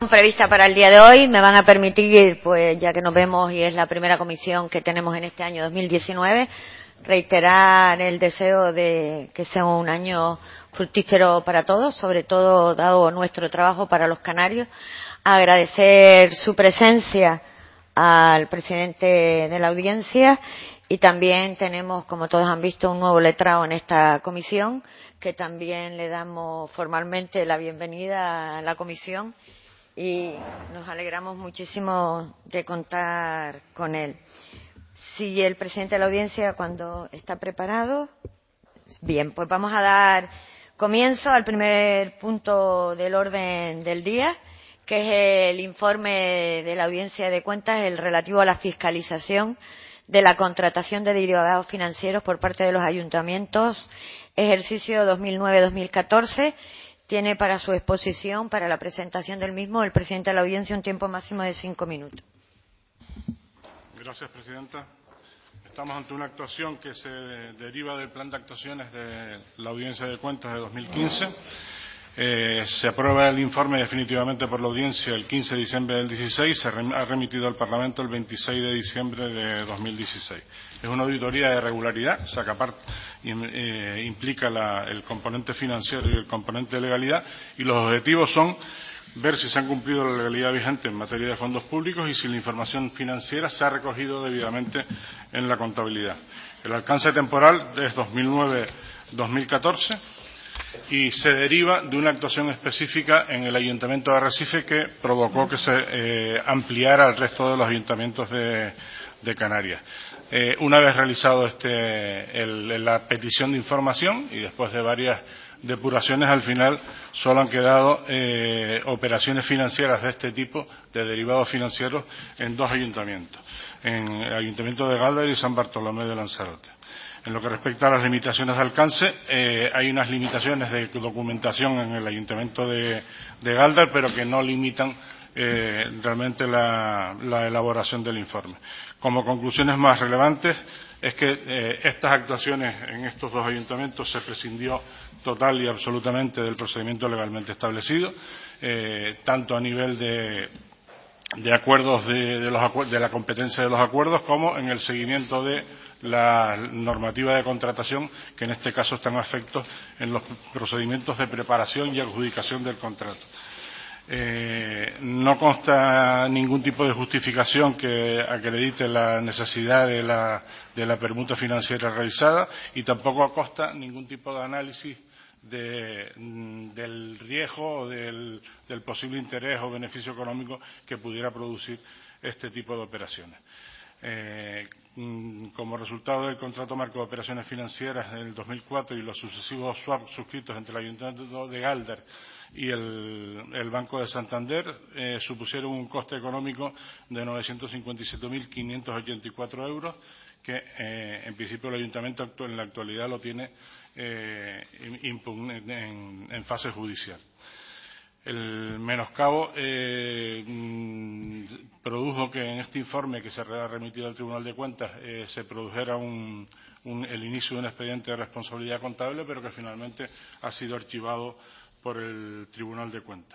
Prevista para el día de hoy. Me van a permitir, pues ya que nos vemos y es la primera comisión que tenemos en este año 2019, reiterar el deseo de que sea un año fructífero para todos, sobre todo dado nuestro trabajo para los canarios. Agradecer su presencia al presidente de la audiencia y también tenemos, como todos han visto, un nuevo letrado en esta comisión, que también le damos formalmente la bienvenida a la comisión y nos alegramos muchísimo de contar con él. Si el presidente de la audiencia, cuando está preparado. Bien, pues vamos a dar comienzo al primer punto del orden del día, que es el informe de la Audiencia de Cuentas, el relativo a la fiscalización de la contratación de derivados financieros por parte de los ayuntamientos, ejercicio 2009-2014. Tiene para su exposición, para la presentación del mismo, el presidente de la audiencia un tiempo máximo de 5 minutos. Gracias, presidenta. Estamos ante una actuación que se deriva del plan de actuaciones de la Audiencia de Cuentas de 2015. Se aprueba el informe definitivamente por la audiencia el 15 de diciembre del 16, se ha remitido al Parlamento el 26 de diciembre de 2016. Es una auditoría de regularidad, o sea que implica el componente financiero y el componente de legalidad, y los objetivos son ver si se han cumplido la legalidad vigente en materia de fondos públicos y si la información financiera se ha recogido debidamente en la contabilidad. El alcance temporal es 2009-2014 y se deriva de una actuación específica en el Ayuntamiento de Arrecife que provocó que se ampliara al resto de los ayuntamientos de Canarias. Una vez realizado la petición de información y después de varias depuraciones, al final solo han quedado operaciones financieras de este tipo, de derivados financieros, en 2 ayuntamientos, en el Ayuntamiento de Galdar y San Bartolomé de Lanzarote. En lo que respecta a las limitaciones de alcance, hay unas limitaciones de documentación en el Ayuntamiento de Galdar, pero que no limitan realmente la elaboración del informe. Como conclusiones más relevantes es que estas actuaciones en estos 2 ayuntamientos se prescindió total y absolutamente del procedimiento legalmente establecido, tanto a nivel de acuerdos de la competencia de los acuerdos como en el seguimiento de la normativa de contratación, que en este caso están afectos en los procedimientos de preparación y adjudicación del contrato. No consta ningún tipo de justificación que acredite la necesidad de la permuta financiera realizada y tampoco consta ningún tipo de análisis del riesgo o del posible interés o beneficio económico que pudiera producir este tipo de operaciones. Como resultado del contrato marco de operaciones financieras del 2004 y los sucesivos swaps suscritos entre el Ayuntamiento de Galdar y el Banco de Santander, supusieron un coste económico de 957.584 euros, que en principio el Ayuntamiento en la actualidad lo tiene en fase judicial. El menoscabo produjo que en este informe que se ha remitido al Tribunal de Cuentas se produjera el inicio de un expediente de responsabilidad contable, pero que finalmente ha sido archivado por el Tribunal de Cuentas.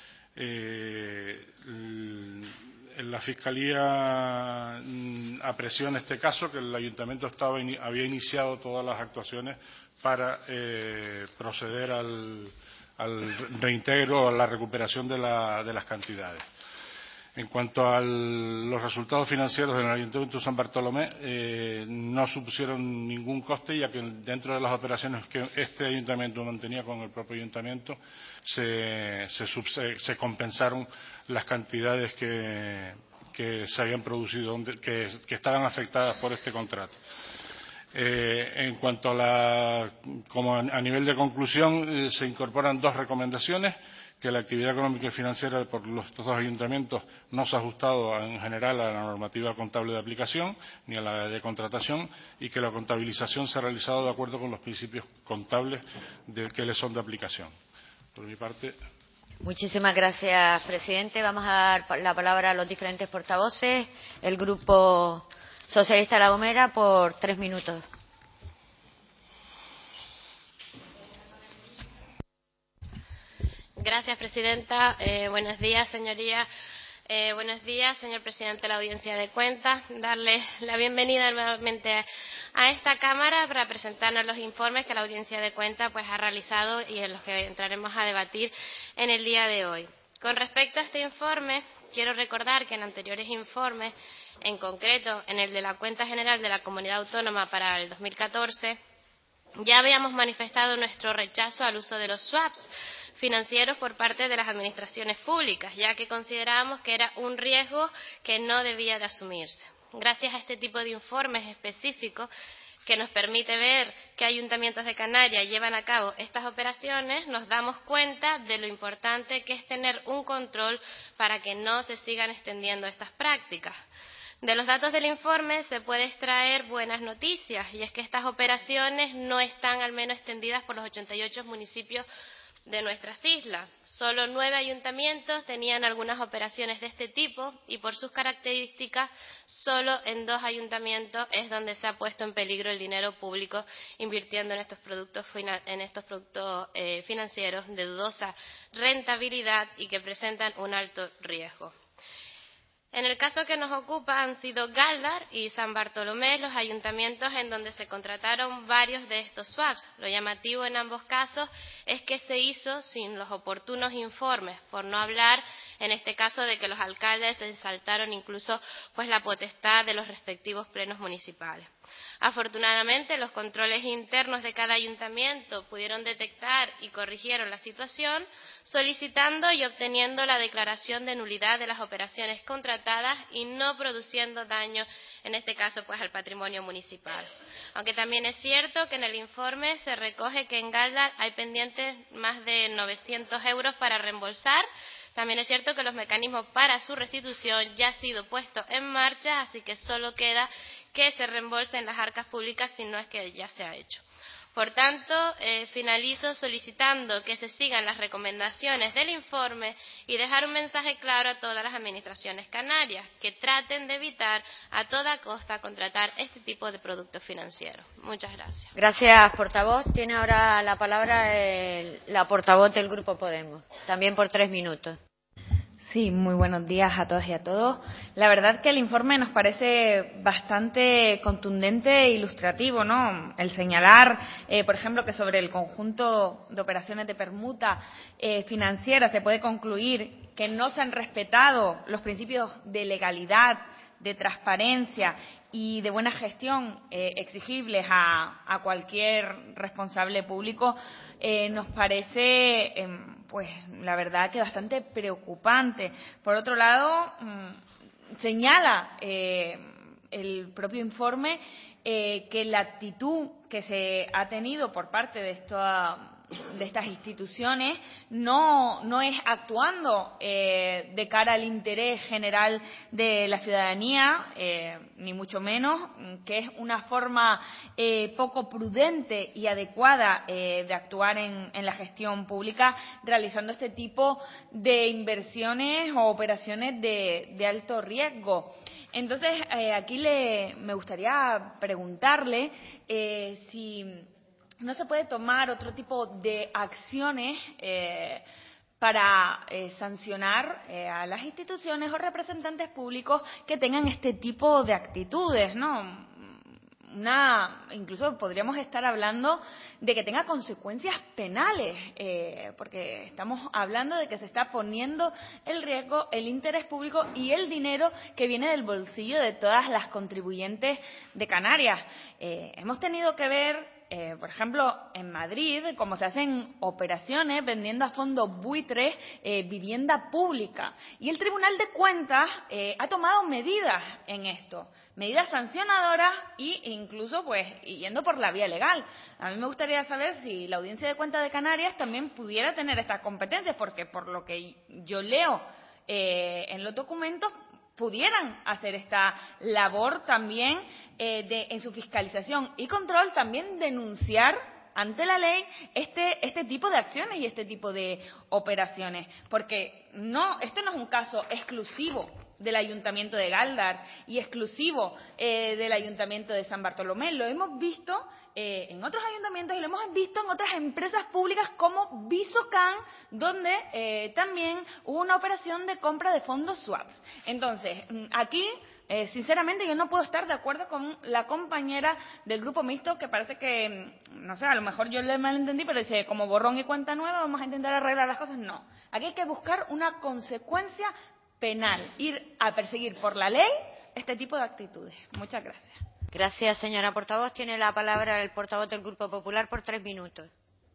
La Fiscalía apreció en este caso que el Ayuntamiento había iniciado todas las actuaciones para proceder al reintegro, a la recuperación de las cantidades. En cuanto a los resultados financieros del Ayuntamiento de San Bartolomé, no supusieron ningún coste, ya que dentro de las operaciones que este Ayuntamiento mantenía con el propio Ayuntamiento se compensaron las cantidades que se habían producido, que estaban afectadas por este contrato. En cuanto como a nivel de conclusión, se incorporan 2 recomendaciones: que la actividad económica y financiera por estos 2 ayuntamientos no se ha ajustado en general a la normativa contable de aplicación ni a la de contratación, y que la contabilización se ha realizado de acuerdo con los principios contables que les son de aplicación. Por mi parte. Muchísimas gracias, presidente. Vamos a dar la palabra a los diferentes portavoces. El Grupo Socialista La Gomera por 3 minutos. Gracias, presidenta. Buenos días, señorías. Buenos días, señor presidente de la Audiencia de Cuentas. Darle la bienvenida nuevamente a esta Cámara para presentarnos los informes que la Audiencia de Cuentas ha realizado y en los que entraremos a debatir en el día de hoy. Con respecto a este informe, quiero recordar que en anteriores informes, en concreto en el de la Cuenta General de la Comunidad Autónoma para el 2014, ya habíamos manifestado nuestro rechazo al uso de los swaps financieros por parte de las administraciones públicas, ya que considerábamos que era un riesgo que no debía de asumirse. Gracias a este tipo de informes específicos que nos permite ver qué ayuntamientos de Canarias llevan a cabo estas operaciones, nos damos cuenta de lo importante que es tener un control para que no se sigan extendiendo estas prácticas. De los datos del informe se puede extraer buenas noticias, y es que estas operaciones no están al menos extendidas por los 88 municipios de nuestras islas. Solo 9 ayuntamientos tenían algunas operaciones de este tipo y por sus características solo en 2 ayuntamientos es donde se ha puesto en peligro el dinero público invirtiendo en estos productos financieros de dudosa rentabilidad y que presentan un alto riesgo. En el caso que nos ocupa han sido Galdar y San Bartolomé los ayuntamientos en donde se contrataron varios de estos swaps. Lo llamativo en ambos casos es que se hizo sin los oportunos informes, por no hablar en este caso de que los alcaldes se saltaron incluso la potestad de los respectivos plenos municipales. Afortunadamente, los controles internos de cada ayuntamiento pudieron detectar y corrigieron la situación, solicitando y obteniendo la declaración de nulidad de las operaciones contratadas y no produciendo daño, en este caso, al patrimonio municipal. Aunque también es cierto que en el informe se recoge que en Galdar hay pendientes más de 900 euros para reembolsar. También es cierto que los mecanismos para su restitución ya han sido puestos en marcha, así que solo queda que se reembolsen las arcas públicas si no es que ya se ha hecho. Por tanto, finalizo solicitando que se sigan las recomendaciones del informe y dejar un mensaje claro a todas las administraciones canarias, que traten de evitar a toda costa contratar este tipo de productos financieros. Muchas gracias. Gracias, portavoz. Tiene ahora la palabra la portavoz del Grupo Podemos, también por 3 minutos. Sí, muy buenos días a todas y a todos. La verdad que el informe nos parece bastante contundente e ilustrativo, ¿no? El señalar, por ejemplo, que sobre el conjunto de operaciones de permuta financiera se puede concluir que no se han respetado los principios de legalidad, de transparencia y de buena gestión exigibles a cualquier responsable público, nos parece la verdad que bastante preocupante. Por otro lado, señala el propio informe que la actitud que se ha tenido por parte de estas instituciones no es actuando de cara al interés general de la ciudadanía, ni mucho menos, que es una forma poco prudente y adecuada de actuar en la gestión pública, realizando este tipo de inversiones o operaciones de alto riesgo. Entonces, aquí me gustaría preguntarle si no se puede tomar otro tipo de acciones para sancionar a las instituciones o representantes públicos que tengan este tipo de actitudes, ¿no? Incluso podríamos estar hablando de que tenga consecuencias penales, porque estamos hablando de que se está poniendo en riesgo el interés público y el dinero que viene del bolsillo de todas las contribuyentes de Canarias. Hemos tenido que ver, por ejemplo, en Madrid, cómo se hacen operaciones vendiendo a fondos buitres vivienda pública. Y el Tribunal de Cuentas ha tomado medidas en esto, medidas sancionadoras e incluso yendo por la vía legal. A mí me gustaría saber si la Audiencia de Cuentas de Canarias también pudiera tener estas competencias, porque por lo que yo leo en los documentos, pudieran hacer esta labor también en su fiscalización y control, también denunciar ante la ley este tipo de acciones y este tipo de operaciones, porque este no es un caso exclusivo del Ayuntamiento de Galdar y exclusivo del Ayuntamiento de San Bartolomé. Lo hemos visto en otros ayuntamientos y lo hemos visto en otras empresas públicas como Visocan, donde también hubo una operación de compra de fondos swaps. Entonces, aquí, sinceramente, yo no puedo estar de acuerdo con la compañera del Grupo Mixto, que parece que, no sé, a lo mejor yo le malentendí, pero dice, como borrón y cuenta nueva, vamos a intentar arreglar las cosas. No, aquí hay que buscar una consecuencia penal, ir a perseguir por la ley este tipo de actitudes. Muchas gracias. Gracias, señora portavoz. Tiene la palabra el portavoz del Grupo Popular por 3 minutos.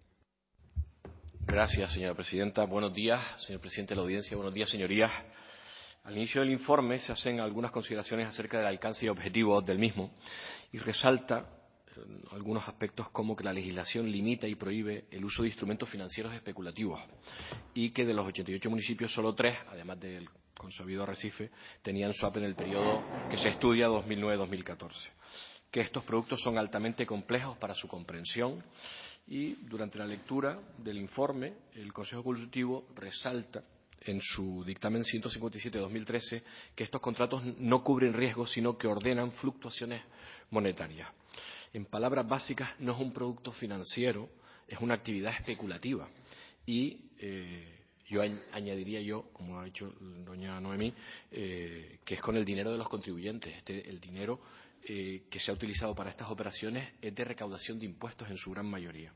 Gracias, señora presidenta. Buenos días, señor presidente de la Audiencia. Buenos días, señorías. Al inicio del informe se hacen algunas consideraciones acerca del alcance y objetivos del mismo y resalta algunos aspectos como que la legislación limita y prohíbe el uso de instrumentos financieros especulativos y que de los 88 municipios solo 3, además del consabido Arrecife, tenían swap en el periodo que se estudia 2009-2014. Que estos productos son altamente complejos para su comprensión y durante la lectura del informe el Consejo Consultivo resalta en su dictamen 157/2013 que estos contratos no cubren riesgos sino que ordenan fluctuaciones monetarias. En palabras básicas, no es un producto financiero, es una actividad especulativa y yo añadiría, como ha dicho doña Noemí, que es con el dinero de los contribuyentes. El dinero que se ha utilizado para estas operaciones es de recaudación de impuestos en su gran mayoría.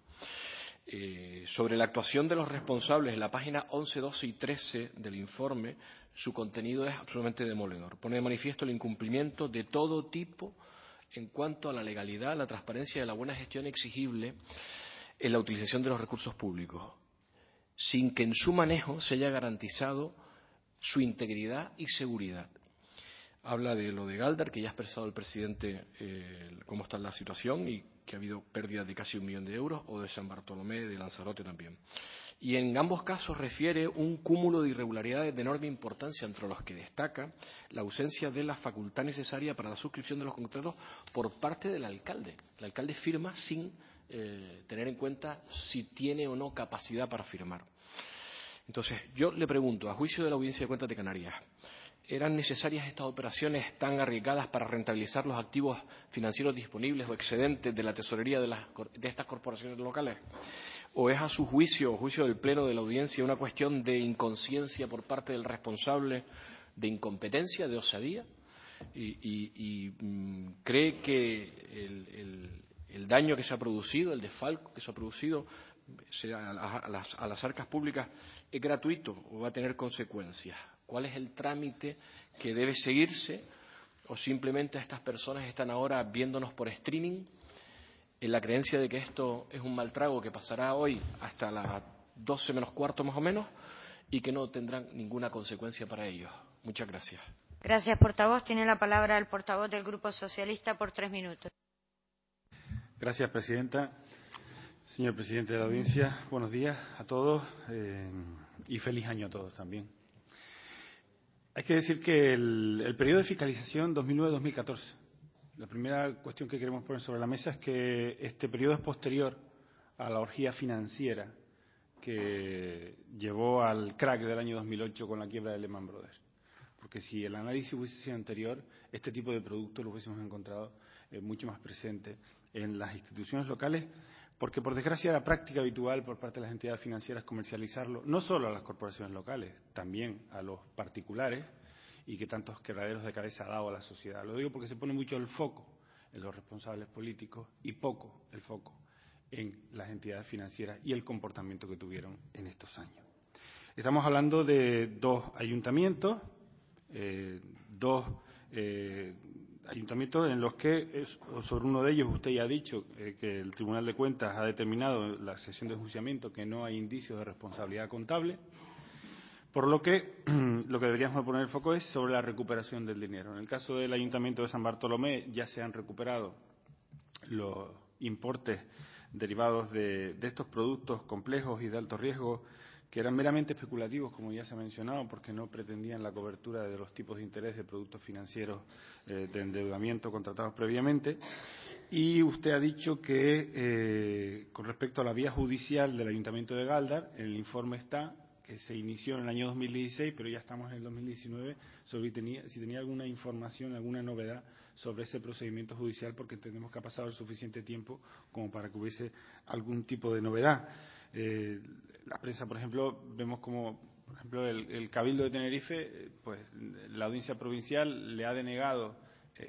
Sobre la actuación de los responsables, en la página 11, 12 y 13 del informe, su contenido es absolutamente demoledor. Pone de manifiesto el incumplimiento de todo tipo en cuanto a la legalidad, la transparencia y la buena gestión exigible en la utilización de los recursos públicos, sin que en su manejo se haya garantizado su integridad y seguridad. Habla de lo de Galdar, que ya ha expresado el presidente cómo está la situación y que ha habido pérdidas de casi 1 millón de euros, o de San Bartolomé, de Lanzarote también. Y en ambos casos refiere un cúmulo de irregularidades de enorme importancia, entre los que destaca la ausencia de la facultad necesaria para la suscripción de los contratos por parte del alcalde. El alcalde firma sin tener en cuenta si tiene o no capacidad para firmar. Entonces, yo le pregunto, a juicio de la Audiencia de Cuentas de Canarias, ¿eran necesarias estas operaciones tan arriesgadas para rentabilizar los activos financieros disponibles o excedentes de la tesorería de estas corporaciones locales? ¿O es a su juicio, o juicio del Pleno de la Audiencia, una cuestión de inconsciencia por parte del responsable, de incompetencia, de osadía? Y cree que el daño que se ha producido, el desfalco que se ha producido a las arcas públicas es gratuito o va a tener consecuencias. ¿Cuál es el trámite que debe seguirse? ¿O simplemente estas personas están ahora viéndonos por streaming en la creencia de que esto es un mal trago que pasará hoy hasta las 12 menos cuarto más o menos y que no tendrán ninguna consecuencia para ellos? Muchas gracias. Gracias, portavoz. Tiene la palabra el portavoz del Grupo Socialista por 3 minutos. Gracias, presidenta. Señor presidente de la Audiencia, buenos días a todos y feliz año a todos también. Hay que decir que el periodo de fiscalización 2009-2014, la primera cuestión que queremos poner sobre la mesa es que este periodo es posterior a la orgía financiera que llevó al crack del año 2008 con la quiebra de Lehman Brothers. Porque si el análisis hubiese sido anterior, este tipo de productos lo hubiésemos encontrado mucho más presente en las instituciones locales, porque por desgracia era práctica habitual por parte de las entidades financieras comercializarlo, no solo a las corporaciones locales, también a los particulares, y que tantos quebraderos de cabeza ha dado a la sociedad. Lo digo porque se pone mucho el foco en los responsables políticos y poco el foco en las entidades financieras y el comportamiento que tuvieron en estos años. Estamos hablando de 2 ayuntamientos, ayuntamientos en los que, sobre uno de ellos usted ya ha dicho que el Tribunal de Cuentas ha determinado en la sesión de enjuiciamiento que no hay indicios de responsabilidad contable, por lo que lo que deberíamos poner el foco es sobre la recuperación del dinero. En el caso del Ayuntamiento de San Bartolomé ya se han recuperado los importes derivados de estos productos complejos y de alto riesgo que eran meramente especulativos, como ya se ha mencionado, porque no pretendían la cobertura de los tipos de interés de productos financieros de endeudamiento contratados previamente. Y usted ha dicho que, con respecto a la vía judicial del Ayuntamiento de Galdar, en el informe está que se inició en el año 2016, pero ya estamos en el 2019, sobre si tenía alguna información, alguna novedad sobre ese procedimiento judicial, porque entendemos que ha pasado el suficiente tiempo como para que hubiese algún tipo de novedad. La prensa, por ejemplo, vemos como, por ejemplo, el Cabildo de Tenerife, pues la Audiencia Provincial le ha denegado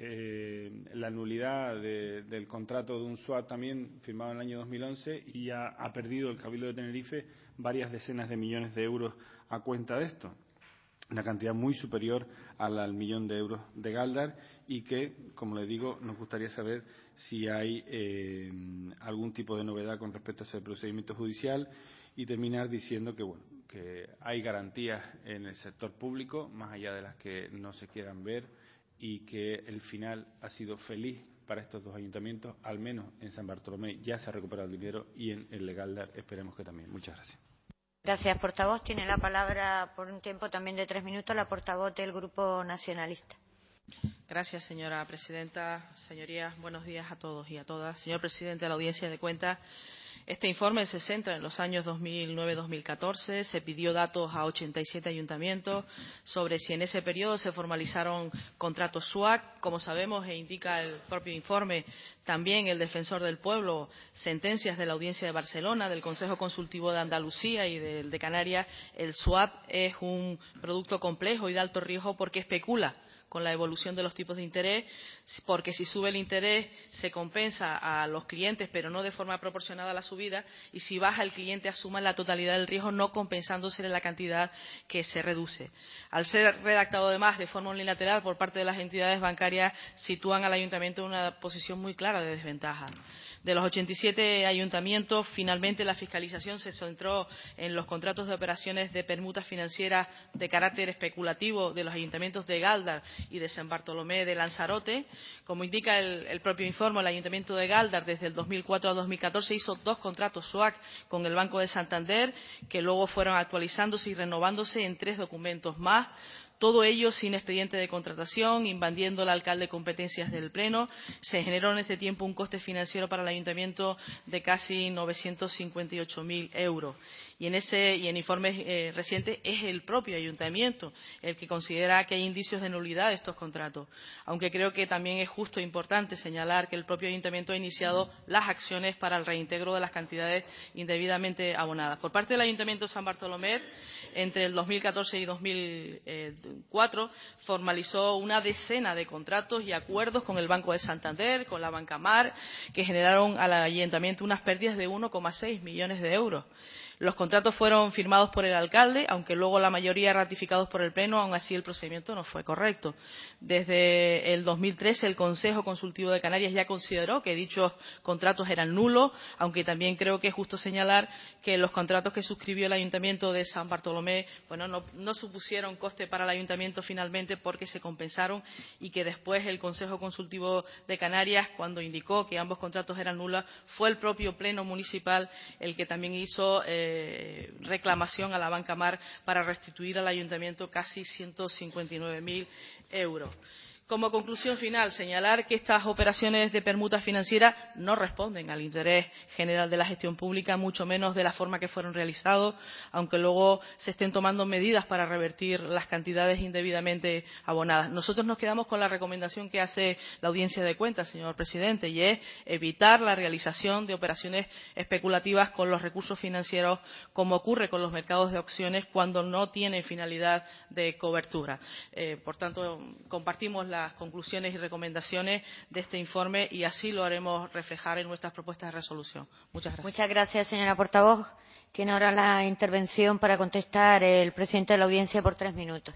la nulidad del contrato de un SWAT también firmado en el año 2011 y ya ha perdido el Cabildo de Tenerife varias decenas de millones de euros a cuenta de esto. Una cantidad muy superior al millón de euros de Galdar y que, como le digo, nos gustaría saber si hay algún tipo de novedad con respecto a ese procedimiento judicial y terminar diciendo que, bueno, que hay garantías en el sector público, más allá de las que no se quieran ver, y que el final ha sido feliz para estos dos ayuntamientos, al menos en San Bartolomé ya se ha recuperado el dinero y en el de Galdar esperemos que también. Muchas gracias. Gracias, portavoz. Tiene la palabra por un tiempo también de 3 minutos la portavoz del Grupo Nacionalista. Gracias, señora presidenta. Señorías, buenos días a todos y a todas. Señor presidente de la Audiencia de Cuentas, este informe se centra en los años 2009-2014. Se pidió datos a 87 ayuntamientos sobre si en ese periodo se formalizaron contratos SUAC. Como sabemos e indica el propio informe, también el Defensor del Pueblo, sentencias de la Audiencia de Barcelona, del Consejo Consultivo de Andalucía y del de Canarias, el SUAP es un producto complejo y de alto riesgo porque especula con la evolución de los tipos de interés, porque si sube el interés se compensa a los clientes, pero no de forma proporcionada a la subida, y si baja el cliente asuma la totalidad del riesgo, no compensándose la cantidad que se reduce. Al ser redactado además de forma unilateral por parte de las entidades bancarias, sitúan al ayuntamiento en una posición muy clara de desventaja. De los 87 ayuntamientos, finalmente la fiscalización se centró en los contratos de operaciones de permutas financieras de carácter especulativo de los ayuntamientos de Galdar y de San Bartolomé de Lanzarote. Como indica el propio informe, el ayuntamiento de Galdar desde el 2004 a 2014 hizo 2 contratos SUAC con el Banco de Santander, que luego fueron actualizándose y renovándose en 3 documentos más. Todo ello sin expediente de contratación, invadiendo el alcalde competencias del Pleno. Se generó en este tiempo un coste financiero para el ayuntamiento de casi 958.000 euros. Y en informes recientes es el propio ayuntamiento el que considera que hay indicios de nulidad de estos contratos. Aunque creo que también es justo e importante señalar que el propio ayuntamiento ha iniciado las acciones para el reintegro de las cantidades indebidamente abonadas. Por parte del Ayuntamiento de San Bartolomé, entre el 2014 y 2004, formalizó una decena de contratos y acuerdos con el Banco de Santander, con la Banca Mar, que generaron al ayuntamiento unas pérdidas de 1,6 millones de euros. Los contratos fueron firmados por el alcalde, aunque luego la mayoría ratificados por el Pleno, aún así el procedimiento no fue correcto. Desde el 2013 el Consejo Consultivo de Canarias ya consideró que dichos contratos eran nulos, aunque también creo que es justo señalar que los contratos que suscribió el Ayuntamiento de San Bartolomé no supusieron coste para el Ayuntamiento finalmente porque se compensaron y que después el Consejo Consultivo de Canarias, cuando indicó que ambos contratos eran nulos, fue el propio Pleno Municipal el que también hizo reclamación a la Banca Mar para restituir al Ayuntamiento casi 159.000 euros. Como conclusión final, señalar que estas operaciones de permuta financiera no responden al interés general de la gestión pública, mucho menos de la forma que fueron realizados, aunque luego se estén tomando medidas para revertir las cantidades indebidamente abonadas. Nosotros nos quedamos con la recomendación que hace la Audiencia de Cuentas, señor presidente, y es evitar la realización de operaciones especulativas con los recursos financieros, como ocurre con los mercados de opciones cuando no tienen finalidad de cobertura. Por tanto, compartimos las conclusiones y recomendaciones de este informe y así lo haremos reflejar en nuestras propuestas de resolución. Muchas gracias. Muchas gracias, señora portavoz. Tiene ahora la intervención para contestar el presidente de la Audiencia por 3 minutos.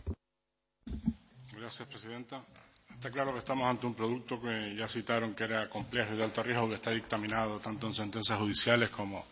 Gracias, presidenta. Está claro que estamos ante un producto que ya citaron que era complejo y de alto riesgo, que está dictaminado tanto en sentencias judiciales como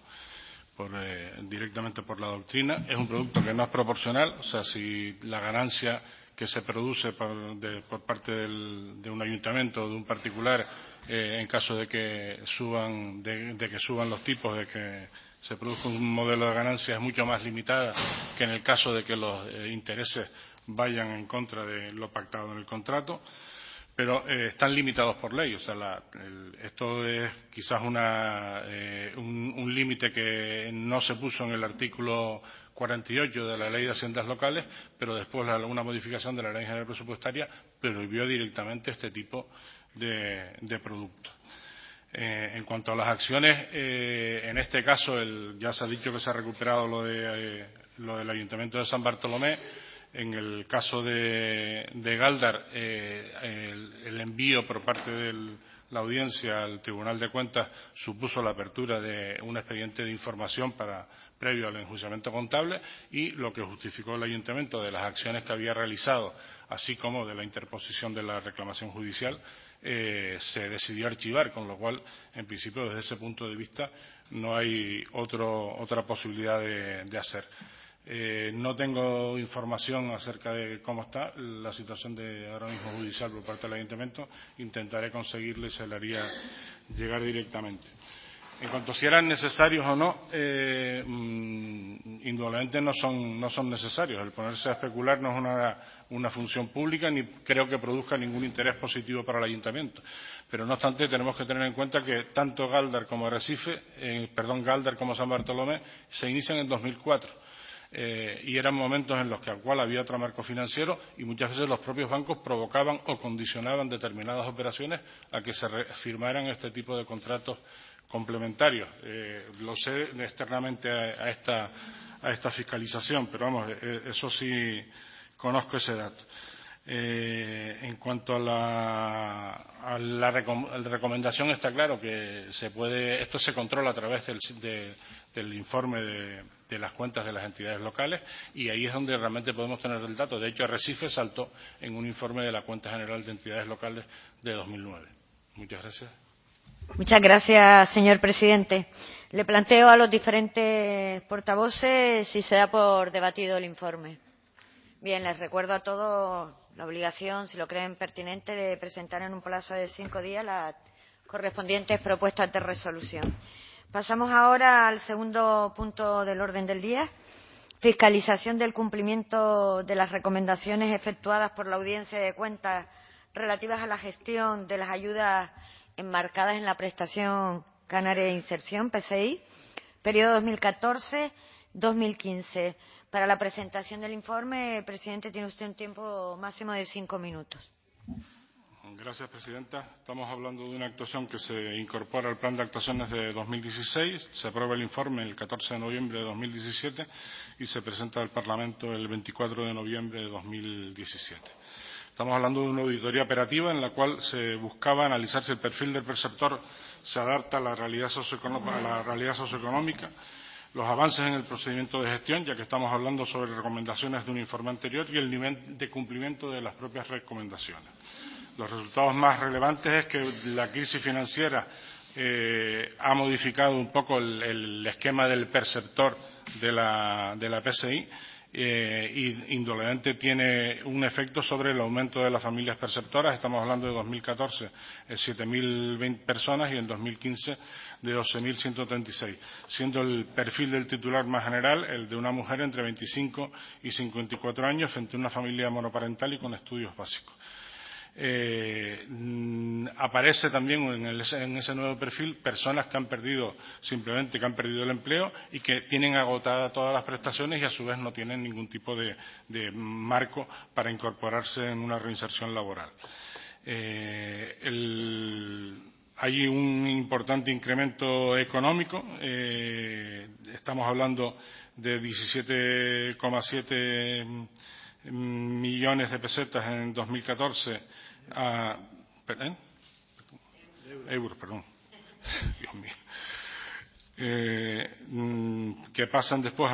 directamente por la doctrina. Es un producto que no es proporcional, o sea, si la ganancia que se produce por parte de un ayuntamiento o de un particular en caso de que suban los tipos, de que se produzca un modelo de ganancia es mucho más limitada que en el caso de que los intereses vayan en contra de lo pactado en el contrato, pero están limitados por ley. O sea, esto es quizás un límite que no se puso en el artículo 48 de la Ley de Haciendas Locales, pero después una modificación de la Ley General Presupuestaria prohibió directamente este tipo de productos. En cuanto a las acciones, en este caso ya se ha dicho que se ha recuperado lo del Ayuntamiento de San Bartolomé. En el caso de Galdar, el envío por parte de la audiencia al Tribunal de Cuentas supuso la apertura de un expediente de información previo al enjuiciamiento contable, y lo que justificó el Ayuntamiento de las acciones que había realizado, así como de la interposición de la reclamación judicial, se decidió archivar, con lo cual, en principio, desde ese punto de vista, no hay otra posibilidad de hacer. No tengo información acerca de cómo está la situación de ahora mismo judicial por parte del Ayuntamiento. Intentaré conseguirlo y se le haría llegar directamente. En cuanto a si eran necesarios o no, indudablemente no son necesarios. El ponerse a especular no es una función pública, ni creo que produzca ningún interés positivo para el Ayuntamiento. Pero no obstante, tenemos que tener en cuenta que tanto Galdar como Galdar como San Bartolomé se inician en 2004. Y eran momentos en los que al cual había otro marco financiero, y muchas veces los propios bancos provocaban o condicionaban determinadas operaciones a que se firmaran este tipo de contratos complementarios. Lo sé externamente a esta fiscalización, pero vamos, eso sí conozco ese dato. En cuanto a la recomendación, está claro que esto se controla a través del informe de las cuentas de las entidades locales, y ahí es donde realmente podemos tener el dato. De hecho, Arrecife saltó en un informe de la Cuenta General de Entidades Locales de 2009. Muchas gracias. Muchas gracias, señor presidente. Le planteo a los diferentes portavoces si se da por debatido el informe. Bien, les recuerdo a todos la obligación, si lo creen pertinente, de presentar en un plazo de 5 días las correspondientes propuestas de resolución. Pasamos ahora al segundo punto del orden del día: fiscalización del cumplimiento de las recomendaciones efectuadas por la Audiencia de Cuentas relativas a la gestión de las ayudas enmarcadas en la Prestación Canaria de Inserción, PCI, periodo 2014-2015. Para la presentación del informe, presidente, tiene usted un tiempo máximo de 5 minutos. Gracias, presidenta. Estamos hablando de una actuación que se incorpora al Plan de Actuaciones de 2016. Se aprueba el informe el 14 de noviembre de 2017 y se presenta al Parlamento el 24 de noviembre de 2017. Estamos hablando de una auditoría operativa en la cual se buscaba analizar si el perfil del perceptor se adapta a la realidad socioeconómica, los avances en el procedimiento de gestión, ya que estamos hablando sobre recomendaciones de un informe anterior, y el nivel de cumplimiento de las propias recomendaciones. Los resultados más relevantes es que la crisis financiera ha modificado un poco el esquema del perceptor de la PCI, y indudablemente tiene un efecto sobre el aumento de las familias perceptoras. Estamos hablando de 2014, 7.020 personas, y en 2015 de 12.136, siendo el perfil del titular más general el de una mujer entre 25 y 54 años frente a una familia monoparental y con estudios básicos. Aparece también en ese nuevo perfil personas que han perdido el empleo y que tienen agotadas todas las prestaciones y a su vez no tienen ningún tipo de marco para incorporarse en una reinserción laboral. Hay un importante incremento económico. Estamos hablando de 17,7 millones de pesetas en 2014 euros, Dios mío, que pasan después a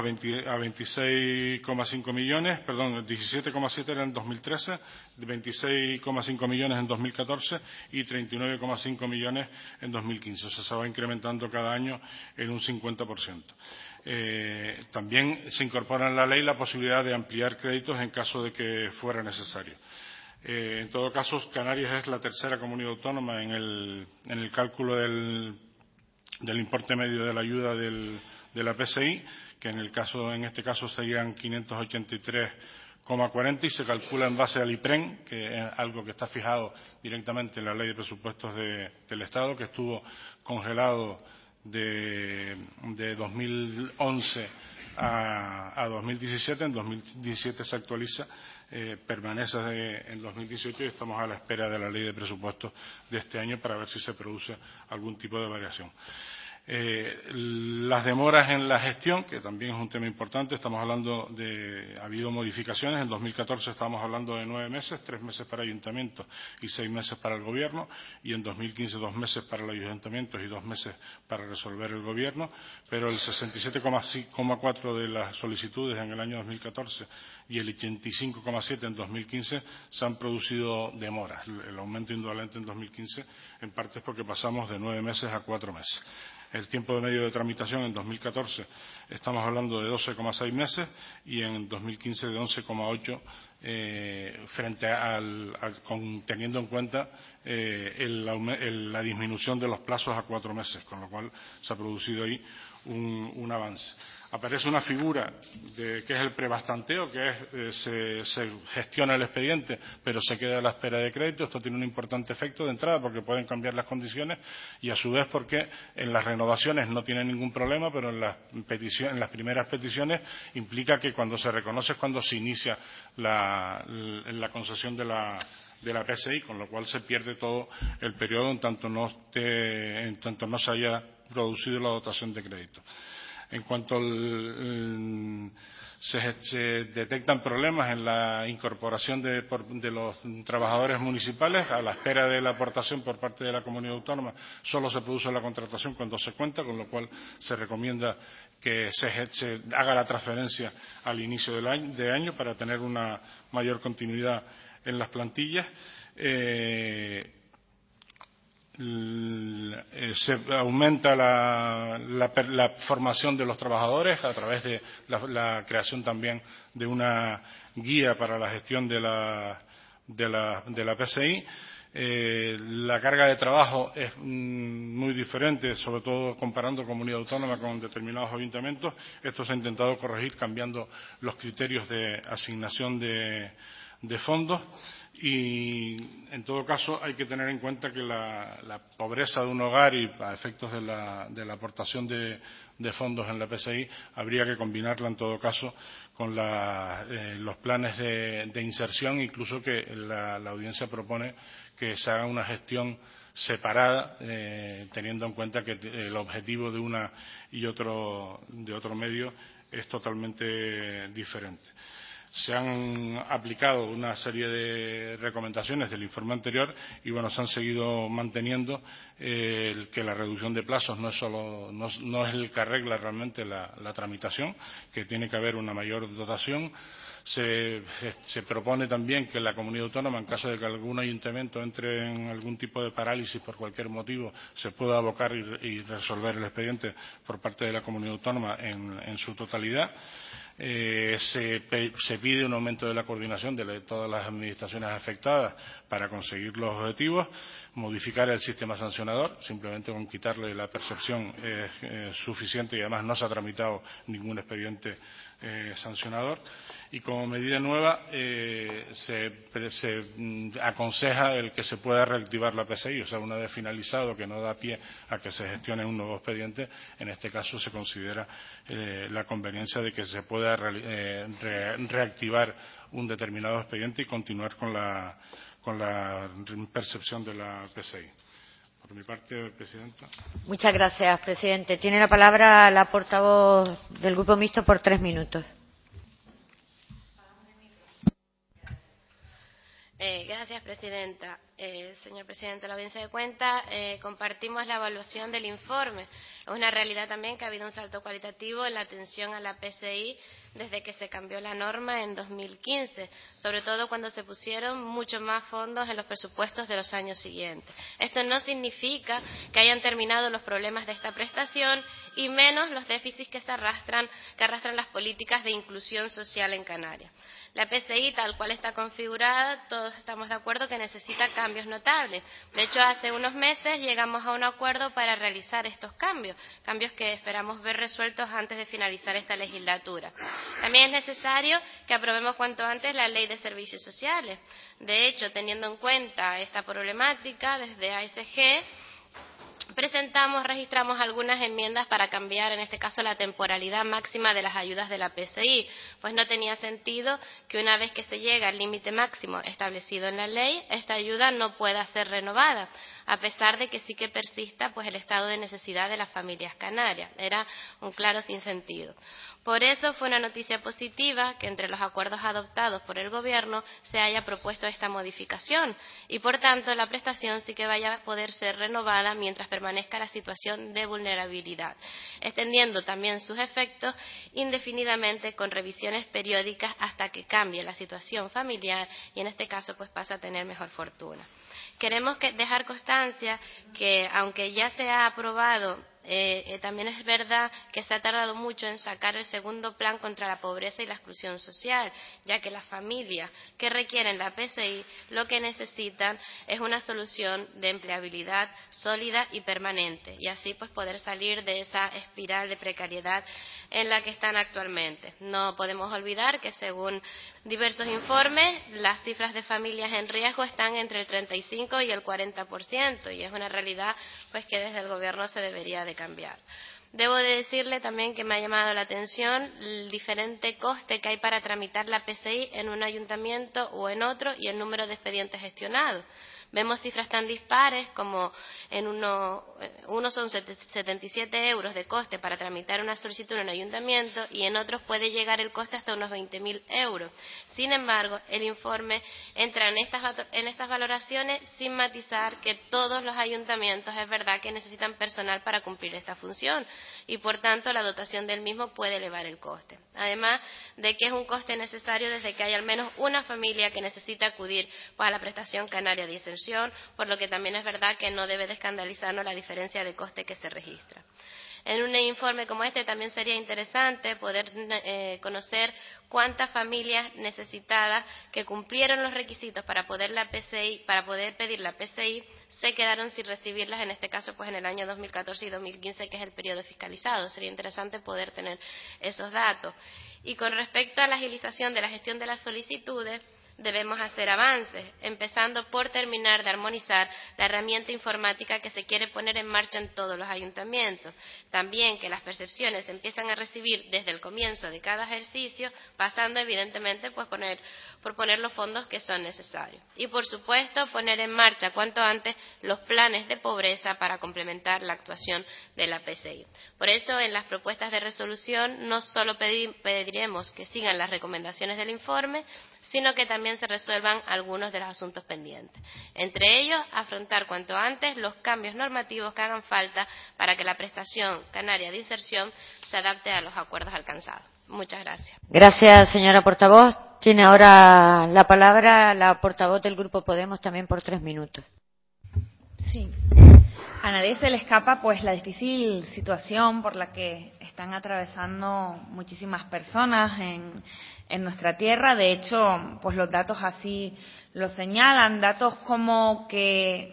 26,5 millones, 17,7 era en 2013, 26,5 millones en 2014 y 39,5 millones en 2015. O sea, se va incrementando cada año en un 50%. También se incorpora en la ley la posibilidad de ampliar créditos en caso de que fuera necesario. En todo caso, Canarias es la tercera comunidad autónoma en el cálculo del importe medio de la ayuda de la PCI, que en este caso serían 583,40, y se calcula en base al IPREN, que es algo que está fijado directamente en la Ley de Presupuestos del Estado, que estuvo congelado de 2011 a 2017. En 2017 se actualiza, permanece en 2018 y estamos a la espera de la ley de presupuestos de este año para ver si se produce algún tipo de variación. Las demoras en la gestión, que también es un tema importante, estamos hablando ha habido modificaciones. En 2014 estábamos hablando de 9 meses, 3 meses para ayuntamientos y 6 meses para el gobierno, y en 2015 2 meses para los ayuntamientos y 2 meses para resolver el gobierno, pero el 67,4% de las solicitudes en el año 2014 y el 85,7% en 2015 se han producido demoras. El aumento indudablemente en 2015 en parte es porque pasamos de 9 meses a 4 meses. El tiempo de medio de tramitación en 2014 estamos hablando de 12,6 meses y en 2015 de 11,8, frente teniendo en cuenta la disminución de los plazos a 4 meses, con lo cual se ha producido ahí un avance. Aparece una figura que es el prebastanteo, que se gestiona el expediente, pero se queda a la espera de crédito. Esto tiene un importante efecto de entrada porque pueden cambiar las condiciones y a su vez porque en las renovaciones no tiene ningún problema, pero en las primeras peticiones implica que cuando se reconoce es cuando se inicia la concesión de la PSI, con lo cual se pierde todo el periodo en tanto no se haya producido la dotación de crédito. En cuanto se detectan problemas en la incorporación de los trabajadores municipales, a la espera de la aportación por parte de la comunidad autónoma, solo se produce la contratación cuando se cuenta, con lo cual se recomienda que se haga la transferencia al inicio de año para tener una mayor continuidad en las plantillas. Se aumenta la formación de los trabajadores a través de la creación también de una guía para la gestión de la PSI. La carga de trabajo es muy diferente, sobre todo comparando comunidad autónoma con determinados ayuntamientos. Esto se ha intentado corregir cambiando los criterios de asignación de fondos. Y en todo caso hay que tener en cuenta que la pobreza de un hogar y a efectos de la aportación de fondos en la PSI habría que combinarla en todo caso con los planes de inserción, incluso que la audiencia propone que se haga una gestión separada, teniendo en cuenta que el objetivo de una y de otro medio es totalmente diferente. Se han aplicado una serie de recomendaciones del informe anterior y se han seguido manteniendo que la reducción de plazos no es el que arregla realmente la tramitación, que tiene que haber una mayor dotación. Se propone también que la comunidad autónoma, en caso de que algún ayuntamiento entre en algún tipo de parálisis por cualquier motivo, se pueda abocar y resolver el expediente por parte de la comunidad autónoma en su totalidad. Se pide un aumento de la coordinación de todas las administraciones afectadas para conseguir los objetivos, modificar el sistema sancionador, simplemente con quitarle la percepción es suficiente y además no se ha tramitado ningún expediente sancionador. Y como medida nueva se aconseja el que se pueda reactivar la PSI, o sea, una vez finalizado, que no da pie a que se gestione un nuevo expediente. En este caso se considera la conveniencia de que se pueda reactivar un determinado expediente y continuar con la percepción de la PSI. Por mi parte, presidenta. Muchas gracias, presidente. Tiene la palabra la portavoz del Grupo Mixto por 3 minutos. Gracias, presidenta. Señor presidente de la Audiencia de Cuentas, compartimos la evaluación del informe. Es una realidad también que ha habido un salto cualitativo en la atención a la PSI desde que se cambió la norma en 2015, sobre todo cuando se pusieron mucho más fondos en los presupuestos de los años siguientes. Esto no significa que hayan terminado los problemas de esta prestación y menos los déficits que arrastran las políticas de inclusión social en Canarias. La PSI, tal cual está configurada, todos estamos de acuerdo que necesita cambios notables. De hecho, hace unos meses llegamos a un acuerdo para realizar estos cambios que esperamos ver resueltos antes de finalizar esta legislatura. También es necesario que aprobemos cuanto antes la Ley de Servicios Sociales. De hecho, teniendo en cuenta esta problemática, desde ASG registramos algunas enmiendas para cambiar, en este caso, la temporalidad máxima de las ayudas de la PCI, pues no tenía sentido que una vez que se llega al límite máximo establecido en la ley, esta ayuda no pueda ser renovada, a pesar de que sí que persista pues el estado de necesidad de las familias canarias. Era un claro sinsentido. Por eso fue una noticia positiva que entre los acuerdos adoptados por el Gobierno se haya propuesto esta modificación y, por tanto, la prestación sí que vaya a poder ser renovada mientras permanezca la situación de vulnerabilidad, extendiendo también sus efectos indefinidamente con revisiones periódicas hasta que cambie la situación familiar y, en este caso, pues pasa a tener mejor fortuna. Queremos dejar constancia que, aunque ya se ha aprobado, también es verdad que se ha tardado mucho en sacar el segundo plan contra la pobreza y la exclusión social, ya que las familias que requieren la PCI lo que necesitan es una solución de empleabilidad sólida y permanente, y así pues poder salir de esa espiral de precariedad en la que están actualmente. No podemos olvidar que, según diversos informes, las cifras de familias en riesgo están entre el 35 y el 40%, y es una realidad pues que desde el Gobierno se debería de cambiar. Debo de decirle también que me ha llamado la atención el diferente coste que hay para tramitar la PCI en un ayuntamiento o en otro y el número de expedientes gestionados. Vemos cifras tan dispares como en uno son 77 euros de coste para tramitar una solicitud en un ayuntamiento y en otros puede llegar el coste hasta unos 20.000 euros. Sin embargo, el informe entra en estas valoraciones sin matizar que todos los ayuntamientos es verdad que necesitan personal para cumplir esta función y, por tanto, la dotación del mismo puede elevar el coste. Además de que es un coste necesario desde que hay al menos una familia que necesita acudir pues, a la prestación canaria de inserción, por lo que también es verdad que no debe de escandalizarnos la diferencia de coste que se registra. En un informe como este también sería interesante poder conocer cuántas familias necesitadas que cumplieron los requisitos para poder pedir la PCI se quedaron sin recibirlas, en este caso pues en el año 2014 y 2015, que es el periodo fiscalizado. Sería interesante poder tener esos datos. Y con respecto a la agilización de la gestión de las solicitudes, debemos hacer avances, empezando por terminar de armonizar la herramienta informática que se quiere poner en marcha en todos los ayuntamientos. También que las percepciones se empiezan a recibir desde el comienzo de cada ejercicio, pasando evidentemente pues por poner los fondos que son necesarios. Y por supuesto poner en marcha cuanto antes los planes de pobreza para complementar la actuación de la PCI. Por eso en las propuestas de resolución no solo pediremos que sigan las recomendaciones del informe, sino que también se resuelvan algunos de los asuntos pendientes. Entre ellos, afrontar cuanto antes los cambios normativos que hagan falta para que la prestación canaria de inserción se adapte a los acuerdos alcanzados. Muchas gracias. Gracias, señora portavoz. Tiene ahora la palabra la portavoz del Grupo Podemos, también por 3 minutos. Sí. A nadie se le escapa pues la difícil situación por la que están atravesando muchísimas personas en nuestra tierra. De hecho, pues los datos así lo señalan, datos como que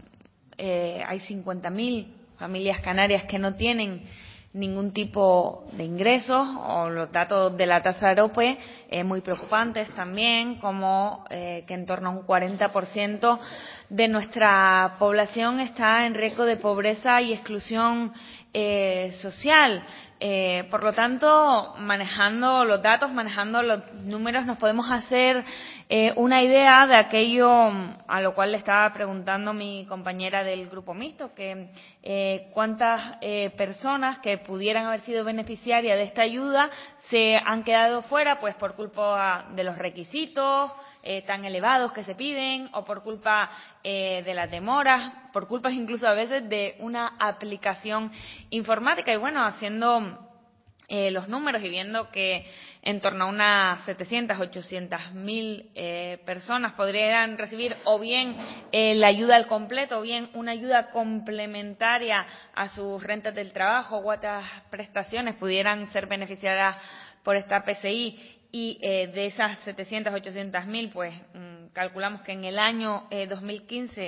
hay 50.000 familias canarias que no tienen ningún tipo de ingresos, o los datos de la tasa AROPE muy preocupantes también, como que en torno a un 40% de nuestra población está en riesgo de pobreza y exclusión social. Por lo tanto, manejando los datos, manejando los números, nos podemos hacer una idea de aquello a lo cual le estaba preguntando mi compañera del Grupo Mixto, que cuántas personas que pudieran haber sido beneficiarias de esta ayuda se han quedado fuera pues por culpa de los requisitos tan elevados que se piden, o por culpa de las demoras, por culpa incluso a veces de una aplicación informática. Y bueno, haciendo los números y viendo que en torno a unas 700.000-800.000 personas podrían recibir o bien la ayuda al completo o bien una ayuda complementaria a sus rentas del trabajo u otras prestaciones pudieran ser beneficiadas por esta PCI. Y de esas 700.000-800.000, pues calculamos que en el año 2015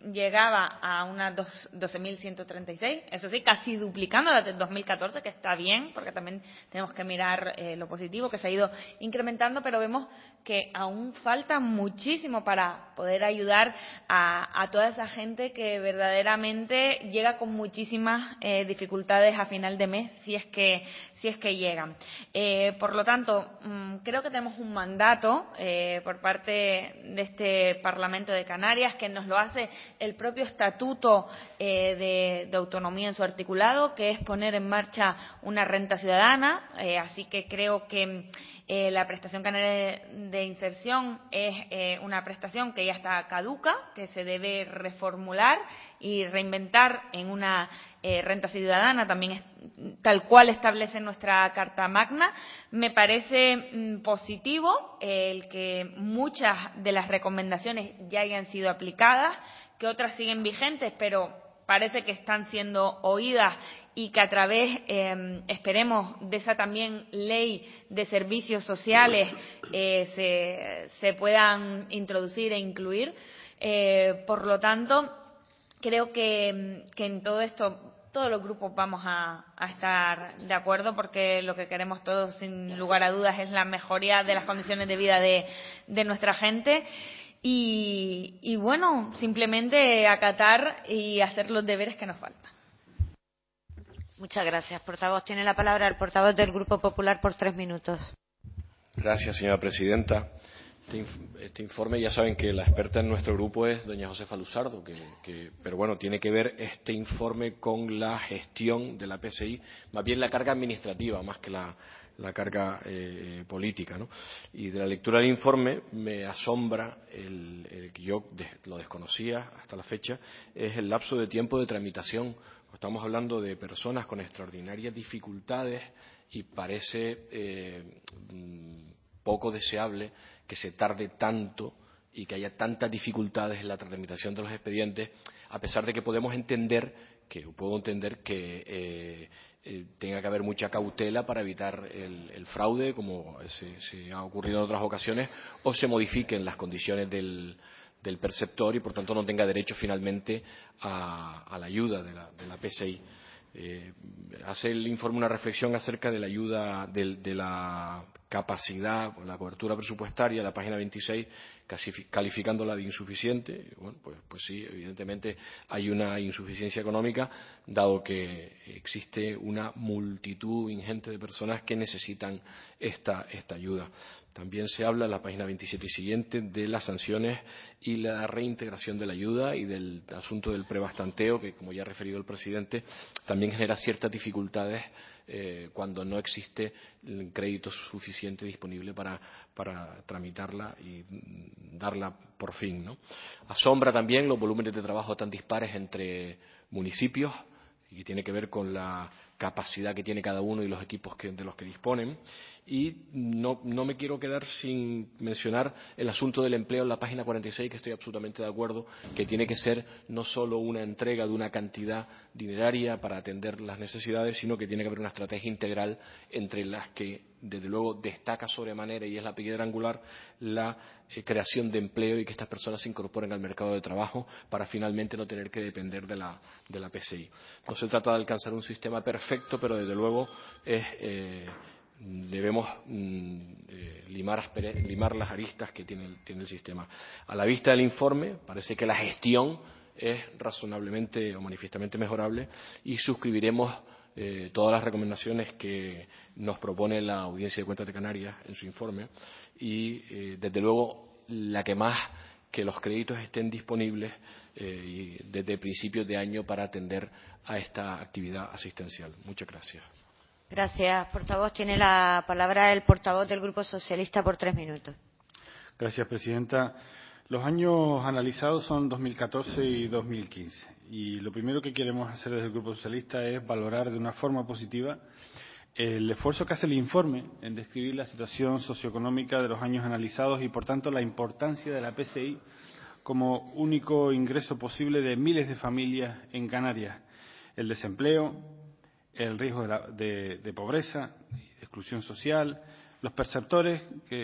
llegaba a unas 12.136, eso sí, casi duplicando la del 2014, que está bien, porque también tenemos que mirar lo positivo, que se ha ido incrementando, pero vemos que aún falta muchísimo para poder ayudar a toda esa gente que verdaderamente llega con muchísimas dificultades a final de mes, si es que llegan. Por lo tanto, creo que tenemos un mandato por parte de este Parlamento de Canarias, que nos lo hace el propio Estatuto de Autonomía en su articulado, que es poner en marcha una renta ciudadana. Así que creo que la prestación canaria de inserción es una prestación que ya está caduca, que se debe reformular y reinventar en una renta ciudadana, también tal cual establece nuestra Carta Magna. Me parece positivo el que muchas de las recomendaciones ya hayan sido aplicadas, que otras siguen vigentes, pero parece que están siendo oídas y que a través, esperemos, de esa también ley de servicios sociales se puedan introducir e incluir. Por lo tanto, creo que en todo esto todos los grupos vamos a estar de acuerdo, porque lo que queremos todos, sin lugar a dudas, es la mejoría de las condiciones de vida de nuestra gente. Y bueno, simplemente acatar y hacer los deberes que nos faltan. Muchas gracias, portavoz. Tiene la palabra el portavoz del Grupo Popular por 3 minutos. Gracias, señora presidenta. Este informe, ya saben que la experta en nuestro grupo es doña Josefa Luzardo, pero bueno, tiene que ver este informe con la gestión de la PSI, más bien la carga administrativa, más que la carga política, ¿no? Y de la lectura del informe me asombra, el que yo lo desconocía hasta la fecha, es el lapso de tiempo de tramitación. Estamos hablando de personas con extraordinarias dificultades y parece poco deseable que se tarde tanto y que haya tantas dificultades en la tramitación de los expedientes, a pesar de que puedo entender que tenga que haber mucha cautela para evitar el fraude, como se ha ocurrido en otras ocasiones, o se modifiquen las condiciones del perceptor y por tanto no tenga derecho finalmente a la ayuda de la PSI. Hace el informe una reflexión acerca de la ayuda, de la capacidad, la cobertura presupuestaria, la página 26, calificándola de insuficiente. Bueno, pues sí, evidentemente hay una insuficiencia económica, dado que existe una multitud ingente de personas que necesitan esta ayuda. También se habla en la página 27 y siguiente de las sanciones y la reintegración de la ayuda y del asunto del prebastanteo, que, como ya ha referido el presidente, también genera ciertas dificultades cuando no existe el crédito suficiente disponible para tramitarla y darla por fin, ¿no? Asombra también los volúmenes de trabajo tan dispares entre municipios, y tiene que ver con la capacidad que tiene cada uno y los equipos de los que disponen. Y no me quiero quedar sin mencionar el asunto del empleo en la página 46, que estoy absolutamente de acuerdo, que tiene que ser no solo una entrega de una cantidad dineraria para atender las necesidades, sino que tiene que haber una estrategia integral entre las que, desde luego, destaca sobremanera y es la piedra angular la creación de empleo y que estas personas se incorporen al mercado de trabajo para finalmente no tener que depender de la PSI. No se trata de alcanzar un sistema perfecto, pero desde luego debemos limar las aristas que tiene el sistema. A la vista del informe, parece que la gestión es razonablemente o manifiestamente mejorable y suscribiremos todas las recomendaciones que nos propone la Audiencia de Cuentas de Canarias en su informe y, desde luego, la que más, que los créditos estén disponibles desde principios de año para atender a esta actividad asistencial. Muchas gracias. Gracias, portavoz. Tiene la palabra el portavoz del Grupo Socialista por 3 minutos. Gracias, presidenta. Los años analizados son 2014 y 2015. Y lo primero que queremos hacer desde el Grupo Socialista es valorar de una forma positiva el esfuerzo que hace el informe en describir la situación socioeconómica de los años analizados y, por tanto, la importancia de la PSI como único ingreso posible de miles de familias en Canarias. El desempleo, el riesgo de pobreza, de exclusión social, los perceptores que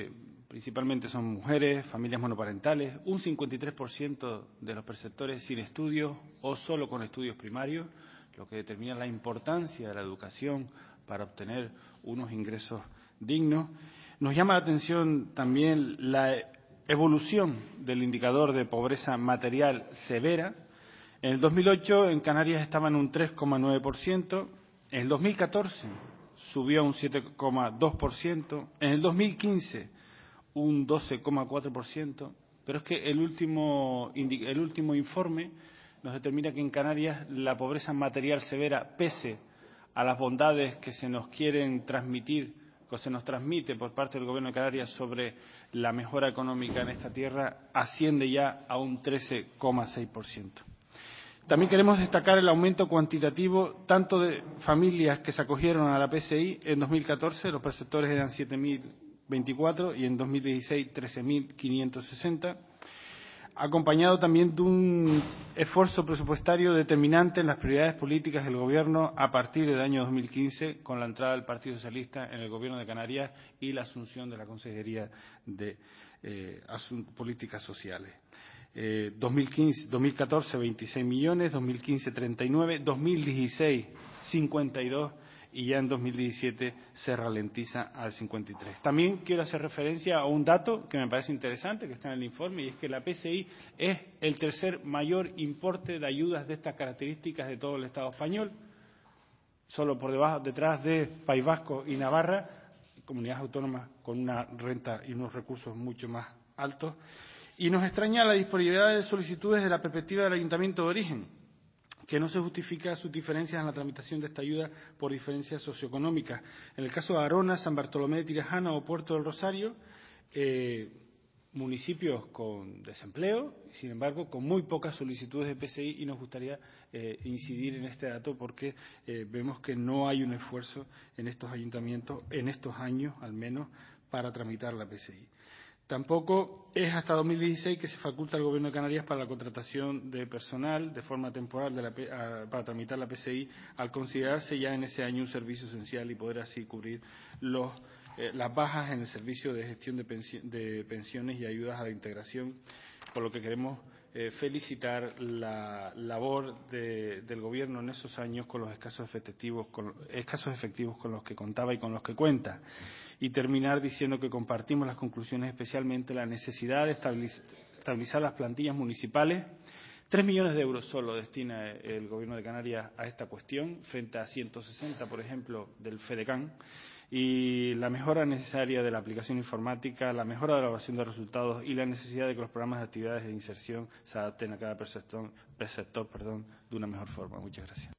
principalmente son mujeres, familias monoparentales, un 53% de los perceptores sin estudios o solo con estudios primarios, lo que determina la importancia de la educación para obtener unos ingresos dignos. Nos llama la atención también la evolución del indicador de pobreza material severa. En el 2008 en Canarias estaba en un 3,9%, en el 2014 subió a un 7,2%, en el 2015 un 12,4%, pero es que el último informe nos determina que en Canarias la pobreza material severa, pese a las bondades que se nos quieren transmitir, que se nos transmite por parte del Gobierno de Canarias sobre la mejora económica en esta tierra, asciende ya a un 13,6%. También queremos destacar el aumento cuantitativo tanto de familias que se acogieron a la PSI en 2014, los perceptores eran 7.024 y en 2016 13.560, acompañado también de un esfuerzo presupuestario determinante en las prioridades políticas del Gobierno a partir del año 2015, con la entrada del Partido Socialista en el Gobierno de Canarias y la asunción de la Consejería de Políticas Sociales. 2014 26 millones, 2015 39, 2016 52 y ya en 2017 se ralentiza al 53. También quiero hacer referencia a un dato que me parece interesante, que está en el informe, y es que la PSI es el tercer mayor importe de ayudas de estas características de todo el Estado español, solo detrás de País Vasco y Navarra, comunidades autónomas con una renta y unos recursos mucho más altos. Y nos extraña la disponibilidad de solicitudes de la perspectiva del Ayuntamiento de origen, que no se justifica sus diferencias en la tramitación de esta ayuda por diferencias socioeconómicas. En el caso de Arona, San Bartolomé de Tirajana o Puerto del Rosario, municipios con desempleo, sin embargo, con muy pocas solicitudes de PSI, y nos gustaría incidir en este dato porque vemos que no hay un esfuerzo en estos ayuntamientos, en estos años al menos, para tramitar la PSI. Tampoco es hasta 2016 que se faculta al Gobierno de Canarias para la contratación de personal de forma temporal para tramitar la PSI, al considerarse ya en ese año un servicio esencial y poder así cubrir las bajas en el servicio de gestión de pensiones y ayudas a la integración, por lo que queremos felicitar la labor del Gobierno en esos años con los escasos efectivos con los que contaba y con los que cuenta. Y terminar diciendo que compartimos las conclusiones, especialmente la necesidad de estabilizar las plantillas municipales. 3 millones de euros solo destina el Gobierno de Canarias a esta cuestión, frente a 160, por ejemplo, del FEDECAN, y la mejora necesaria de la aplicación informática, la mejora de la evaluación de resultados y la necesidad de que los programas de actividades de inserción se adapten a cada perceptor de una mejor forma. Muchas gracias.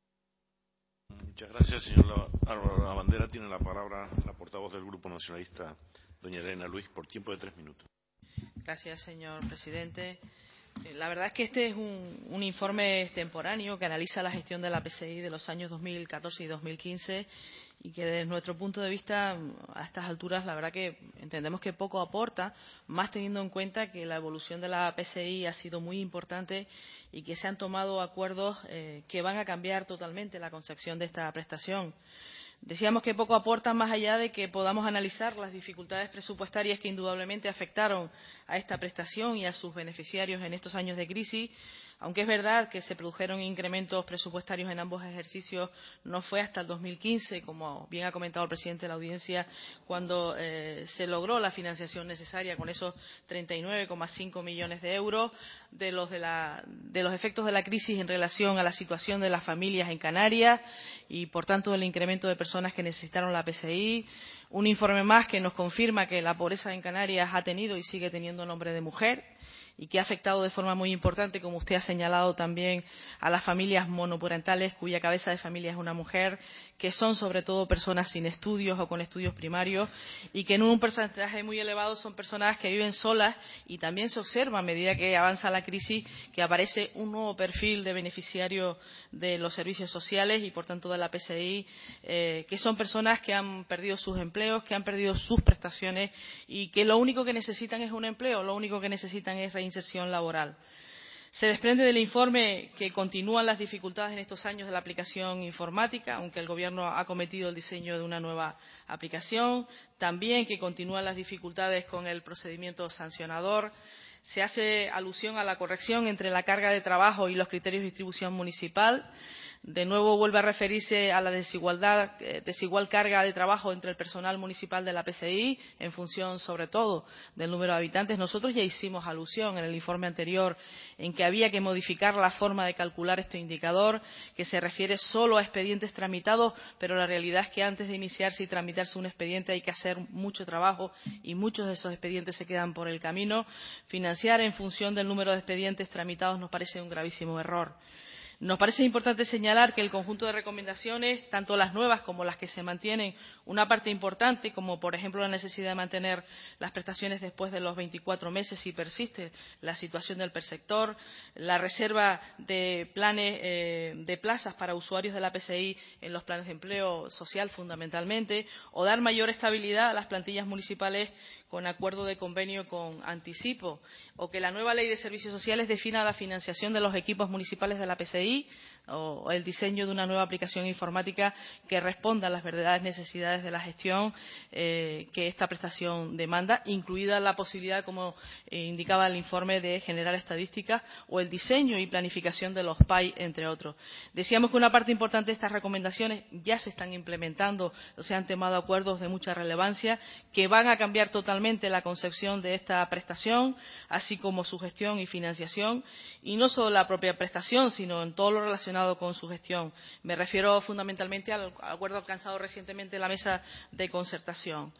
Muchas gracias, señor Lavandera. Tiene la palabra la portavoz del Grupo Nacionalista, doña Elena Luis, por tiempo de 3 minutos. Gracias, señor presidente. La verdad es que este es un informe extemporáneo que analiza la gestión de la PSI de los años 2014 y 2015 y que desde nuestro punto de vista a estas alturas la verdad que entendemos que poco aporta, más teniendo en cuenta que la evolución de la PSI ha sido muy importante y que se han tomado acuerdos que van a cambiar totalmente la concepción de esta prestación. Decíamos que poco aporta más allá de que podamos analizar las dificultades presupuestarias que indudablemente afectaron a esta prestación y a sus beneficiarios en estos años de crisis. Aunque es verdad que se produjeron incrementos presupuestarios en ambos ejercicios, no fue hasta el 2015, como bien ha comentado el presidente de la Audiencia, cuando se logró la financiación necesaria con esos 39,5 millones de euros de los efectos de la crisis en relación a la situación de las familias en Canarias y, por tanto, el incremento de personas que necesitaron la PSI. Un informe más que nos confirma que la pobreza en Canarias ha tenido y sigue teniendo nombre de mujer y que ha afectado de forma muy importante, como usted ha señalado también, a las familias monoparentales cuya cabeza de familia es una mujer, que son sobre todo personas sin estudios o con estudios primarios y que en un porcentaje muy elevado son personas que viven solas, y también se observa a medida que avanza la crisis que aparece un nuevo perfil de beneficiarios de los servicios sociales y por tanto de la PSI, que son personas que han perdido sus empleos, que han perdido sus prestaciones y que lo único que necesitan es un empleo, lo único que necesitan es reinserción laboral. Se desprende del informe que continúan las dificultades en estos años de la aplicación informática, aunque el Gobierno ha acometido el diseño de una nueva aplicación. También que continúan las dificultades con el procedimiento sancionador. Se hace alusión a la corrección entre la carga de trabajo y los criterios de distribución municipal. De nuevo vuelve a referirse a la desigual carga de trabajo entre el personal municipal de la PCI, en función sobre todo del número de habitantes. Nosotros ya hicimos alusión en el informe anterior en que había que modificar la forma de calcular este indicador, que se refiere solo a expedientes tramitados, pero la realidad es que antes de iniciarse y tramitarse un expediente hay que hacer mucho trabajo y muchos de esos expedientes se quedan por el camino. Financiar en función del número de expedientes tramitados nos parece un gravísimo error. Nos parece importante señalar que el conjunto de recomendaciones, tanto las nuevas como las que se mantienen, una parte importante, como por ejemplo la necesidad de mantener las prestaciones después de los 24 meses si persiste la situación del perceptor, la reserva de planes de plazas para usuarios de la PCI en los planes de empleo social fundamentalmente, o dar mayor estabilidad a las plantillas municipales con acuerdo de convenio con anticipo, o que la nueva Ley de Servicios Sociales defina la financiación de los equipos municipales de la PCI, o el diseño de una nueva aplicación informática que responda a las verdaderas necesidades de la gestión que esta prestación demanda, incluida la posibilidad, como indicaba el informe, de generar estadísticas o el diseño y planificación de los PAI, entre otros. Decíamos que una parte importante de estas recomendaciones ya se están implementando o se han tomado acuerdos de mucha relevancia que van a cambiar totalmente la concepción de esta prestación, así como su gestión y financiación, y no solo la propia prestación, sino en todo lo relacionado con su gestión. Me refiero fundamentalmente al acuerdo alcanzado recientemente en la mesa de concertación.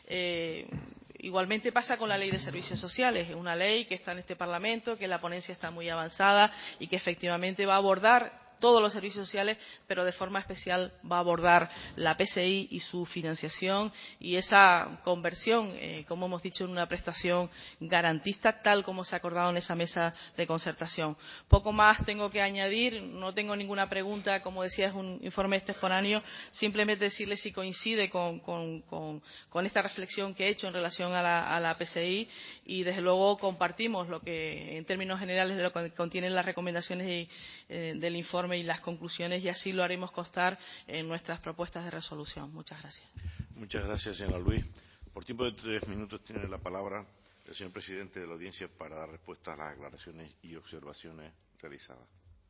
Igualmente pasa con la Ley de Servicios Sociales, una ley que está en este Parlamento, que la ponencia está muy avanzada y que efectivamente va a abordar todos los servicios sociales, pero de forma especial va a abordar la PCI y su financiación y esa conversión, como hemos dicho, en una prestación garantista, tal como se ha acordado en esa mesa de concertación. Poco más tengo que añadir, no tengo ninguna pregunta, como decía, es un informe extemporáneo, simplemente decirle si coincide con esta reflexión que he hecho en relación a la PCI, y desde luego compartimos lo que, en términos generales, de lo que contienen las recomendaciones del informe y las conclusiones, y así lo haremos constar en nuestras propuestas de resolución. Muchas gracias. Muchas gracias, señora Luis. Por tiempo de 3 minutos tiene la palabra el señor presidente de la audiencia para dar respuesta a las aclaraciones y observaciones realizadas.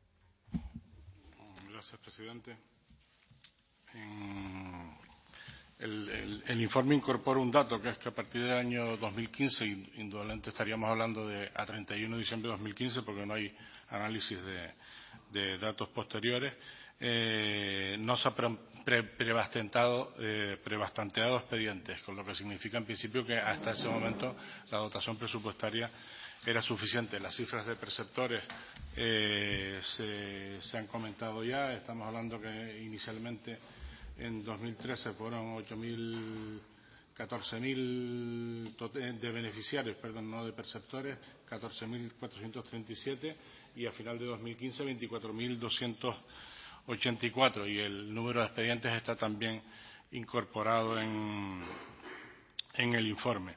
Gracias, presidente. El informe incorpora un dato, que es que a partir del año 2015, indudablemente estaríamos hablando de a 31 de diciembre de 2015, porque no hay análisis de datos posteriores, no se han prebastanteado expedientes, con lo que significa en principio que hasta ese momento la dotación presupuestaria era suficiente. Las cifras de perceptores se han comentado ya. Estamos hablando que inicialmente en 2013 fueron 14.000 de beneficiarios, perdón, no de perceptores, 14.437, y a final de 2015 24.284, y el número de expedientes está también incorporado en el informe.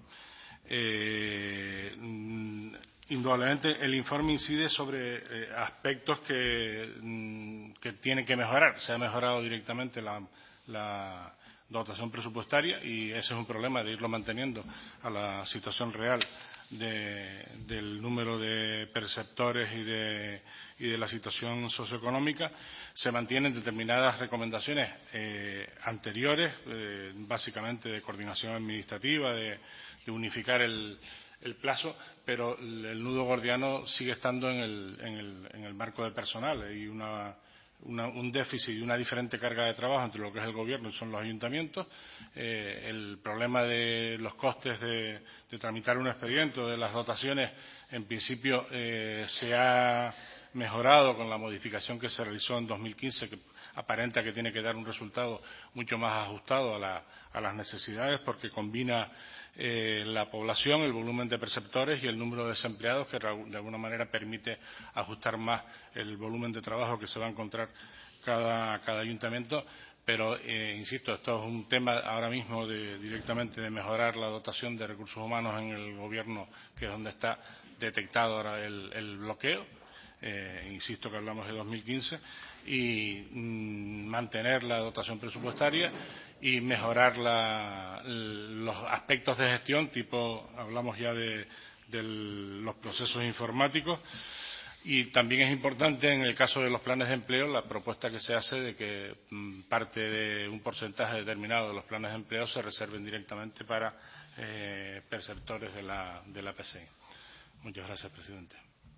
Indudablemente el informe incide sobre aspectos que tienen que mejorar. Se ha mejorado directamente la dotación presupuestaria, y ese es un problema de irlo manteniendo a la situación real del número de perceptores y de la situación socioeconómica. Se mantienen determinadas recomendaciones anteriores, básicamente de coordinación administrativa, de unificar el plazo, pero el nudo gordiano sigue estando en el marco de personal. Hay un déficit y una diferente carga de trabajo entre lo que es el gobierno y son los ayuntamientos. El problema de los costes de tramitar un expediente o de las dotaciones, en principio se ha mejorado con la modificación que se realizó en 2015, que aparenta que tiene que dar un resultado mucho más ajustado a las necesidades, porque combina la población, el volumen de perceptores y el número de desempleados, que de alguna manera permite ajustar más el volumen de trabajo que se va a encontrar cada ayuntamiento. Pero, insisto, esto es un tema ahora mismo directamente de mejorar la dotación de recursos humanos en el gobierno, que es donde está detectado ahora el bloqueo. insisto que hablamos de 2015, y mantener la dotación presupuestaria y mejorar los aspectos de gestión, hablamos ya de los procesos informáticos. Y también es importante, en el caso de los planes de empleo, la propuesta que se hace de que parte de un porcentaje determinado de los planes de empleo se reserven directamente para perceptores de la PCI. Muchas gracias, presidente.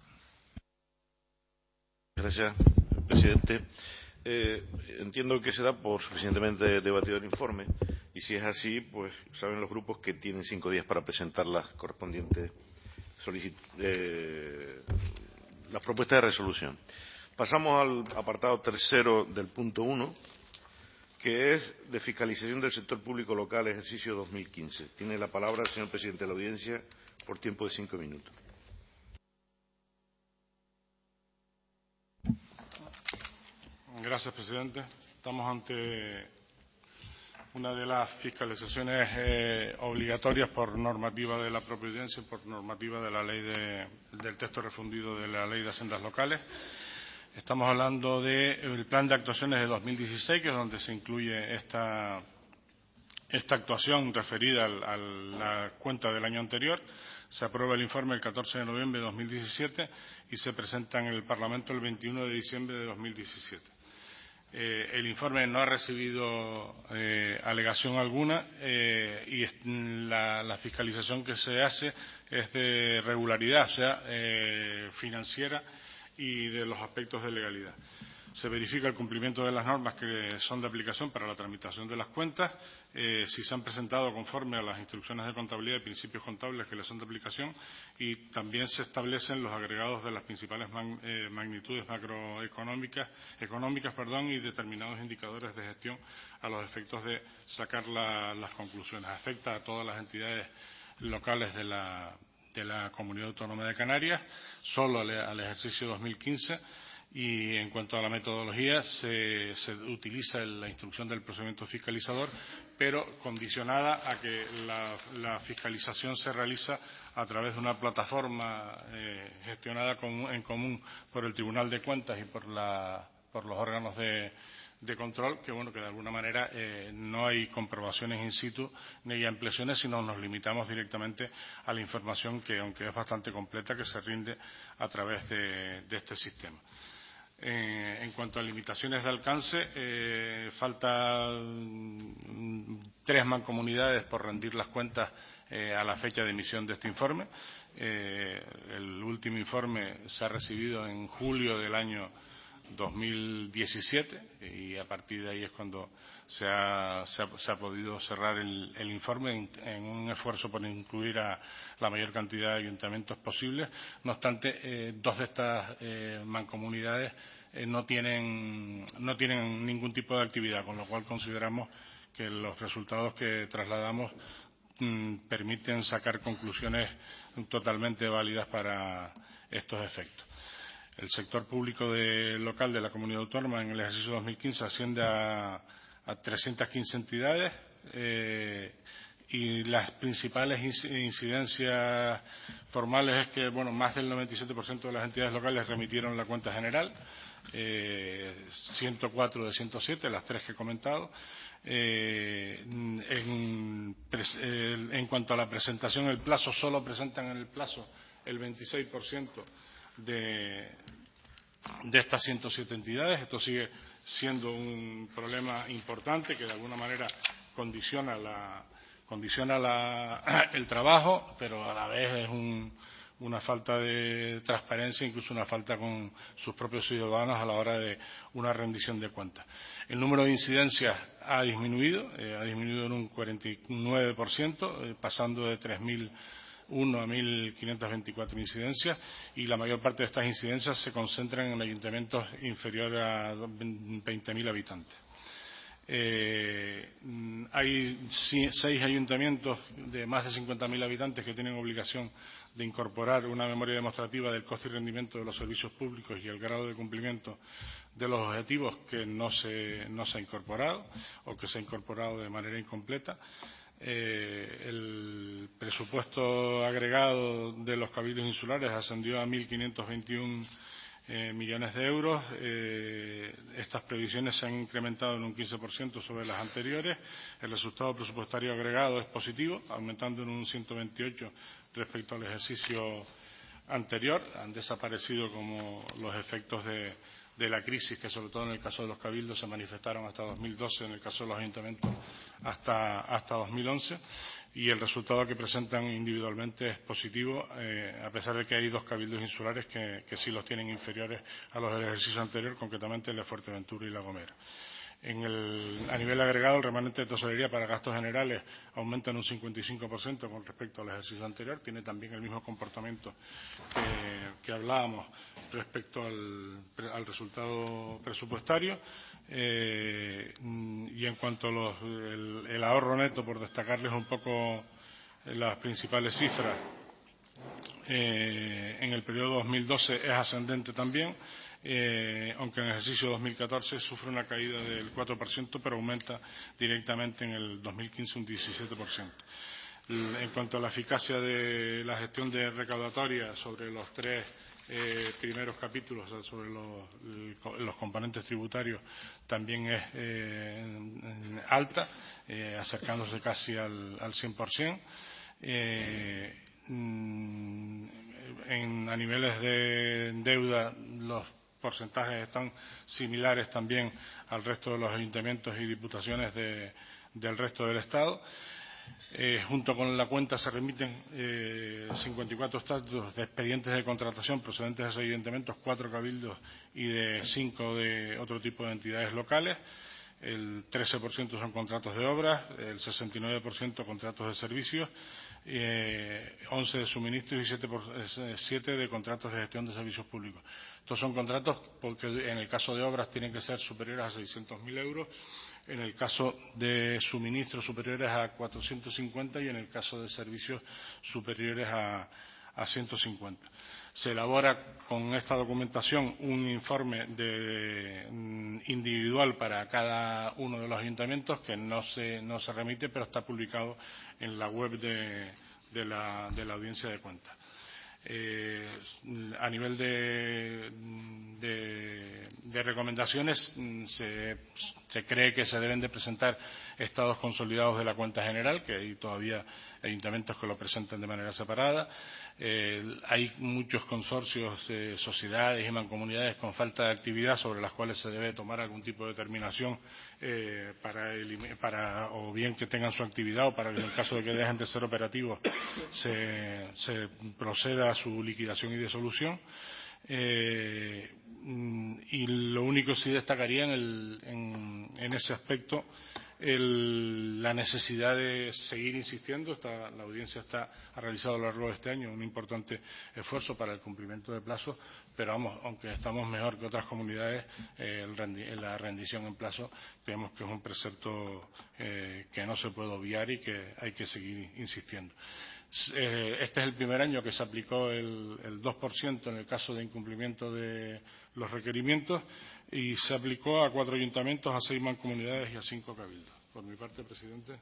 Gracias, presidente. Entiendo que se da por suficientemente debatido el informe, y si es así, pues saben los grupos que tienen 5 días para presentar las correspondientes las propuestas de resolución. Pasamos al apartado tercero del punto 1, que es de fiscalización del sector público local, ejercicio 2015. Tiene la palabra el señor presidente de la Audiencia por tiempo de 5 minutos. Gracias, presidente. Estamos ante una de las fiscalizaciones obligatorias por normativa de la propia Audiencia y por normativa de la ley del texto refundido de la Ley de Haciendas Locales. Estamos hablando del Plan de Actuaciones de 2016, que es donde se incluye esta actuación referida a la cuenta del año anterior. Se aprueba el informe el 14 de noviembre de 2017 y se presenta en el Parlamento el 21 de diciembre de 2017. El informe no ha recibido alegación alguna y la fiscalización que se hace es de regularidad, o sea, financiera y de los aspectos de legalidad. Se verifica el cumplimiento de las normas que son de aplicación para la tramitación de las cuentas, si se han presentado conforme a las instrucciones de contabilidad y principios contables que les son de aplicación, y también se establecen los agregados de las principales magnitudes macroeconómicas y determinados indicadores de gestión a los efectos de sacar las conclusiones. Afecta a todas las entidades locales de la Comunidad Autónoma de Canarias, solo al ejercicio 2015. Y en cuanto a la metodología, se utiliza la instrucción del procedimiento fiscalizador, pero condicionada a que la fiscalización se realiza a través de una plataforma gestionada en común por el Tribunal de Cuentas y por los órganos de control, que de alguna manera no hay comprobaciones in situ ni hay ampliaciones, sino nos limitamos directamente a la información que, aunque es bastante completa, que se rinde a través de este sistema. En cuanto a limitaciones de alcance, faltan 3 mancomunidades por rendir las cuentas a la fecha de emisión de este informe. El último informe se ha recibido en julio del año 2017 y a partir de ahí es cuando se ha podido cerrar el informe en un esfuerzo por incluir a la mayor cantidad de ayuntamientos posibles. No obstante, 2 de estas mancomunidades no tienen ningún tipo de actividad, con lo cual consideramos que los resultados que trasladamos permiten sacar conclusiones totalmente válidas para estos efectos. El sector público local de la Comunidad Autónoma en el ejercicio 2015 asciende a 315 entidades y las principales incidencias formales es que más del 97% de las entidades locales remitieron la cuenta general, 104 de 107, las 3 que he comentado. En cuanto a la presentación, el plazo, solo presentan en el plazo el 26% de estas 107 entidades. Esto sigue siendo un problema importante que de alguna manera condiciona el trabajo, pero a la vez es una falta de transparencia, incluso una falta con sus propios ciudadanos a la hora de una rendición de cuentas. El número de incidencias ha disminuido en un 49%, pasando de 3.001 a 1.524 incidencias, y la mayor parte de estas incidencias se concentran en ayuntamientos inferiores a 20.000 habitantes. Hay 6 ayuntamientos de más de 50.000 habitantes que tienen obligación de incorporar una memoria demostrativa del coste y rendimiento de los servicios públicos y el grado de cumplimiento de los objetivos, que no se ha incorporado o que se ha incorporado de manera incompleta. El presupuesto agregado de los cabildos insulares ascendió a 1.521 millones de euros. Estas previsiones se han incrementado en un 15% sobre las anteriores. El resultado presupuestario agregado es positivo, aumentando en un 128 respecto al ejercicio anterior. Han desaparecido como los efectos de la crisis, que sobre todo en el caso de los cabildos se manifestaron hasta 2012, en el caso de los ayuntamientos hasta 2011, y el resultado que presentan individualmente es positivo, a pesar de que hay 2 cabildos insulares que sí los tienen inferiores a los del ejercicio anterior, concretamente el de Fuerteventura y La Gomera. A nivel agregado, el remanente de tesorería para gastos generales aumenta en un 55% con respecto al ejercicio anterior. Tiene también el mismo comportamiento que hablábamos respecto al resultado presupuestario. Y en cuanto al ahorro neto, por destacarles un poco las principales cifras, en el periodo 2012 es ascendente también. Aunque en el ejercicio 2014 sufre una caída del 4%, pero aumenta directamente en el 2015 un 17%. En cuanto a la eficacia de la gestión de recaudatoria sobre los 3 primeros capítulos, o sea, sobre los componentes tributarios, también es alta, acercándose casi al 100%. A niveles de deuda, los porcentajes están similares también al resto de los ayuntamientos y diputaciones del resto del Estado. Junto con la cuenta se remiten 54 estatutos de expedientes de contratación procedentes de esos ayuntamientos, 4 cabildos y de 5 de otro tipo de entidades locales. El 13% son contratos de obras, el 69% contratos de servicios, 11 de suministros y 7 de contratos de gestión de servicios públicos. Estos son contratos porque en el caso de obras tienen que ser superiores a 600.000 euros, en el caso de suministros superiores a 450 y en el caso de servicios superiores a 150. Se elabora con esta documentación un informe individual para cada uno de los ayuntamientos que no se remite, pero está publicado en la web de la Audiencia de Cuentas. A nivel de recomendaciones, se cree que se deben de presentar estados consolidados de la cuenta general, que hay todavía ayuntamientos que lo presentan de manera separada. Hay muchos consorcios, sociedades y mancomunidades con falta de actividad sobre las cuales se debe tomar algún tipo de determinación para o bien que tengan su actividad o para que en el caso de que dejen de ser operativos se proceda a su liquidación y disolución. Y lo único sí destacaría en ese aspecto la necesidad de seguir insistiendo. La audiencia ha realizado a lo largo de este año un importante esfuerzo para el cumplimiento de plazos, pero aunque estamos mejor que otras comunidades, la rendición en plazo creemos que es un precepto que no se puede obviar y que hay que seguir insistiendo. Este es el primer año que se aplicó el 2% en el caso de incumplimiento de los requerimientos y se aplicó a 4 ayuntamientos, a 6 mancomunidades y a 5 cabildos. Por mi parte, presidente.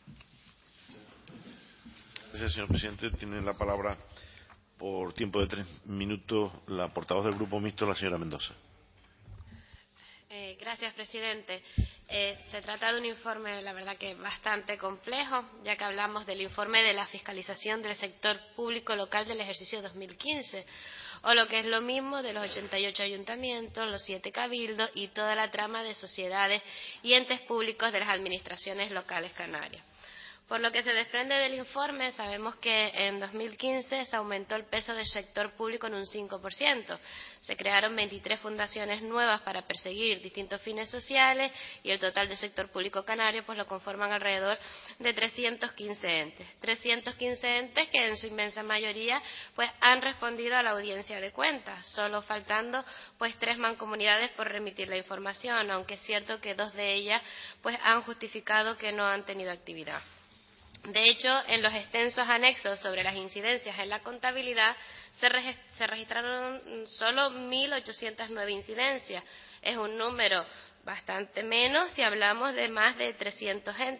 Gracias, señor presidente. Tiene la palabra por tiempo de 3 minutos la portavoz del Grupo Mixto, la señora Mendoza. Gracias, presidente. Se trata de un informe, la verdad que bastante complejo, ya que hablamos del informe de la fiscalización del sector público local del ejercicio 2015, o lo que es lo mismo de los 88 ayuntamientos, los 7 cabildos y toda la trama de sociedades y entes públicos de las administraciones locales canarias. Por lo que se desprende del informe, sabemos que en 2015 se aumentó el peso del sector público en un 5%. Se crearon 23 fundaciones nuevas para perseguir distintos fines sociales y el total del sector público canario pues lo conforman alrededor de 315 entes. 315 entes que en su inmensa mayoría pues han respondido a la audiencia de cuentas, solo faltando pues 3 mancomunidades por remitir la información, aunque es cierto que 2 de ellas pues han justificado que no han tenido actividad. De hecho, en los extensos anexos sobre las incidencias en la contabilidad se registraron solo 1.809 incidencias. Es un número bastante menos si hablamos de más de 300 entes.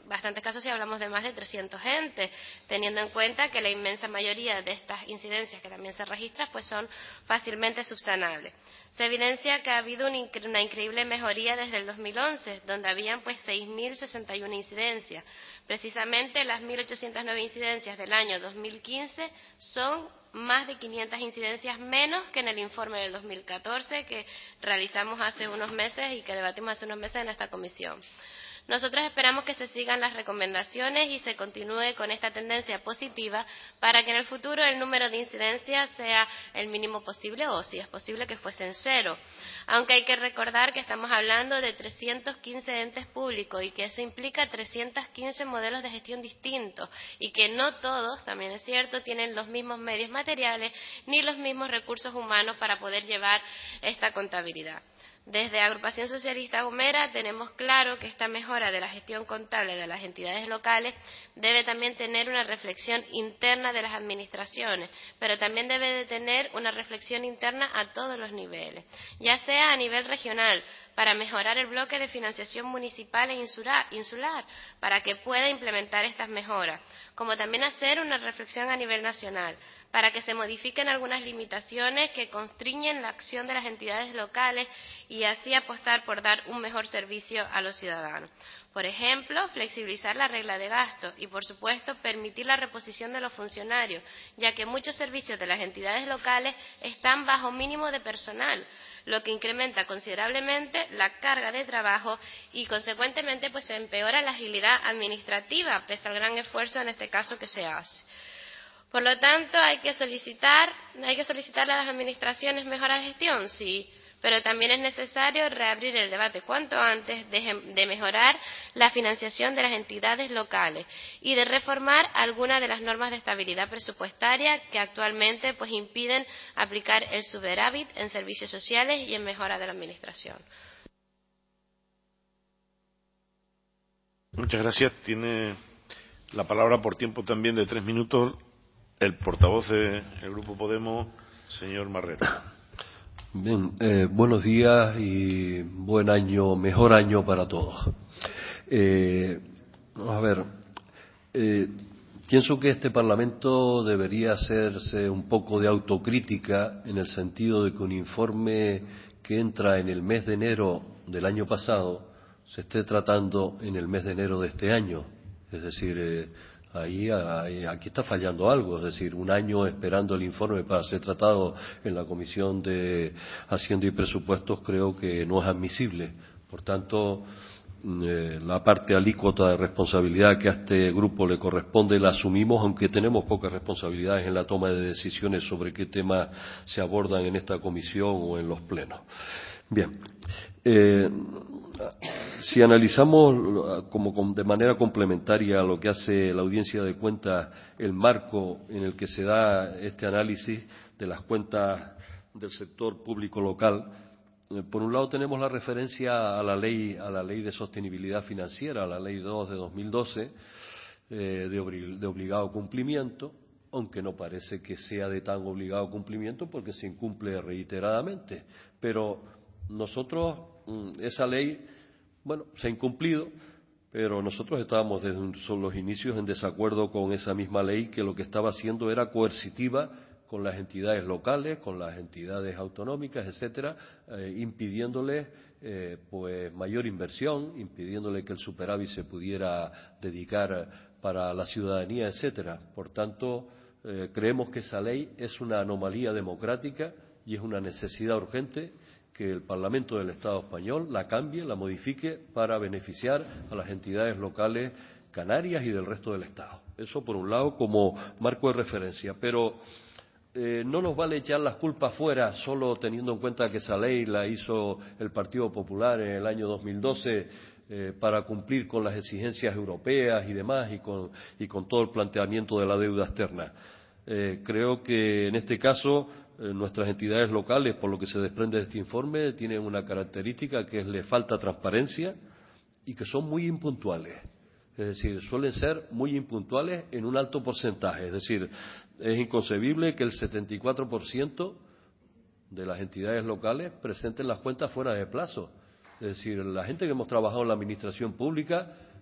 bastantes casos si hablamos de más de 300 entes, teniendo en cuenta que la inmensa mayoría de estas incidencias que también se registran pues son fácilmente subsanables. Se evidencia que ha habido una increíble mejoría desde el 2011, donde habían pues 6.061 incidencias. Precisamente las 1.809 incidencias del año 2015 son más de 500 incidencias menos que en el informe del 2014 que realizamos hace unos meses y que debatimos hace unos meses en esta comisión. Nosotros esperamos que se sigan las recomendaciones y se continúe con esta tendencia positiva para que en el futuro el número de incidencias sea el mínimo posible o, si es posible, que fuesen 0. Aunque hay que recordar que estamos hablando de 315 entes públicos y que eso implica 315 modelos de gestión distintos y que no todos, también es cierto, tienen los mismos medios materiales ni los mismos recursos humanos para poder llevar esta contabilidad. Desde Agrupación Socialista Gomera tenemos claro que esta mejora de la gestión contable de las entidades locales debe también tener una reflexión interna de las administraciones, pero también debe de tener una reflexión interna a todos los niveles, ya sea a nivel regional, para mejorar el bloque de financiación municipal e insular, para que pueda implementar estas mejoras, como también hacer una reflexión a nivel nacional, para que se modifiquen algunas limitaciones que constriñen la acción de las entidades locales y así apostar por dar un mejor servicio a los ciudadanos. Por ejemplo, flexibilizar la regla de gasto y, por supuesto, permitir la reposición de los funcionarios, ya que muchos servicios de las entidades locales están bajo mínimo de personal, lo que incrementa considerablemente la carga de trabajo y, consecuentemente, pues se empeora la agilidad administrativa, pese al gran esfuerzo en este caso que se hace. Por lo tanto, hay que solicitarle a las administraciones mejora de gestión, sí, pero también es necesario reabrir el debate cuanto antes de mejorar la financiación de las entidades locales y de reformar algunas de las normas de estabilidad presupuestaria que actualmente pues impiden aplicar el superávit en servicios sociales y en mejora de la administración. Muchas gracias. Tiene la palabra por tiempo también de 3 minutos el portavoz del Grupo Podemos, señor Marrero. Bien, buenos días y buen año, mejor año para todos. Vamos a ver, pienso que este Parlamento debería hacerse un poco de autocrítica en el sentido de que un informe que entra en el mes de enero del año pasado se esté tratando en el mes de enero de este año. Es decir, aquí está fallando algo, es decir, un año esperando el informe para ser tratado en la Comisión de Hacienda y Presupuestos creo que no es admisible. Por tanto, la parte alícuota de responsabilidad que a este grupo le corresponde la asumimos, aunque tenemos pocas responsabilidades en la toma de decisiones sobre qué temas se abordan en esta comisión o en los plenos. Bien. Si analizamos de manera complementaria a lo que hace la Audiencia de Cuentas, el marco en el que se da este análisis de las cuentas del sector público local, por un lado tenemos la referencia a la ley de sostenibilidad financiera, a la ley 2 de 2012, de obligado cumplimiento, aunque no parece que sea de tan obligado cumplimiento porque se incumple reiteradamente, pero nosotros, esa ley, bueno, se ha incumplido, pero nosotros estábamos desde los inicios en desacuerdo con esa misma ley, que lo que estaba haciendo era coercitiva con las entidades locales, con las entidades autonómicas, etcétera, impidiéndoles pues mayor inversión, impidiéndole que el superávit se pudiera dedicar para la ciudadanía, etcétera. Por tanto, creemos que esa ley es una anomalía democrática y es una necesidad urgente que el Parlamento del Estado español la cambie, la modifique para beneficiar a las entidades locales canarias y del resto del Estado. Eso por un lado como marco de referencia, pero no nos vale echar las culpas fuera solo teniendo en cuenta que esa ley la hizo el Partido Popular en el año 2012 para cumplir con las exigencias europeas y demás y con todo el planteamiento de la deuda externa. Creo que en este caso nuestras entidades locales, por lo que se desprende de este informe, tienen una característica que es le falta transparencia y que son muy impuntuales. Es decir, suelen ser muy impuntuales en un alto porcentaje. Es decir, es inconcebible que el 74% de las entidades locales presenten las cuentas fuera de plazo. Es decir, la gente que hemos trabajado en la administración pública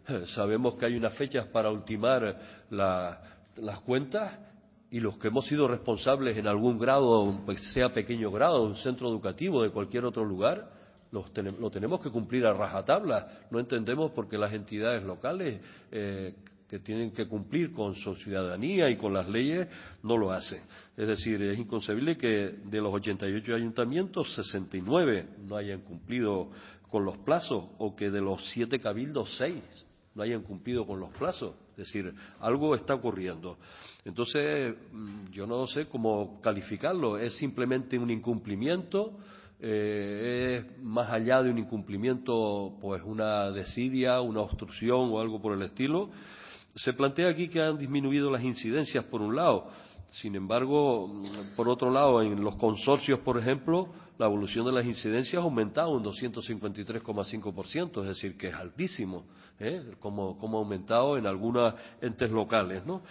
sabemos que hay unas fechas para ultimar las cuentas y los que hemos sido responsables en algún grado, sea pequeño grado, un centro educativo, de cualquier otro lugar, lo tenemos que cumplir a rajatabla. No entendemos por qué las entidades locales que tienen que cumplir con su ciudadanía y con las leyes no lo hacen. Es decir, es inconcebible que de los 88 ayuntamientos, 69 no hayan cumplido con los plazos, o que de los 7 cabildos, 6 no hayan cumplido con los plazos. Es decir, algo está ocurriendo. Entonces, yo no sé cómo calificarlo. ¿Es simplemente un incumplimiento? ¿Es más allá de un incumplimiento, pues una desidia, una obstrucción o algo por el estilo? Se plantea aquí que han disminuido las incidencias por un lado. Sin embargo, por otro lado, en los consorcios, por ejemplo, la evolución de las incidencias ha aumentado un 253,5%, es decir, que es altísimo, como ha aumentado en algunos entes locales, ¿no?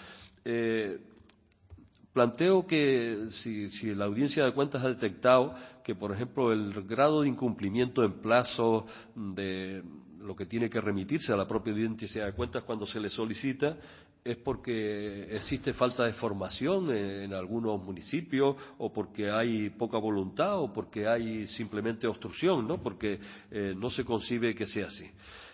Planteo que si la Audiencia de Cuentas ha detectado que, por ejemplo, el grado de incumplimiento en plazo de lo que tiene que remitirse a la propia Audiencia de Cuentas cuando se le solicita, es porque existe falta de formación en algunos municipios, o porque hay poca voluntad, o porque hay simplemente obstrucción, ¿no? Porque no se concibe que sea así.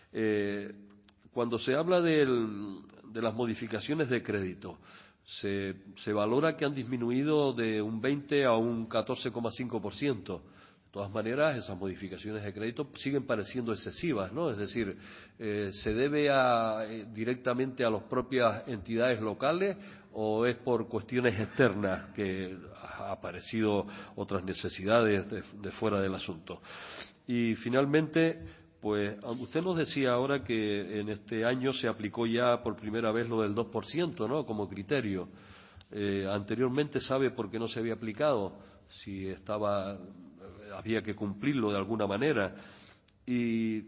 Cuando se habla de las modificaciones de crédito, se valora que han disminuido de un 20 a un 14,5%. De todas maneras, esas modificaciones de crédito siguen pareciendo excesivas, ¿no? Es decir, ¿se debe directamente a las propias entidades locales o es por cuestiones externas que ha aparecido otras necesidades de fuera del asunto? Y finalmente, pues usted nos decía ahora que en este año se aplicó ya por primera vez lo del 2%, ¿no?, como criterio. Anteriormente, ¿sabe por qué no se había aplicado? Si había que cumplirlo de alguna manera. Y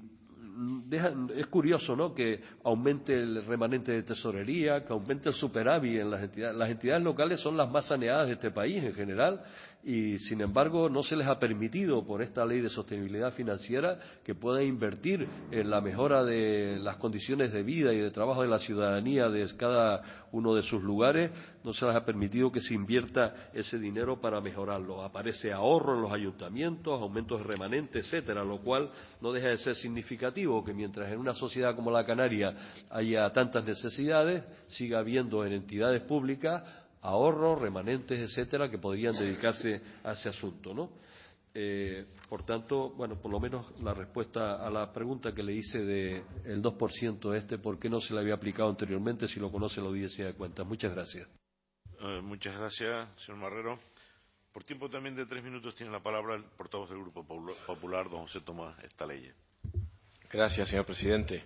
es curioso, ¿no?, que aumente el remanente de tesorería, que aumente el superávit en las entidades. Las entidades locales son las más saneadas de este país en general, y sin embargo no se les ha permitido por esta ley de sostenibilidad financiera que puedan invertir en la mejora de las condiciones de vida y de trabajo de la ciudadanía de cada uno de sus lugares. No se les ha permitido que se invierta ese dinero para mejorarlo. Aparece ahorro en los ayuntamientos, aumentos de remanente, etcétera, lo cual no deja de ser significativo, que mientras en una sociedad como la canaria haya tantas necesidades, siga habiendo en entidades públicas ahorros, remanentes, etcétera, que podrían dedicarse a ese asunto, ¿no? Por tanto, bueno, por lo menos la respuesta a la pregunta que le hice del 2% ¿por qué no se le había aplicado anteriormente, si lo conoce la Audiencia de Cuentas? Muchas gracias. Muchas gracias, señor Marrero. Por tiempo también de 3 minutos tiene la palabra el portavoz del Grupo Popular, don José Tomás Estalella. Gracias, señor presidente.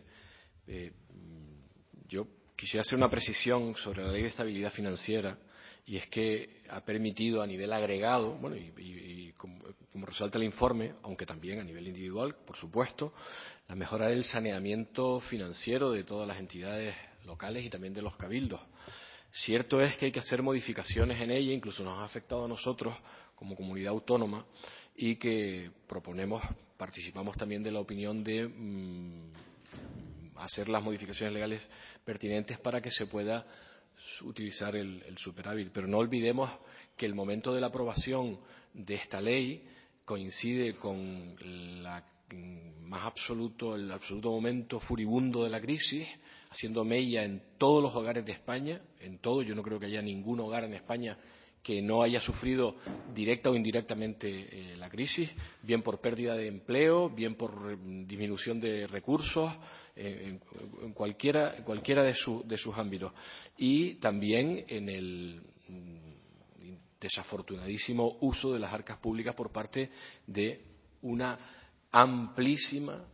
Yo quisiera hacer una precisión sobre la Ley de Estabilidad Financiera, y es que ha permitido a nivel agregado, bueno, y como resalta el informe, aunque también a nivel individual, por supuesto, la mejora del saneamiento financiero de todas las entidades locales y también de los cabildos. Cierto es que hay que hacer modificaciones en ella, incluso nos ha afectado a nosotros como comunidad autónoma, y que participamos también de la opinión de hacer las modificaciones legales pertinentes para que se pueda utilizar el superávit. Pero no olvidemos que el momento de la aprobación de esta ley coincide con el absoluto momento furibundo de la crisis, haciendo mella en todos los hogares de España, en todo. Yo no creo que haya ningún hogar en España que no haya sufrido directa o indirectamente la crisis, bien por pérdida de empleo, bien por disminución de recursos, en cualquiera de sus ámbitos. Y también en el desafortunadísimo uso de las arcas públicas por parte de una amplísima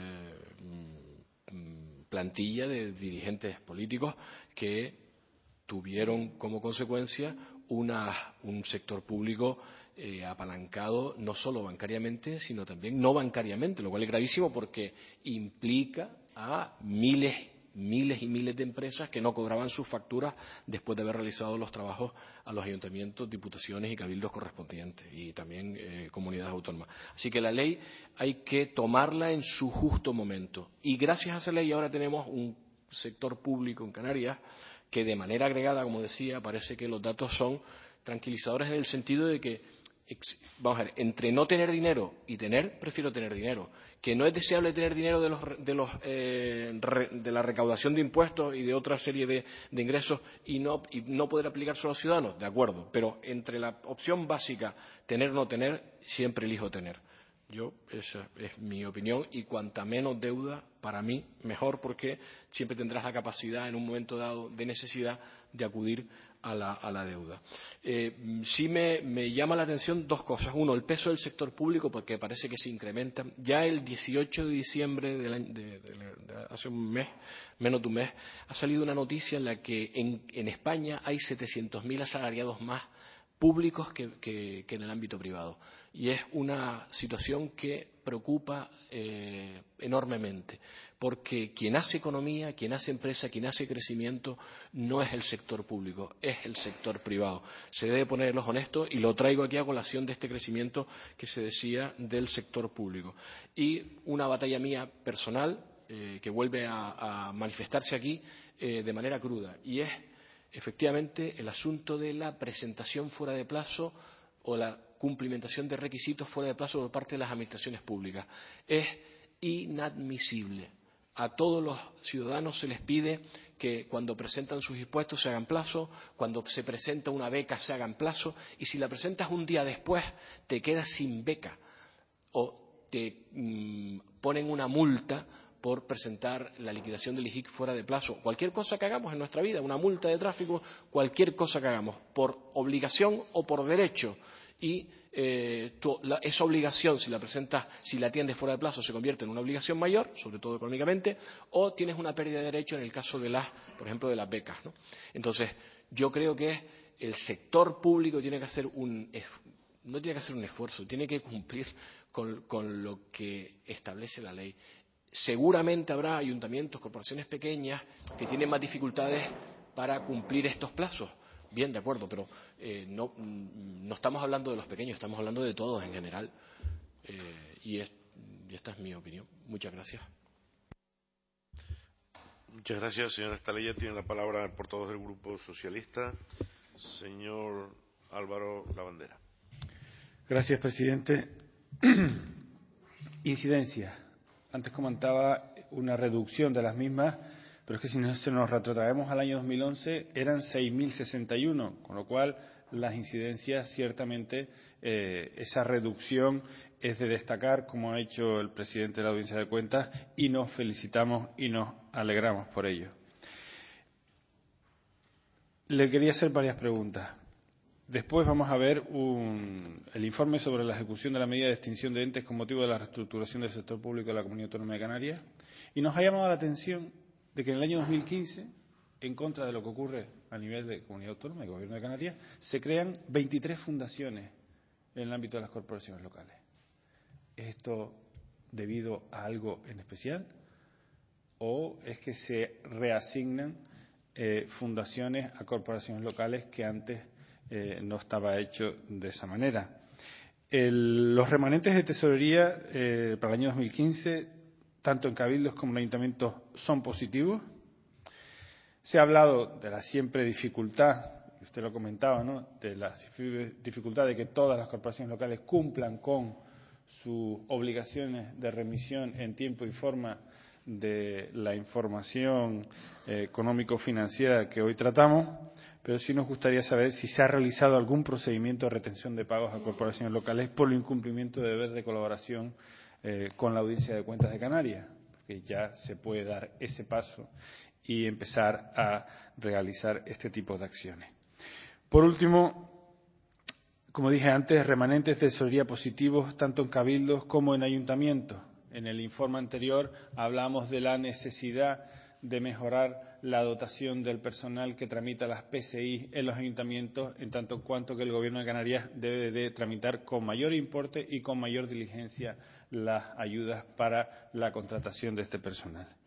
plantilla de dirigentes políticos que tuvieron como consecuencia un sector público apalancado no solo bancariamente, sino también no bancariamente, lo cual es gravísimo porque implica a miles miles y miles de empresas que no cobraban sus facturas después de haber realizado los trabajos a los ayuntamientos, diputaciones y cabildos correspondientes, y también comunidades autónomas. Así que la ley hay que tomarla en su justo momento. Y gracias a esa ley ahora tenemos un sector público en Canarias que, de manera agregada, como decía, parece que los datos son tranquilizadores en el sentido de que, vamos a ver, entre no tener dinero y tener, prefiero tener dinero. Que no es deseable tener dinero de la recaudación de impuestos y de otra serie de ingresos y no poder aplicárselo a los ciudadanos, de acuerdo, pero entre la opción básica, tener o no tener, siempre elijo tener. Esa es mi opinión, y cuanta menos deuda, para mí, mejor, porque siempre tendrás la capacidad en un momento dado de necesidad de acudir a la deuda. Sí me llama la atención dos cosas. Uno, el peso del sector público, porque parece que se incrementa. Ya el 18 de diciembre de hace un mes, menos de un mes, ha salido una noticia en la que en España hay 700.000 asalariados más públicos que en el ámbito privado. Y es una situación que preocupa enormemente, porque quien hace economía, quien hace empresa, quien hace crecimiento, no es el sector público, es el sector privado. Se debe poner los honestos, y lo traigo aquí a colación de este crecimiento que se decía del sector público. Y una batalla mía personal que vuelve a manifestarse aquí de manera cruda, y es efectivamente el asunto de la presentación fuera de plazo o la cumplimentación de requisitos fuera de plazo por parte de las administraciones públicas. Es inadmisible. A todos los ciudadanos se les pide que cuando presentan sus impuestos se hagan plazo, cuando se presenta una beca se hagan plazo, y si la presentas un día después te quedas sin beca o te ponen una multa por presentar la liquidación del IJIC fuera de plazo. Cualquier cosa que hagamos en nuestra vida, una multa de tráfico, cualquier cosa que hagamos, por obligación o por derecho, y esa obligación, si la presentas, si la atiendes fuera de plazo, se convierte en una obligación mayor, sobre todo económicamente, o tienes una pérdida de derecho en el caso de por ejemplo, de las becas, ¿no? Entonces, yo creo que el sector público tiene que hacer no tiene que hacer un esfuerzo, tiene que cumplir con lo que establece la ley. Seguramente habrá ayuntamientos, corporaciones pequeñas que tienen más dificultades para cumplir estos plazos. Bien, de acuerdo, pero no estamos hablando de los pequeños, estamos hablando de todos en general. Y esta es mi opinión. Muchas gracias. Muchas gracias, señora Estalella. Tiene la palabra el portavoz del Grupo Socialista, señor Álvaro Lavandera. Gracias, presidente. Incidencias. Antes comentaba una reducción de las mismas, pero es que si nos retrotraemos al año 2011 eran 6.061, con lo cual las incidencias ciertamente esa reducción es de destacar, como ha hecho el presidente de la Audiencia de Cuentas, y nos felicitamos y nos alegramos por ello. Le quería hacer varias preguntas. Después vamos a ver el informe sobre la ejecución de la medida de extinción de entes con motivo de la reestructuración del sector público de la Comunidad Autónoma de Canarias, y nos ha llamado la atención de que en el año 2015, en contra de lo que ocurre a nivel de Comunidad Autónoma y Gobierno de Canarias, se crean 23 fundaciones en el ámbito de las corporaciones locales. ¿Es esto debido a algo en especial o es que se reasignan fundaciones a corporaciones locales que antes no estaba hecho de esa manera? Los remanentes de tesorería para el año 2015, tanto en cabildos como en ayuntamientos, son positivos. Se ha hablado de la siempre dificultad, usted lo comentaba, ¿no?, de la dificultad de que todas las corporaciones locales cumplan con sus obligaciones de remisión en tiempo y forma de la información económico-financiera que hoy tratamos, pero sí nos gustaría saber si se ha realizado algún procedimiento de retención de pagos a corporaciones locales por el incumplimiento de deber de colaboración con la Audiencia de Cuentas de Canarias, que ya se puede dar ese paso y empezar a realizar este tipo de acciones. Por último, como dije antes, remanentes de tesorería positivos tanto en cabildos como en ayuntamientos. En el informe anterior hablamos de la necesidad de mejorar la dotación del personal que tramita las PSI en los ayuntamientos, en tanto en cuanto que el Gobierno de Canarias debe de tramitar con mayor importe y con mayor diligencia las ayudas para la contratación de este personal.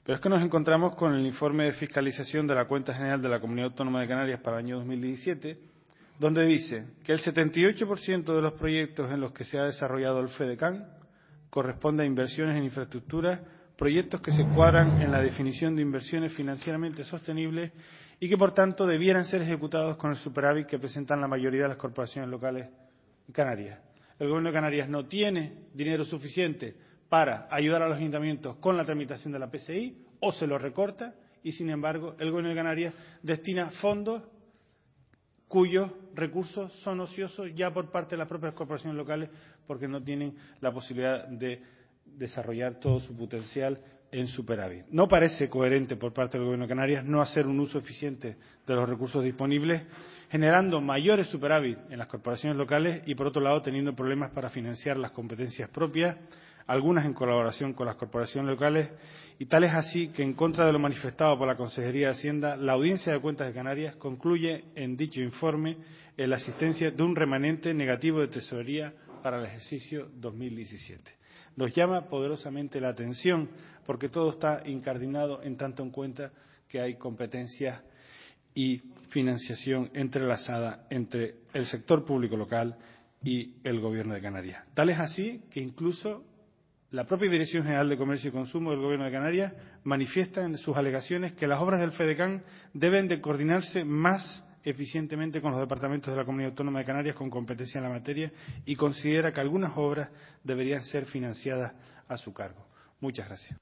Pero es que nos encontramos con el informe de fiscalización de la Cuenta General de la Comunidad Autónoma de Canarias para el año 2017, donde dice que el 78% de los proyectos en los que se ha desarrollado el FEDECAN corresponde a inversiones en infraestructuras, proyectos que se cuadran en la definición de inversiones financieramente sostenibles y que, por tanto, debieran ser ejecutados con el superávit que presentan la mayoría de las corporaciones locales en Canarias. El Gobierno de Canarias no tiene dinero suficiente para ayudar a los ayuntamientos con la tramitación de la PCI, o se lo recorta, y sin embargo el Gobierno de Canarias destina fondos cuyos recursos son ociosos ya por parte de las propias corporaciones locales porque no tienen la posibilidad de desarrollar todo su potencial en superávit. No parece coherente por parte del Gobierno de Canarias no hacer un uso eficiente de los recursos disponibles, generando mayores superávit en las corporaciones locales y, por otro lado, teniendo problemas para financiar las competencias propias, algunas en colaboración con las corporaciones locales, y tal es así que, en contra de lo manifestado por la Consejería de Hacienda, la Audiencia de Cuentas de Canarias concluye en dicho informe en la existencia de un remanente negativo de tesorería para el ejercicio 2017. Nos llama poderosamente la atención porque todo está incardinado en tanto en cuenta que hay competencias y financiación entrelazada entre el sector público local y el Gobierno de Canarias. Tal es así que incluso la propia Dirección General de Comercio y Consumo del Gobierno de Canarias manifiesta en sus alegaciones que las obras del FEDECAN deben de coordinarse más eficientemente con los departamentos de la Comunidad Autónoma de Canarias con competencia en la materia y considera que algunas obras deberían ser financiadas a su cargo. Muchas gracias.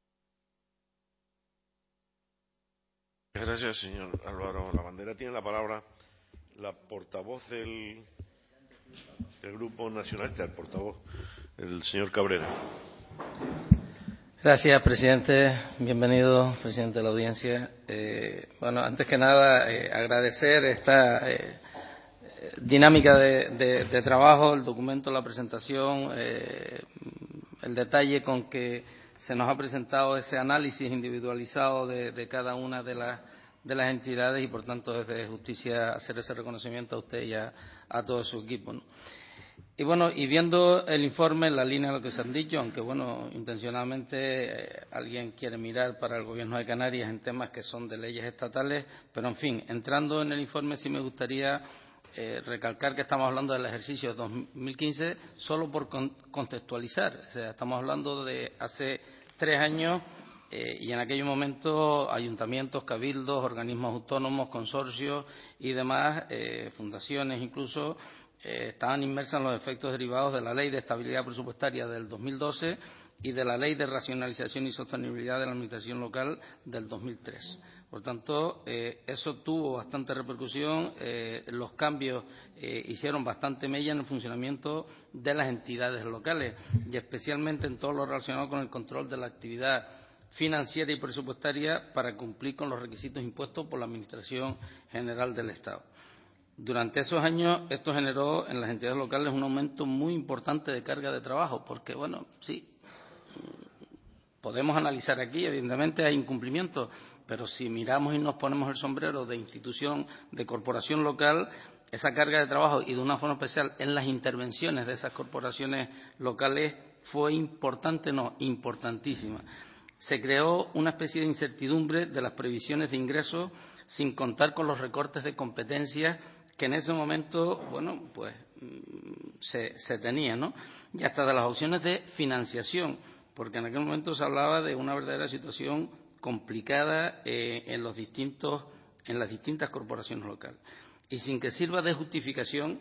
Gracias, señor Álvaro Lavandera. Tiene la palabra la portavoz del Grupo Nacionalista, el portavoz, el señor Cabrera. Gracias, presidente. Bienvenido, presidente de la audiencia. Bueno, antes que nada, agradecer esta dinámica de trabajo, el documento, la presentación, el detalle con que se nos ha presentado ese análisis individualizado de cada una de las entidades y, por tanto, desde Justicia hacer ese reconocimiento a usted y a todo su equipo, ¿no? Y bueno, y viendo el informe en la línea de lo que se han dicho, aunque bueno, intencionadamente alguien quiere mirar para el Gobierno de Canarias en temas que son de leyes estatales, pero en fin, entrando en el informe sí me gustaría recalcar que estamos hablando del ejercicio 2015 solo por contextualizar. O sea, estamos hablando de hace 3 años y en aquel momento ayuntamientos, cabildos, organismos autónomos, consorcios y demás, fundaciones incluso, estaban inmersas en los efectos derivados de la Ley de Estabilidad Presupuestaria del 2012 y de la Ley de Racionalización y Sostenibilidad de la Administración Local del 2003. Por tanto, eso tuvo bastante repercusión, los cambios hicieron bastante mella en el funcionamiento de las entidades locales y especialmente en todo lo relacionado con el control de la actividad financiera y presupuestaria para cumplir con los requisitos impuestos por la Administración General del Estado. Durante esos años esto generó en las entidades locales un aumento muy importante de carga de trabajo, porque, bueno, sí, podemos analizar aquí, evidentemente hay incumplimientos, pero si miramos y nos ponemos el sombrero de institución, de corporación local, esa carga de trabajo y de una forma especial en las intervenciones de esas corporaciones locales fue importante, no, importantísima. Se creó una especie de incertidumbre de las previsiones de ingresos sin contar con los recortes de competencias que en ese momento, bueno, pues se tenía, ¿no? Y hasta de las opciones de financiación, porque en aquel momento se hablaba de una verdadera situación complicada en las distintas corporaciones locales. Y sin que sirva de justificación,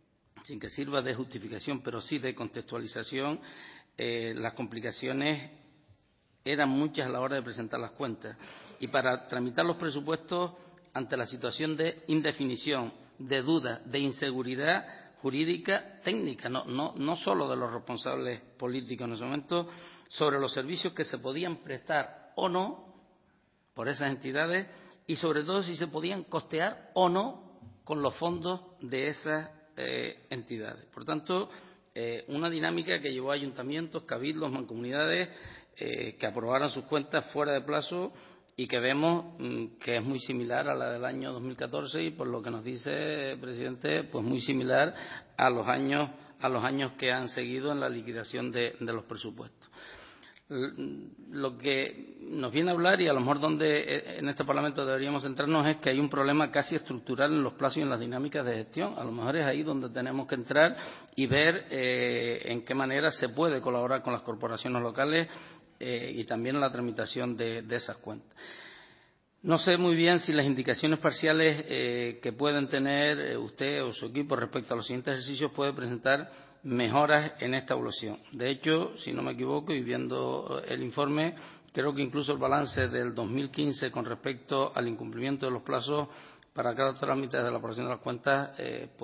pero sí de contextualización, las complicaciones eran muchas a la hora de presentar las cuentas. Y para tramitar los presupuestos, ante la situación de indefinición, de duda, de inseguridad jurídica técnica, no solo de los responsables políticos en ese momento, sobre los servicios que se podían prestar o no por esas entidades y sobre todo si se podían costear o no con los fondos de esas entidades. Por tanto, una dinámica que llevó a ayuntamientos, cabildos, mancomunidades que aprobaran sus cuentas fuera de plazo y que vemos que es muy similar a la del año 2014 y por lo que nos dice, presidente, pues muy similar a los años que han seguido en la liquidación de los presupuestos. Lo que nos viene a hablar, y a lo mejor donde en este Parlamento deberíamos centrarnos, es que hay un problema casi estructural en los plazos y en las dinámicas de gestión. A lo mejor es ahí donde tenemos que entrar y ver en qué manera se puede colaborar con las corporaciones locales y también en la tramitación de esas cuentas. No sé muy bien si las indicaciones parciales que pueden tener usted o su equipo respecto a los siguientes ejercicios puede presentar mejoras en esta evaluación. De hecho, si no me equivoco, y viendo el informe, creo que incluso el balance del 2015 con respecto al incumplimiento de los plazos para cada trámite de la aprobación de las cuentas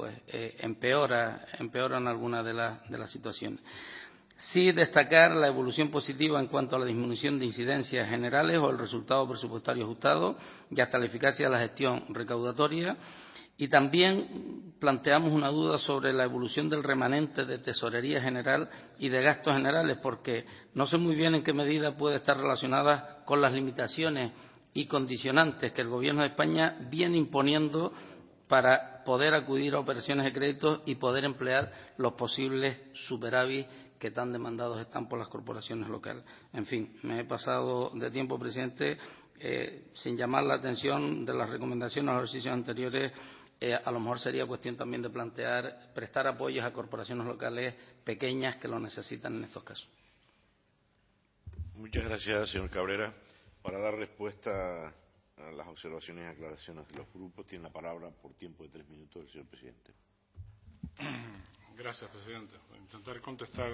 empeoran algunas de las situaciones. Sí destacar la evolución positiva en cuanto a la disminución de incidencias generales o el resultado presupuestario ajustado y hasta la eficacia de la gestión recaudatoria. Y también planteamos una duda sobre la evolución del remanente de tesorería general y de gastos generales, porque no sé muy bien en qué medida puede estar relacionada con las limitaciones y condicionantes que el Gobierno de España viene imponiendo para poder acudir a operaciones de crédito y poder emplear los posibles superávit que tan demandados están por las corporaciones locales. En fin, me he pasado de tiempo, presidente, sin llamar la atención de las recomendaciones a los ejercicios anteriores. A lo mejor sería cuestión también de prestar apoyos a corporaciones locales pequeñas que lo necesitan en estos casos. Muchas gracias, señor Cabrera. Para dar respuesta a las observaciones y aclaraciones de los grupos, tiene la palabra por tiempo de 3 minutos el señor presidente. Gracias, presidente. Voy a intentar contestar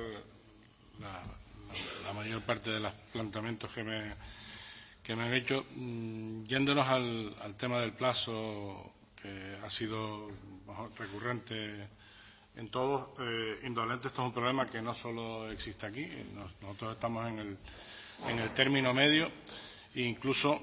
la mayor parte de los planteamientos que me han hecho. Yéndonos al tema del plazo, que ha sido recurrente en todos, indudablemente esto es un problema que no solo existe aquí. Nosotros estamos en el término medio e incluso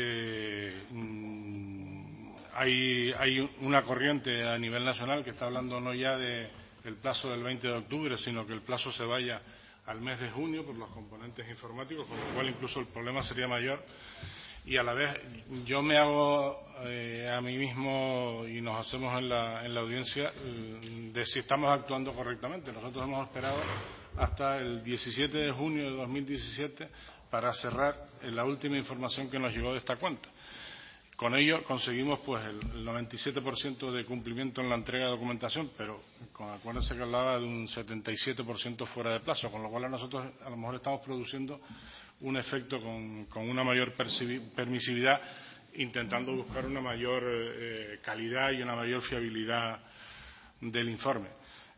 hay una corriente a nivel nacional que está hablando no ya del plazo del 20 de octubre, sino que el plazo se vaya al mes de junio por los componentes informáticos, con lo cual incluso el problema sería mayor. Y a la vez yo me hago a mí mismo y nos hacemos en la audiencia de si estamos actuando correctamente. Nosotros hemos esperado hasta el 17 de junio de 2017 para cerrar la última información que nos llegó de esta cuenta. Con ello conseguimos pues el 97% de cumplimiento en la entrega de documentación, pero acuérdense que hablaba de un 77% fuera de plazo, con lo cual nosotros a lo mejor estamos produciendo un efecto con una mayor permisividad, intentando buscar una mayor calidad y una mayor fiabilidad del informe.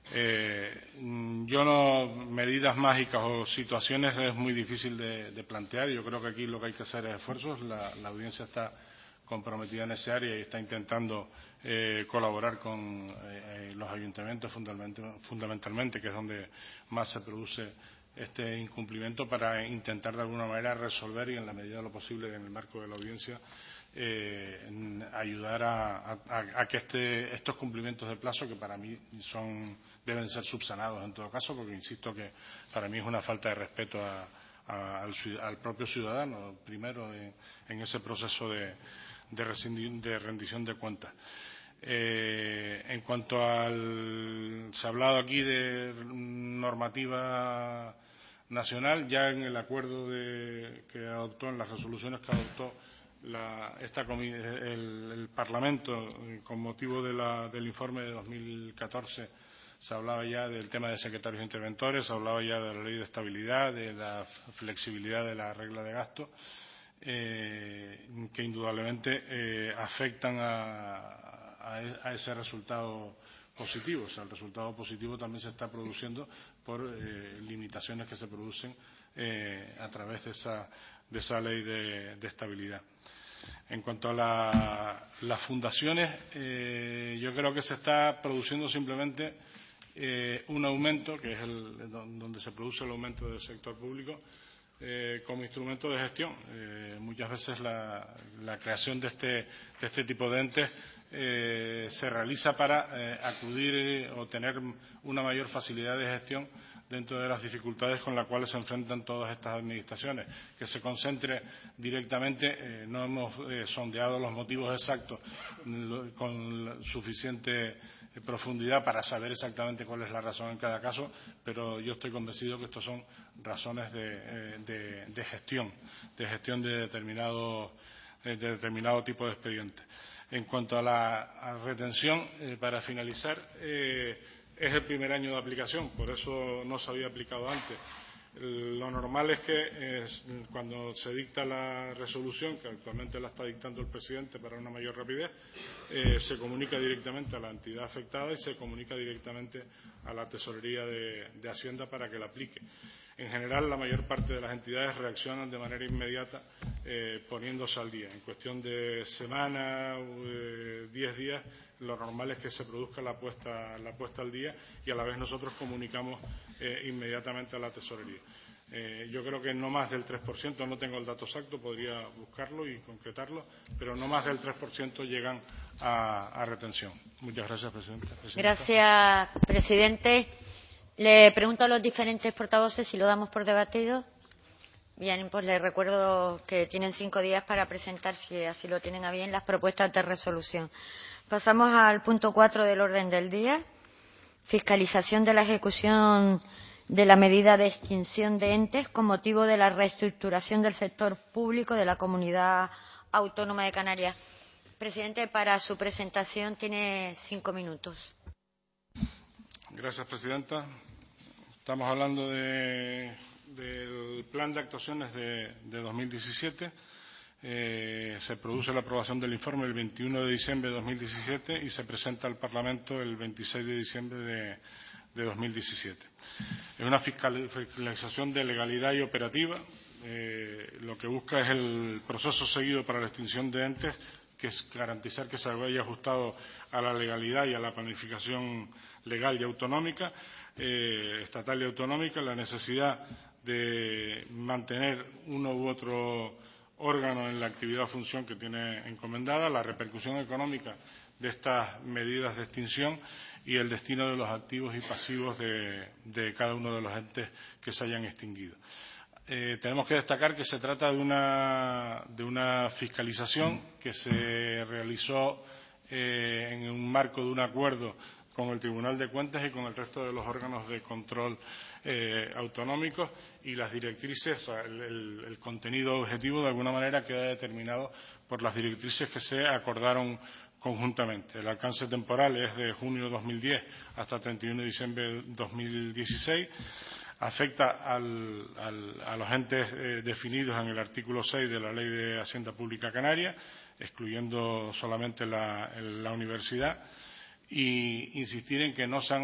Medidas mágicas o situaciones es muy difícil de plantear. Yo creo que aquí lo que hay que hacer es esfuerzos. La audiencia está comprometida en ese área y está intentando colaborar con los ayuntamientos fundamentalmente, que es donde más se produce este incumplimiento, para intentar de alguna manera resolver y en la medida de lo posible en el marco de la audiencia ayudar a que estos cumplimientos de plazo, que para mí deben ser subsanados en todo caso, porque insisto que para mí es una falta de respeto al propio ciudadano primero en ese proceso de rendición de cuentas. En cuanto se ha hablado aquí de normativa nacional, ya en el acuerdo que adoptó, en las resoluciones que adoptó el Parlamento con motivo del informe de 2014, se hablaba ya del tema de secretarios interventores, se hablaba ya de la ley de estabilidad, de la flexibilidad de la regla de gasto, que indudablemente afectan a ese resultado positivo. O sea, el resultado positivo también se está produciendo por limitaciones que se producen a través de esa ley de estabilidad. En cuanto a las fundaciones, yo creo que se está produciendo simplemente un aumento, que es donde se produce el aumento del sector público, como instrumento de gestión. Muchas veces la creación de este tipo de entes se realiza para acudir o tener una mayor facilidad de gestión dentro de las dificultades con las cuales se enfrentan todas estas administraciones. Que se concentre directamente, no hemos sondeado los motivos exactos con suficiente profundidad para saber exactamente cuál es la razón en cada caso, pero yo estoy convencido que estos son razones de gestión de determinado tipo de expediente. En cuanto a la retención, para finalizar, es el primer año de aplicación, por eso no se había aplicado antes. Lo normal es que cuando se dicta la resolución, que actualmente la está dictando el presidente para una mayor rapidez, se comunica directamente a la entidad afectada y se comunica directamente a la tesorería de Hacienda para que la aplique. En general, la mayor parte de las entidades reaccionan de manera inmediata poniéndose al día. En cuestión de semana, 10 días, lo normal es que se produzca la puesta al día y a la vez nosotros comunicamos inmediatamente a la tesorería. Yo creo que no más del 3%, no tengo el dato exacto, podría buscarlo y concretarlo, pero no más del 3% llegan a retención. Muchas gracias, Presidenta. Gracias, Presidente. Le pregunto a los diferentes portavoces si lo damos por debatido. Bien, pues les recuerdo que tienen 5 días para presentar, si así lo tienen a bien, las propuestas de resolución. Pasamos al punto 4 del orden del día. Fiscalización de la ejecución de la medida de extinción de entes con motivo de la reestructuración del sector público de la Comunidad Autónoma de Canarias. Presidente, para su presentación tiene 5 minutos. Gracias, Presidenta. Estamos hablando del Plan de Actuaciones de 2017. Se produce la aprobación del informe el 21 de diciembre de 2017 y se presenta al Parlamento el 26 de diciembre de 2017. Es una fiscalización de legalidad y operativa. Lo que busca es el proceso seguido para la extinción de entes, que es garantizar que se vaya ajustado a la legalidad y a la planificación legal y autonómica, estatal y autonómica, la necesidad de mantener uno u otro órgano en la actividad o función que tiene encomendada, la repercusión económica de estas medidas de extinción y el destino de los activos y pasivos de cada uno de los entes que se hayan extinguido. Tenemos que destacar que se trata de una fiscalización que se realizó en un marco de un acuerdo con el Tribunal de Cuentas y con el resto de los órganos de control autonómicos, y las directrices, el contenido objetivo de alguna manera queda determinado por las directrices que se acordaron conjuntamente. El alcance temporal es de junio de 2010 hasta 31 de diciembre de 2016. Afecta a los entes definidos en el artículo 6 de la Ley de Hacienda Pública Canaria, excluyendo solamente la universidad, y insistir en que no se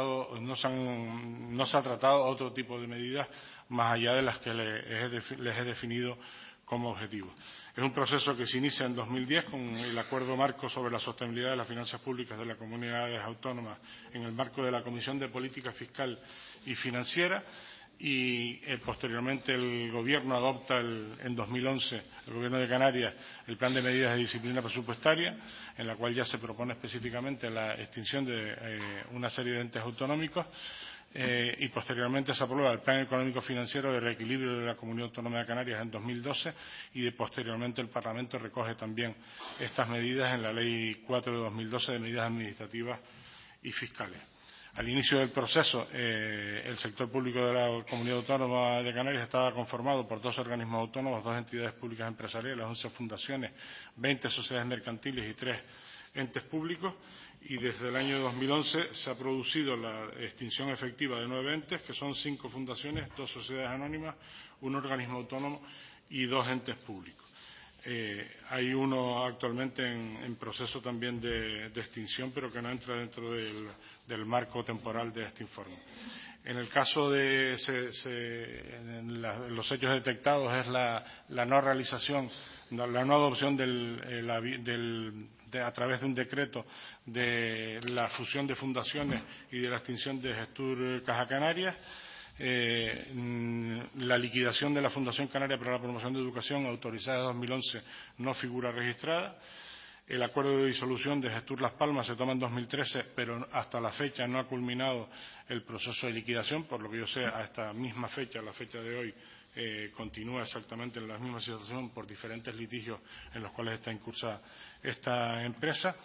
ha tratado otro tipo de medidas más allá de las que les he definido como objetivo. Es un proceso que se inicia en 2010 con el Acuerdo Marco sobre la Sostenibilidad de las Finanzas Públicas de las Comunidades Autónomas en el marco de la Comisión de Política Fiscal y Financiera, y posteriormente el Gobierno adopta en 2011, el Gobierno de Canarias, el Plan de Medidas de Disciplina Presupuestaria, en la cual ya se propone específicamente la extinción de una serie de entes autonómicos, y posteriormente se aprueba el Plan Económico Financiero de Reequilibrio de la Comunidad Autónoma de Canarias en 2012, y posteriormente el Parlamento recoge también estas medidas en la Ley 4 de 2012 de medidas administrativas y fiscales. Al inicio del proceso, el sector público de la Comunidad Autónoma de Canarias estaba conformado por 2 organismos autónomos, 2 entidades públicas empresariales, 11 fundaciones, 20 sociedades mercantiles y 3 entes públicos, y desde el año 2011 se ha producido la extinción efectiva de 9 entes, que son 5 fundaciones, 2 sociedades anónimas, 1 organismo autónomo y 2 entes públicos. Hay uno actualmente en proceso también de extinción, pero que no entra dentro del marco temporal de este informe. En el caso de los hechos detectados es la no realización, la no adopción a través de un decreto de la fusión de fundaciones y de la extinción de Gestur Caja Canarias, la liquidación de la Fundación Canaria para la Promoción de Educación, autorizada en 2011, no figura registrada. El acuerdo de disolución de Gestur Las Palmas se toma en 2013, pero hasta la fecha no ha culminado el proceso de liquidación, por lo que yo sé, a esta misma fecha, la fecha de hoy, continúa exactamente en la misma situación por diferentes litigios en los cuales está incursada esta empresa.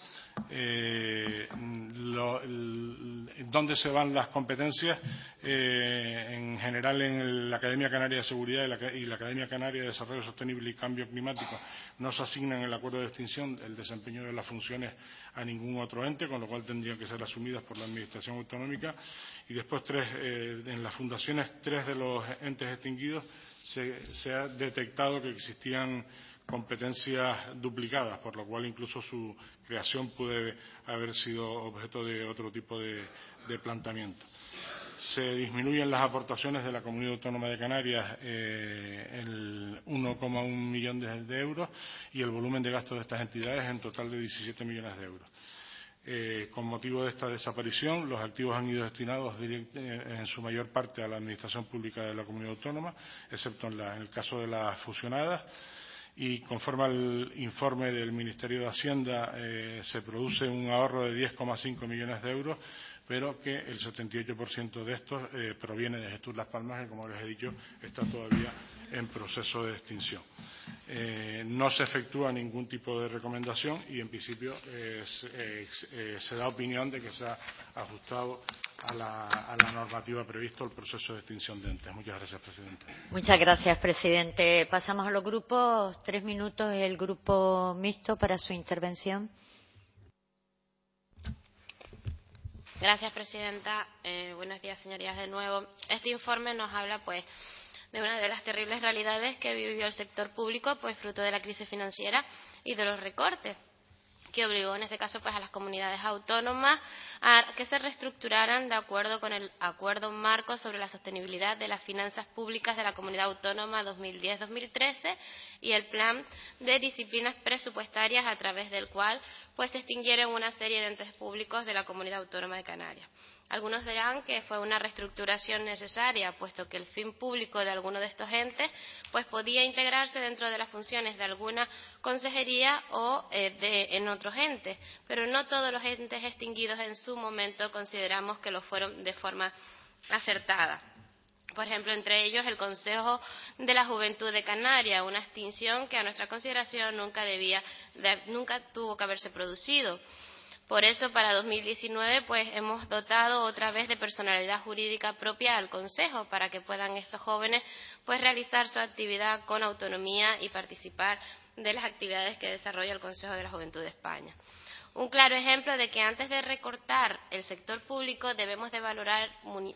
¿Dónde se van las competencias? En general en la Academia Canaria de Seguridad y la Academia Canaria de Desarrollo Sostenible y Cambio Climático no se asignan en el acuerdo de extinción el desempeño de las funciones a ningún otro ente, con lo cual tendrían que ser asumidas por la Administración autonómica. Y después en las fundaciones, 3 de los entes extinguidos se ha detectado que existían competencias duplicadas, por lo cual incluso su creación puede haber sido objeto de otro tipo de planteamiento. Se disminuyen las aportaciones de la Comunidad Autónoma de Canarias el 1,1 millón de euros y el volumen de gastos de estas entidades en total de 17 millones de euros. Con motivo de esta desaparición, los activos han ido destinados en su mayor parte a la Administración Pública de la Comunidad Autónoma, excepto en el caso de las fusionadas. Y conforme al informe del Ministerio de Hacienda, se produce un ahorro de 10,5 millones de euros, pero que el 78% de estos proviene de Gestur Las Palmas, que, como les he dicho, está todavía en proceso de extinción. No se efectúa ningún tipo de recomendación y, en principio, se da opinión de que se ha ajustado a la normativa prevista el proceso de extinción de entes. Muchas gracias, presidente. Muchas gracias, presidente. Pasamos a los grupos. 3 minutos el grupo mixto para su intervención. Gracias, presidenta. Buenos días, señorías, de nuevo. Este informe nos habla, pues, de una de las terribles realidades que vivió el sector público, pues, fruto de la crisis financiera y de los recortes, que obligó en este caso pues a las comunidades autónomas a que se reestructuraran de acuerdo con el Acuerdo Marco sobre la Sostenibilidad de las Finanzas Públicas de la Comunidad Autónoma 2010-2013 y el Plan de Disciplinas Presupuestarias, a través del cual pues se extinguieron una serie de entes públicos de la Comunidad Autónoma de Canarias. Algunos dirán que fue una reestructuración necesaria, puesto que el fin público de alguno de estos entes pues podía integrarse dentro de las funciones de alguna consejería o en otros entes, pero no todos los entes extinguidos en su momento consideramos que lo fueron de forma acertada. Por ejemplo, entre ellos el Consejo de la Juventud de Canarias, una extinción que a nuestra consideración nunca tuvo que haberse producido. Por eso, para 2019, pues hemos dotado otra vez de personalidad jurídica propia al Consejo, para que puedan estos jóvenes pues realizar su actividad con autonomía y participar de las actividades que desarrolla el Consejo de la Juventud de España. Un claro ejemplo de que antes de recortar el sector público debemos de valorar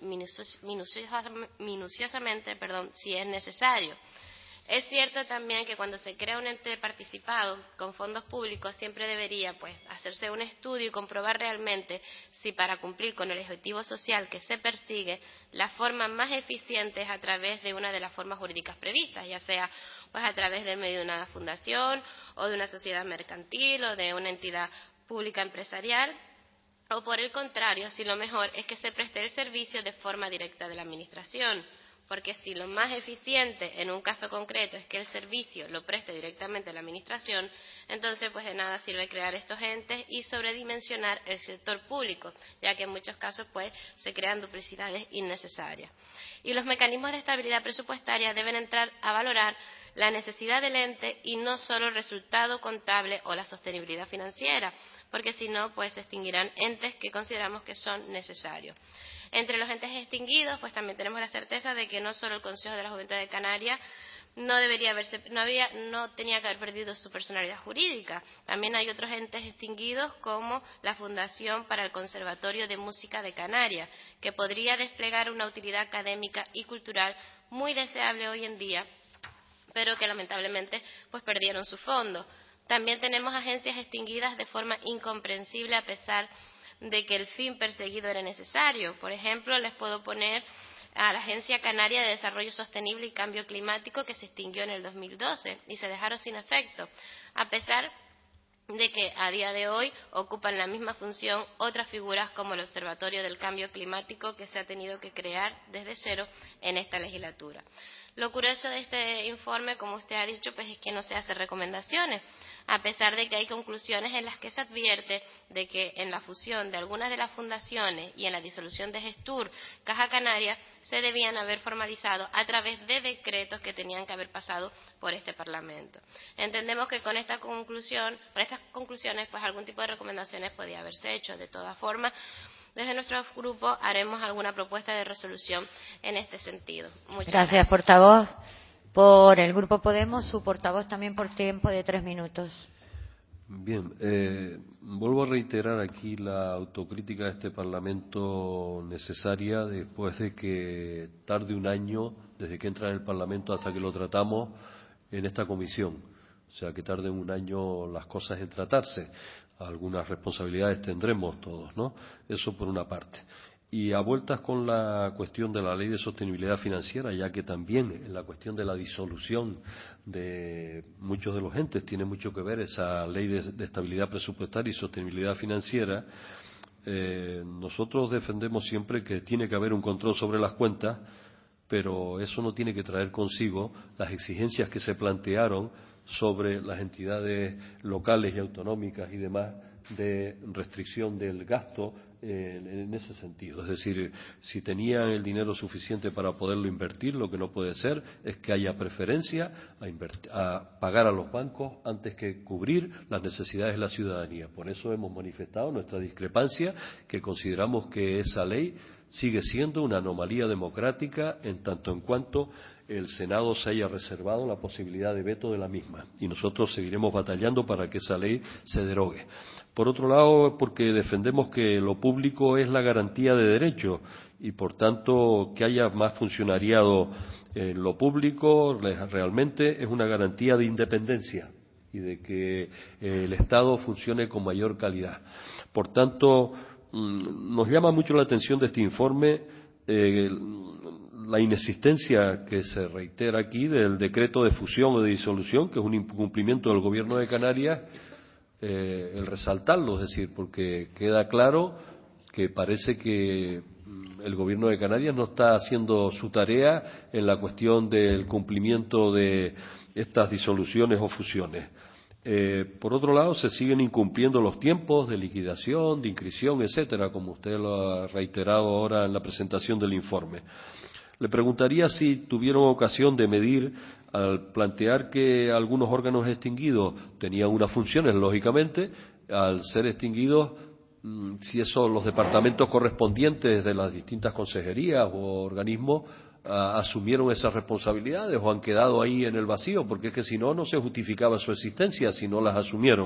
minuciosamente si es necesario. Es cierto también que cuando se crea un ente participado con fondos públicos siempre debería pues hacerse un estudio y comprobar realmente si, para cumplir con el objetivo social que se persigue, la forma más eficiente es a través de una de las formas jurídicas previstas, ya sea pues a través del medio de una fundación o de una sociedad mercantil o de una entidad pública empresarial, o por el contrario, si lo mejor es que se preste el servicio de forma directa de la Administración. Porque si lo más eficiente en un caso concreto es que el servicio lo preste directamente la Administración, entonces pues de nada sirve crear estos entes y sobredimensionar el sector público, ya que en muchos casos pues se crean duplicidades innecesarias. Y los mecanismos de estabilidad presupuestaria deben entrar a valorar la necesidad del ente y no solo el resultado contable o la sostenibilidad financiera, porque si no pues se extinguirán entes que consideramos que son necesarios. Entre los entes extinguidos, pues también tenemos la certeza de que no solo el Consejo de la Juventud de Canarias no tenía que haber perdido su personalidad jurídica. También hay otros entes extinguidos, como la Fundación para el Conservatorio de Música de Canarias, que podría desplegar una utilidad académica y cultural muy deseable hoy en día, pero que lamentablemente pues perdieron su fondo. También tenemos agencias extinguidas de forma incomprensible, a pesar de que el fin perseguido era necesario. Por ejemplo, les puedo poner a la Agencia Canaria de Desarrollo Sostenible y Cambio Climático, que se extinguió en el 2012 y se dejaron sin efecto, a pesar de que a día de hoy ocupan la misma función otras figuras como el Observatorio del Cambio Climático, que se ha tenido que crear desde cero en esta legislatura. Lo curioso de este informe, como usted ha dicho, pues es que no se hacen recomendaciones. a pesar de que hay conclusiones en las que se advierte de que en la fusión de algunas de las fundaciones y en la disolución de Gestur, Caja Canaria, se debían haber formalizado a través de decretos que tenían que haber pasado por este Parlamento. Entendemos que con estas conclusiones, pues algún tipo de recomendaciones podía haberse hecho. De todas formas, desde nuestro grupo haremos alguna propuesta de resolución en este sentido. Muchas gracias. Portavoz. Por el Grupo Podemos, su portavoz también por tiempo de 3 minutos. Bien, vuelvo a reiterar aquí la autocrítica de este Parlamento necesaria después de que tarde un año desde que entra en el Parlamento hasta que lo tratamos en esta comisión. O sea, que tarden un año las cosas en tratarse. Algunas responsabilidades tendremos todos, ¿no? Eso por una parte. Y a vueltas con la cuestión de la Ley de Sostenibilidad Financiera, ya que también en la cuestión de la disolución de muchos de los entes tiene mucho que ver esa Ley de Estabilidad Presupuestaria y Sostenibilidad Financiera, nosotros defendemos siempre que tiene que haber un control sobre las cuentas, pero eso no tiene que traer consigo las exigencias que se plantearon sobre las entidades locales y autonómicas y demás de restricción del gasto en ese sentido. Es decir, si tenían el dinero suficiente para poderlo invertir, lo que no puede ser es que haya preferencia a pagar a los bancos antes que cubrir las necesidades de la ciudadanía. Por eso hemos manifestado nuestra discrepancia, que consideramos que esa ley sigue siendo una anomalía democrática en tanto en cuanto el Senado se haya reservado la posibilidad de veto de la misma. Y nosotros seguiremos batallando para que esa ley se derogue. Por otro lado, porque defendemos que lo público es la garantía de derechos y, por tanto, que haya más funcionariado en lo público realmente es una garantía de independencia y de que el Estado funcione con mayor calidad. Por tanto, nos llama mucho la atención de este informe la inexistencia que se reitera aquí del decreto de fusión o de disolución, que es un incumplimiento del Gobierno de Canarias, el resaltarlo, es decir, porque queda claro que parece que el Gobierno de Canarias no está haciendo su tarea en la cuestión del cumplimiento de estas disoluciones o fusiones. Por otro lado, se siguen incumpliendo los tiempos de liquidación, de inscripción, etcétera, como usted lo ha reiterado ahora en la presentación del informe. Le preguntaría si tuvieron ocasión de medir, al plantear que algunos órganos extinguidos tenían unas funciones, lógicamente, al ser extinguidos, si esos los departamentos correspondientes de las distintas consejerías o organismos asumieron esas responsabilidades o han quedado ahí en el vacío, porque es que si no, no se justificaba su existencia si no las asumieron.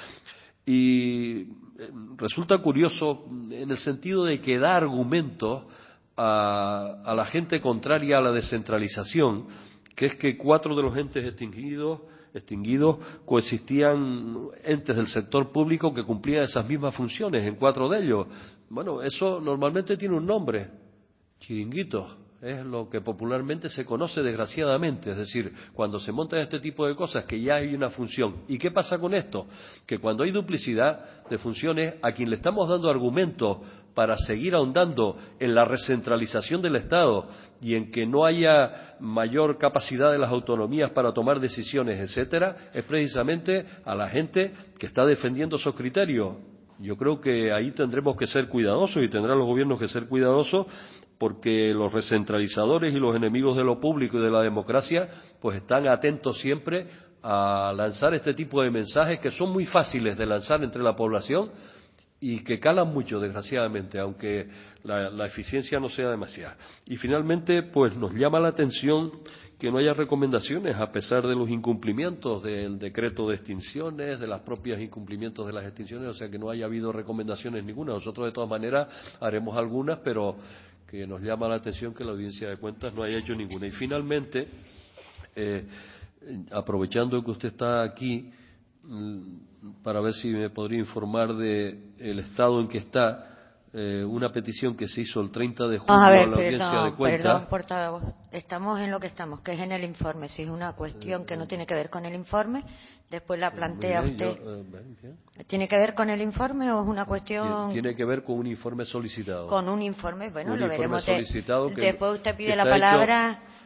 Y resulta curioso en el sentido de que da argumentos a la gente contraria a la descentralización, que es que 4 de los entes extinguidos coexistían entes del sector público que cumplían esas mismas funciones en 4 de ellos. Bueno, eso normalmente tiene un nombre, chiringuitos. Es lo que popularmente se conoce, desgraciadamente. Es decir, cuando se montan este tipo de cosas que ya hay una función. ¿Y qué pasa con esto? Que cuando hay duplicidad de funciones, a quien le estamos dando argumentos para seguir ahondando en la recentralización del Estado y en que no haya mayor capacidad de las autonomías para tomar decisiones, etcétera, es precisamente a la gente que está defendiendo esos criterios. Yo creo que ahí tendremos que ser cuidadosos y tendrán los gobiernos que ser cuidadosos, porque los recentralizadores y los enemigos de lo público y de la democracia pues están atentos siempre a lanzar este tipo de mensajes que son muy fáciles de lanzar entre la población y que calan mucho, desgraciadamente, aunque la eficiencia no sea demasiada. Y finalmente, pues nos llama la atención que no haya recomendaciones, a pesar de los incumplimientos del decreto de extinciones, de los propios incumplimientos de las extinciones, o sea que no haya habido recomendaciones ninguna. Nosotros de todas maneras haremos algunas, pero que nos llama la atención que la Audiencia de Cuentas no haya hecho ninguna. Y finalmente, aprovechando que usted está aquí, para ver si me podría informar del estado en que está una petición que se hizo el 30 de julio a la Audiencia de Cuentas. Perdón, portavoz. Estamos en lo que estamos, que es en el informe. Si es una cuestión que no tiene que ver con el informe, después la plantea usted. ¿Tiene que ver con el informe o es una cuestión...? Tiene que ver con un informe solicitado. Con un informe, bueno, lo veremos. Solicitado después usted pide la palabra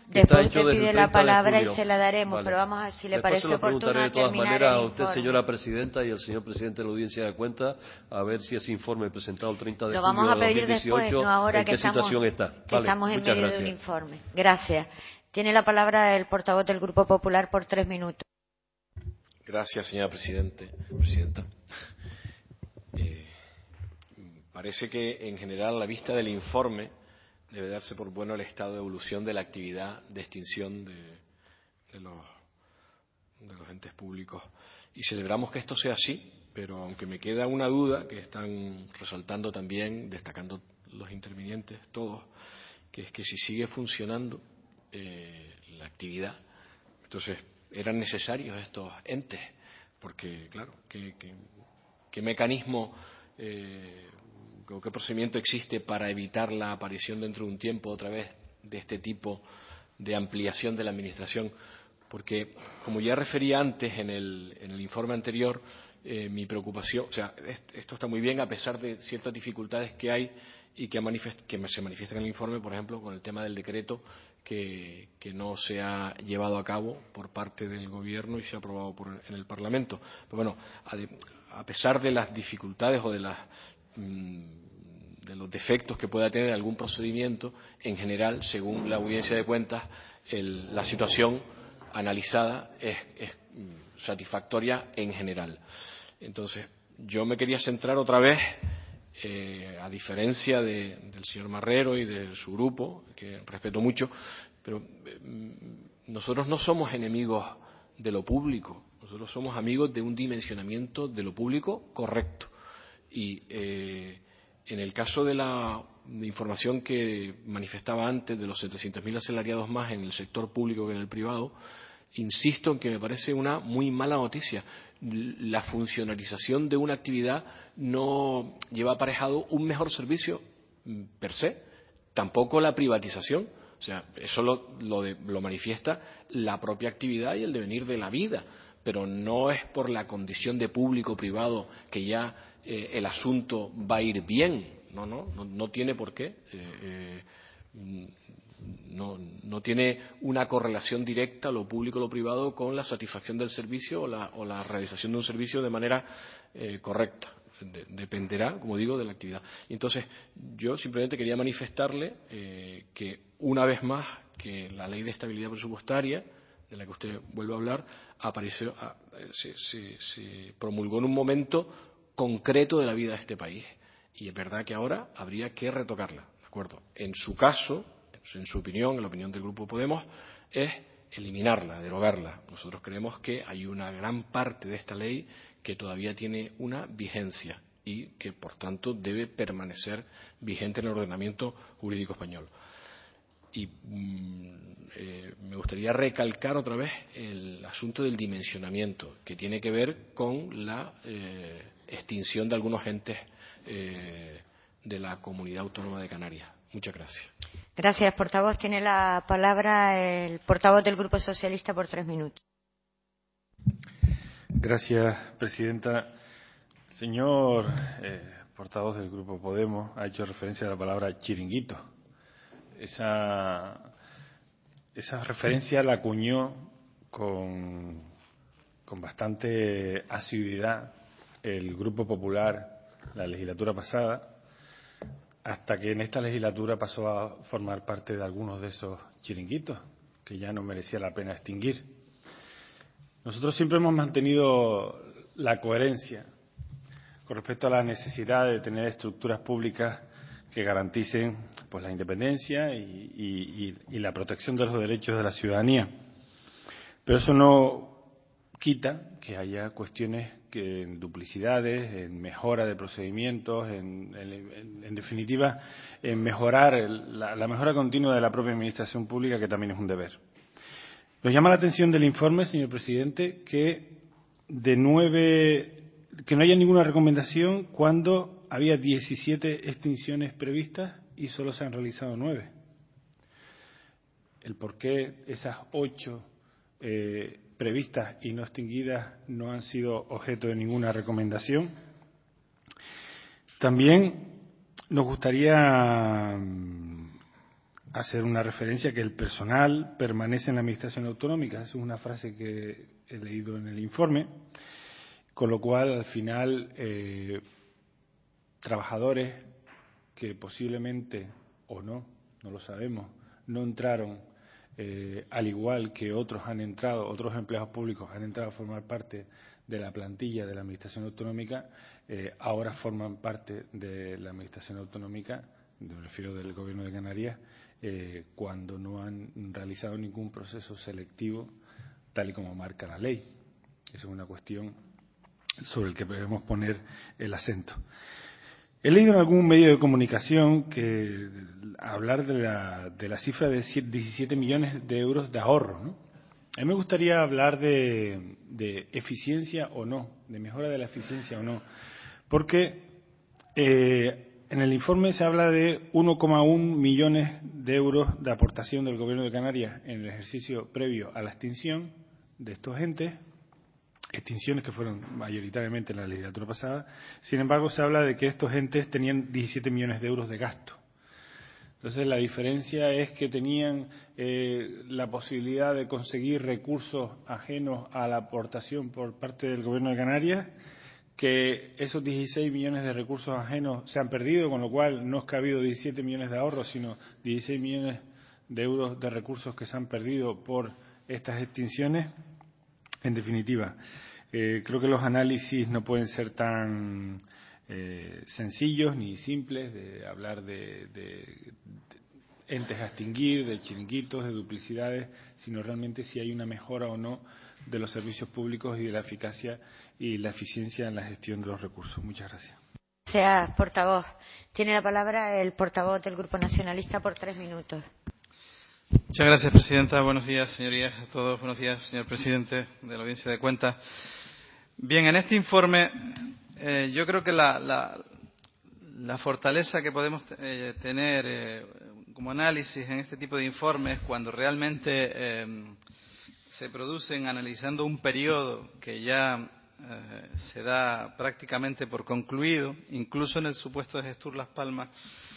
Después usted pide la palabra y se la daremos, vale. Pero vamos a ver si le Después parece oportuno de todas maneras a usted, informe. señora presidenta, y al señor presidente de la Audiencia de Cuentas, a ver si ese informe presentado el 30 de julio de 2018, lo vamos a pedir después, no ahora ¿en qué situación está? Que estamos en medio de un informe. Gracias. Tiene la palabra el portavoz del Grupo Popular por 3 minutos. Gracias, señora presidenta. Parece que, en general, a la vista del informe, debe darse por bueno el estado de evolución de la actividad de extinción de los entes públicos. Y celebramos que esto sea así, pero aunque me queda una duda, que están resaltando también, destacando los intervinientes todos, que es que si sigue funcionando la actividad, entonces eran necesarios estos entes, porque, claro, ¿qué mecanismo o qué procedimiento existe para evitar la aparición dentro de un tiempo otra vez de este tipo de ampliación de la administración? Porque, como ya refería antes en el informe anterior, mi preocupación, o sea, esto está muy bien a pesar de ciertas dificultades que hay y que se manifiestan en el informe, por ejemplo, con el tema del decreto que no se ha llevado a cabo por parte del Gobierno y se ha aprobado en el Parlamento. Pero bueno, a pesar de las dificultades o de los defectos que pueda tener algún procedimiento, en general, según la Audiencia de Cuentas, la situación analizada es satisfactoria en general. Entonces, yo me quería centrar otra vez, a diferencia del señor Marrero y de su grupo, que respeto mucho, pero nosotros no somos enemigos de lo público, nosotros somos amigos de un dimensionamiento de lo público correcto. Y en el caso de la información que manifestaba antes de los 700.000 asalariados más en el sector público que en el privado, insisto en que me parece una muy mala noticia. La funcionalización de una actividad no lleva aparejado un mejor servicio per se, tampoco la privatización. O sea, eso lo manifiesta la propia actividad y el devenir de la vida, pero no es por la condición de público o privado que ya el asunto va a ir bien. No tiene por qué. No tiene una correlación directa lo público o lo privado con la satisfacción del servicio o la realización de un servicio de manera correcta. Dependerá, como digo, de la actividad. Y entonces, yo simplemente quería manifestarle que, una vez más, que la Ley de Estabilidad Presupuestaria, de la que usted vuelve a hablar, se promulgó en un momento concreto de la vida de este país. Y es verdad que ahora habría que retocarla, ¿de acuerdo? En su caso, en su opinión, en la opinión del Grupo Podemos, es eliminarla, derogarla. Nosotros creemos que hay una gran parte de esta ley que todavía tiene una vigencia y que, por tanto, debe permanecer vigente en el ordenamiento jurídico español. Y me gustaría recalcar otra vez el asunto del dimensionamiento, que tiene que ver con la extinción de algunos entes de la Comunidad Autónoma de Canarias. Muchas gracias. Gracias, portavoz. Tiene la palabra el portavoz del Grupo Socialista por 3 minutos. Gracias, presidenta. Señor portavoz del Grupo Podemos ha hecho referencia a la palabra chiringuito. Esa referencia la acuñó con bastante asiduidad el Grupo Popular la legislatura pasada, hasta que en esta legislatura pasó a formar parte de algunos de esos chiringuitos que ya no merecía la pena extinguir. Nosotros siempre hemos mantenido la coherencia con respecto a la necesidad de tener estructuras públicas que garanticen pues la independencia y la protección de los derechos de la ciudadanía. Pero eso no quita que haya cuestiones que en duplicidades, en mejora de procedimientos, en definitiva, en mejorar la mejora continua de la propia administración pública, que también es un deber. Nos llama la atención del informe, señor presidente, que no haya ninguna recomendación cuando había 17 extinciones previstas y solo se han realizado 9. El por qué esas 8 previstas y no extinguidas no han sido objeto de ninguna recomendación. También nos gustaría hacer una referencia que el personal permanece en la Administración autonómica. Es una frase que he leído en el informe, con lo cual, al final, trabajadores que posiblemente, o no lo sabemos, no entraron, al igual que otros han entrado, otros empleados públicos han entrado a formar parte de la plantilla de la Administración autonómica, ahora forman parte de la Administración autonómica, me refiero del Gobierno de Canarias, cuando no han realizado ningún proceso selectivo tal y como marca la ley. Esa es una cuestión sobre la que debemos poner el acento. He leído en algún medio de comunicación que hablar de la cifra de 17 millones de euros de ahorro, ¿no? A mí me gustaría hablar de eficiencia o no, de mejora de la eficiencia o no, porque en el informe se habla de 1,1 millones de euros de aportación del Gobierno de Canarias en el ejercicio previo a la extinción de estos entes, extinciones que fueron mayoritariamente en la legislatura pasada. Sin embargo, se habla de que estos entes tenían 17 millones de euros de gasto. Entonces, la diferencia es que tenían la posibilidad de conseguir recursos ajenos a la aportación por parte del Gobierno de Canarias, que esos 16 millones de recursos ajenos se han perdido, con lo cual no es que ha habido 17 millones de ahorros, sino 16 millones de euros de recursos que se han perdido por estas extinciones. En definitiva, creo que los análisis no pueden ser tan sencillos ni simples, de hablar de entes a extinguir, de chiringuitos, de duplicidades, sino realmente si hay una mejora o no de los servicios públicos y de la eficacia y la eficiencia en la gestión de los recursos. Muchas gracias. Gracias, portavoz. Tiene la palabra el portavoz del Grupo Nacionalista por 3 minutos. Muchas gracias, presidenta. Buenos días, señorías, a todos. Buenos días, señor presidente de la Audiencia de Cuentas. Bien, en este informe yo creo que la fortaleza que podemos tener como análisis en este tipo de informes, cuando realmente se producen analizando un periodo que ya se da prácticamente por concluido, incluso en el supuesto de Gestur Las Palmas,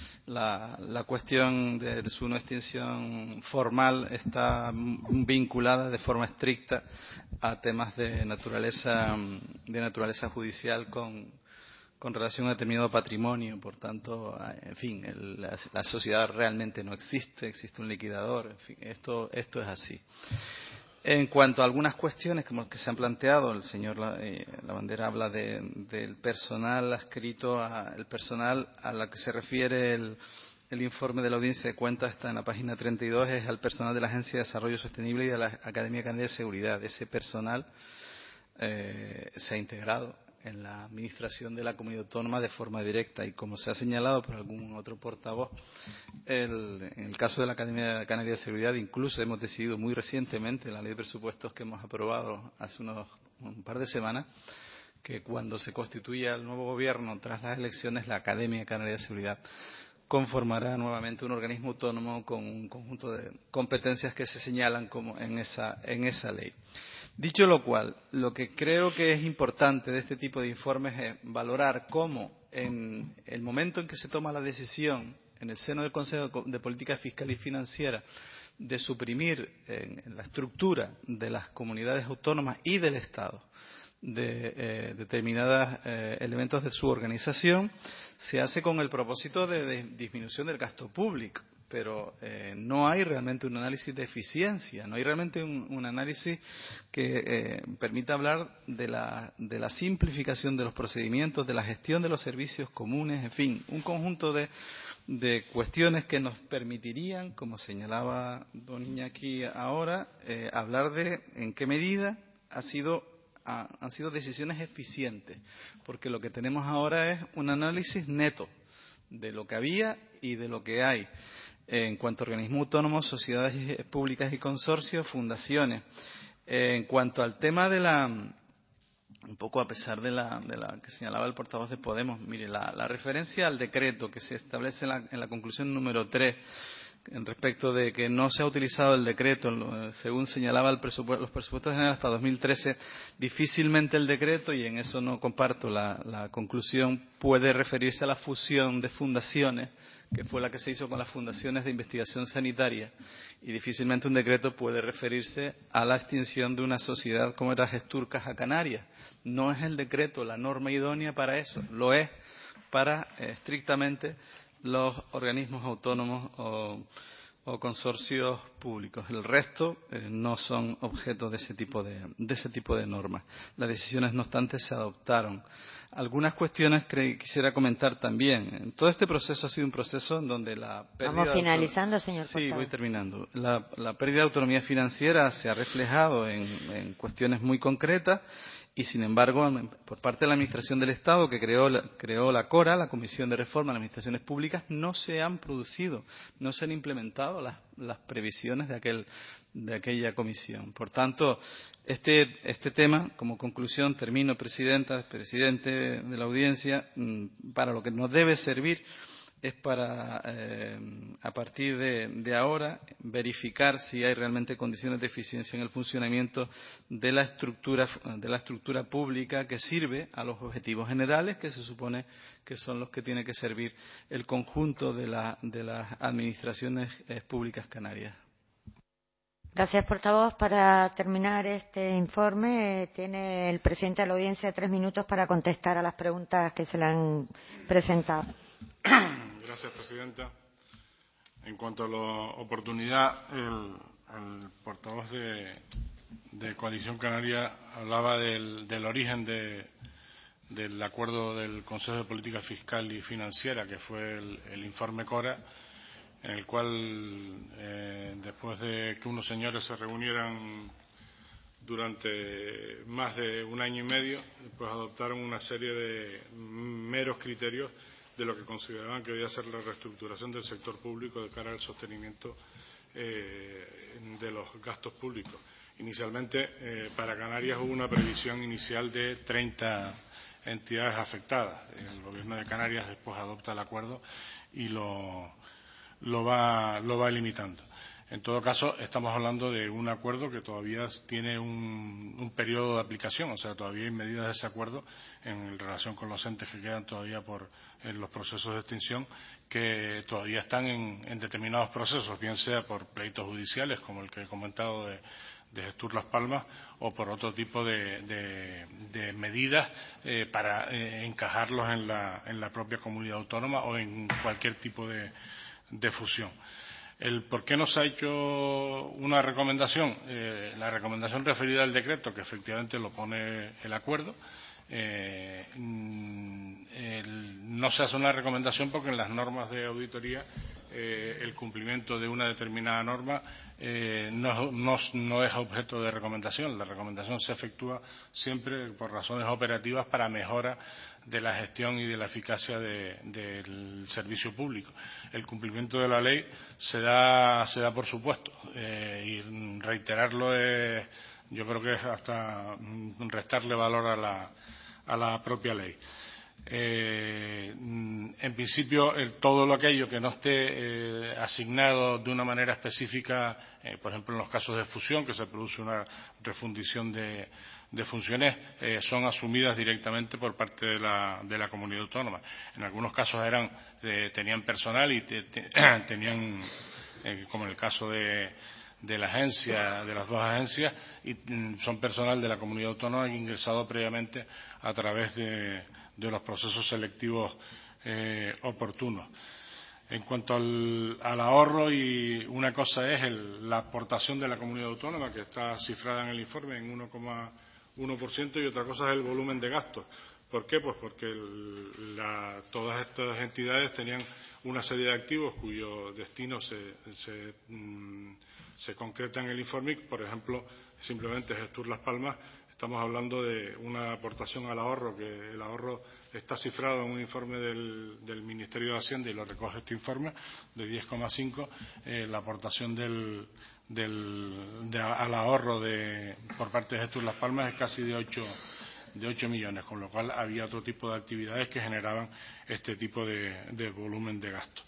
la cuestión de su no extinción formal está vinculada de forma estricta a temas de naturaleza judicial con relación a determinado patrimonio. Por tanto, en fin, la sociedad realmente no existe, existe un liquidador. En fin, esto es así. En cuanto a algunas cuestiones que se han planteado, el señor Lavandera habla del personal adscrito, el personal a la que se refiere el informe de la Audiencia de Cuentas, está en la página 32, es al personal de la Agencia de Desarrollo Sostenible y de la Academia Canaria de Seguridad. Ese personal se ha integrado en la administración de la comunidad autónoma de forma directa, y como se ha señalado por algún otro portavoz, en el caso de la Academia Canaria de Seguridad, incluso hemos decidido muy recientemente en la ley de presupuestos que hemos aprobado hace un par de semanas, que cuando se constituya el nuevo gobierno tras las elecciones, la Academia Canaria de Seguridad conformará nuevamente un organismo autónomo con un conjunto de competencias que se señalan como en esa ley. Dicho lo cual, lo que creo que es importante de este tipo de informes es valorar cómo en el momento en que se toma la decisión en el seno del Consejo de Política Fiscal y Financiera de suprimir en la estructura de las comunidades autónomas y del Estado de determinados elementos de su organización, se hace con el propósito de disminución del gasto público. Pero no hay realmente un análisis de eficiencia, no hay realmente un análisis que permita hablar de la simplificación de los procedimientos, de la gestión de los servicios comunes, en fin, un conjunto de cuestiones que nos permitirían, como señalaba don Iñaki ahora, hablar de en qué medida han sido decisiones eficientes, porque lo que tenemos ahora es un análisis neto de lo que había y de lo que hay. En cuanto a organismos autónomos, sociedades públicas y consorcios, fundaciones. En cuanto al tema un poco a pesar de la que señalaba el portavoz de Podemos, mire, la referencia al decreto que se establece en la conclusión número 3, en respecto de que no se ha utilizado el decreto, según señalaba los presupuestos generales para 2013, difícilmente el decreto, y en eso no comparto la conclusión, puede referirse a la fusión de fundaciones que fue la que se hizo con las fundaciones de investigación sanitaria, y difícilmente un decreto puede referirse a la extinción de una sociedad como era Gestur Caja Canarias. No es el decreto la norma idónea para eso, lo es para estrictamente los organismos autónomos o consorcios públicos. El resto no son objeto de ese tipo de normas. Las decisiones, no obstante, se adoptaron. Algunas cuestiones que quisiera comentar también. Todo este proceso ha sido un proceso en donde la pérdida... Vamos finalizando, señor Sí, portavoz. voy terminando. La pérdida de autonomía financiera se ha reflejado en cuestiones muy concretas y, sin embargo, por parte de la Administración del Estado, que creó la CORA, la Comisión de Reforma de las Administraciones Públicas, no se han producido, no se han implementado las previsiones de aquella comisión. Por tanto, este tema, como conclusión, termino, presidente de la audiencia, para lo que nos debe servir es para, a partir de ahora, verificar si hay realmente condiciones de eficiencia en el funcionamiento de la estructura pública que sirve a los objetivos generales, que se supone que son los que tiene que servir el conjunto de las administraciones públicas canarias. Gracias, portavoz. Para terminar este informe, tiene el presidente de la audiencia 3 minutos para contestar a las preguntas que se le han presentado. Gracias, presidenta. En cuanto a la oportunidad, el portavoz de Coalición Canaria hablaba del origen del acuerdo del Consejo de Política Fiscal y Financiera, que fue el informe CORA, en el cual, después de que unos señores se reunieran durante más de un año y medio, pues adoptaron una serie de meros criterios de lo que consideraban que debía ser la reestructuración del sector público de cara al sostenimiento de los gastos públicos. Inicialmente, para Canarias hubo una previsión inicial de 30 entidades afectadas. El Gobierno de Canarias después adopta el acuerdo y lo va limitando. En todo caso, estamos hablando de un acuerdo que todavía tiene un periodo de aplicación, o sea, todavía hay medidas de ese acuerdo en relación con los entes que quedan todavía en los procesos de extinción, que todavía están en determinados procesos, bien sea por pleitos judiciales, como el que he comentado de Gestur Las Palmas, o por otro tipo de medidas para encajarlos en la propia comunidad autónoma o en cualquier tipo de fusión. El por qué no se ha hecho una recomendación, la recomendación referida al decreto, que efectivamente lo pone el acuerdo, no se hace una recomendación porque en las normas de auditoría el cumplimiento de una determinada norma no es objeto de recomendación. La recomendación se efectúa siempre por razones operativas para mejora de la gestión y de la eficacia del servicio público. El cumplimiento de la ley se da por supuesto, y reiterarlo yo creo que es hasta restarle valor a la propia ley. En principio, todo aquello que no esté asignado de una manera específica, por ejemplo, en los casos de fusión, que se produce una refundición de funciones, son asumidas directamente por parte de la comunidad autónoma. En algunos casos tenían personal y tenían, como en el caso de la agencia, de las dos agencias, y son personal de la comunidad autónoma ingresado previamente a través de los procesos selectivos oportunos. En cuanto al ahorro, y una cosa es la aportación de la comunidad autónoma, que está cifrada en el informe en 1,1%, y otra cosa es el volumen de gastos. ¿Por qué? Pues porque todas estas entidades tenían una serie de activos cuyo destino se concreta en el informe. Por ejemplo, simplemente Gestur Las Palmas, estamos hablando de una aportación al ahorro, que el ahorro está cifrado en un informe del Ministerio de Hacienda, y lo recoge este informe, de 10,5. La aportación al ahorro por parte de Gestur Las Palmas es casi de 8 millones, con lo cual había otro tipo de actividades que generaban este tipo de volumen de gasto.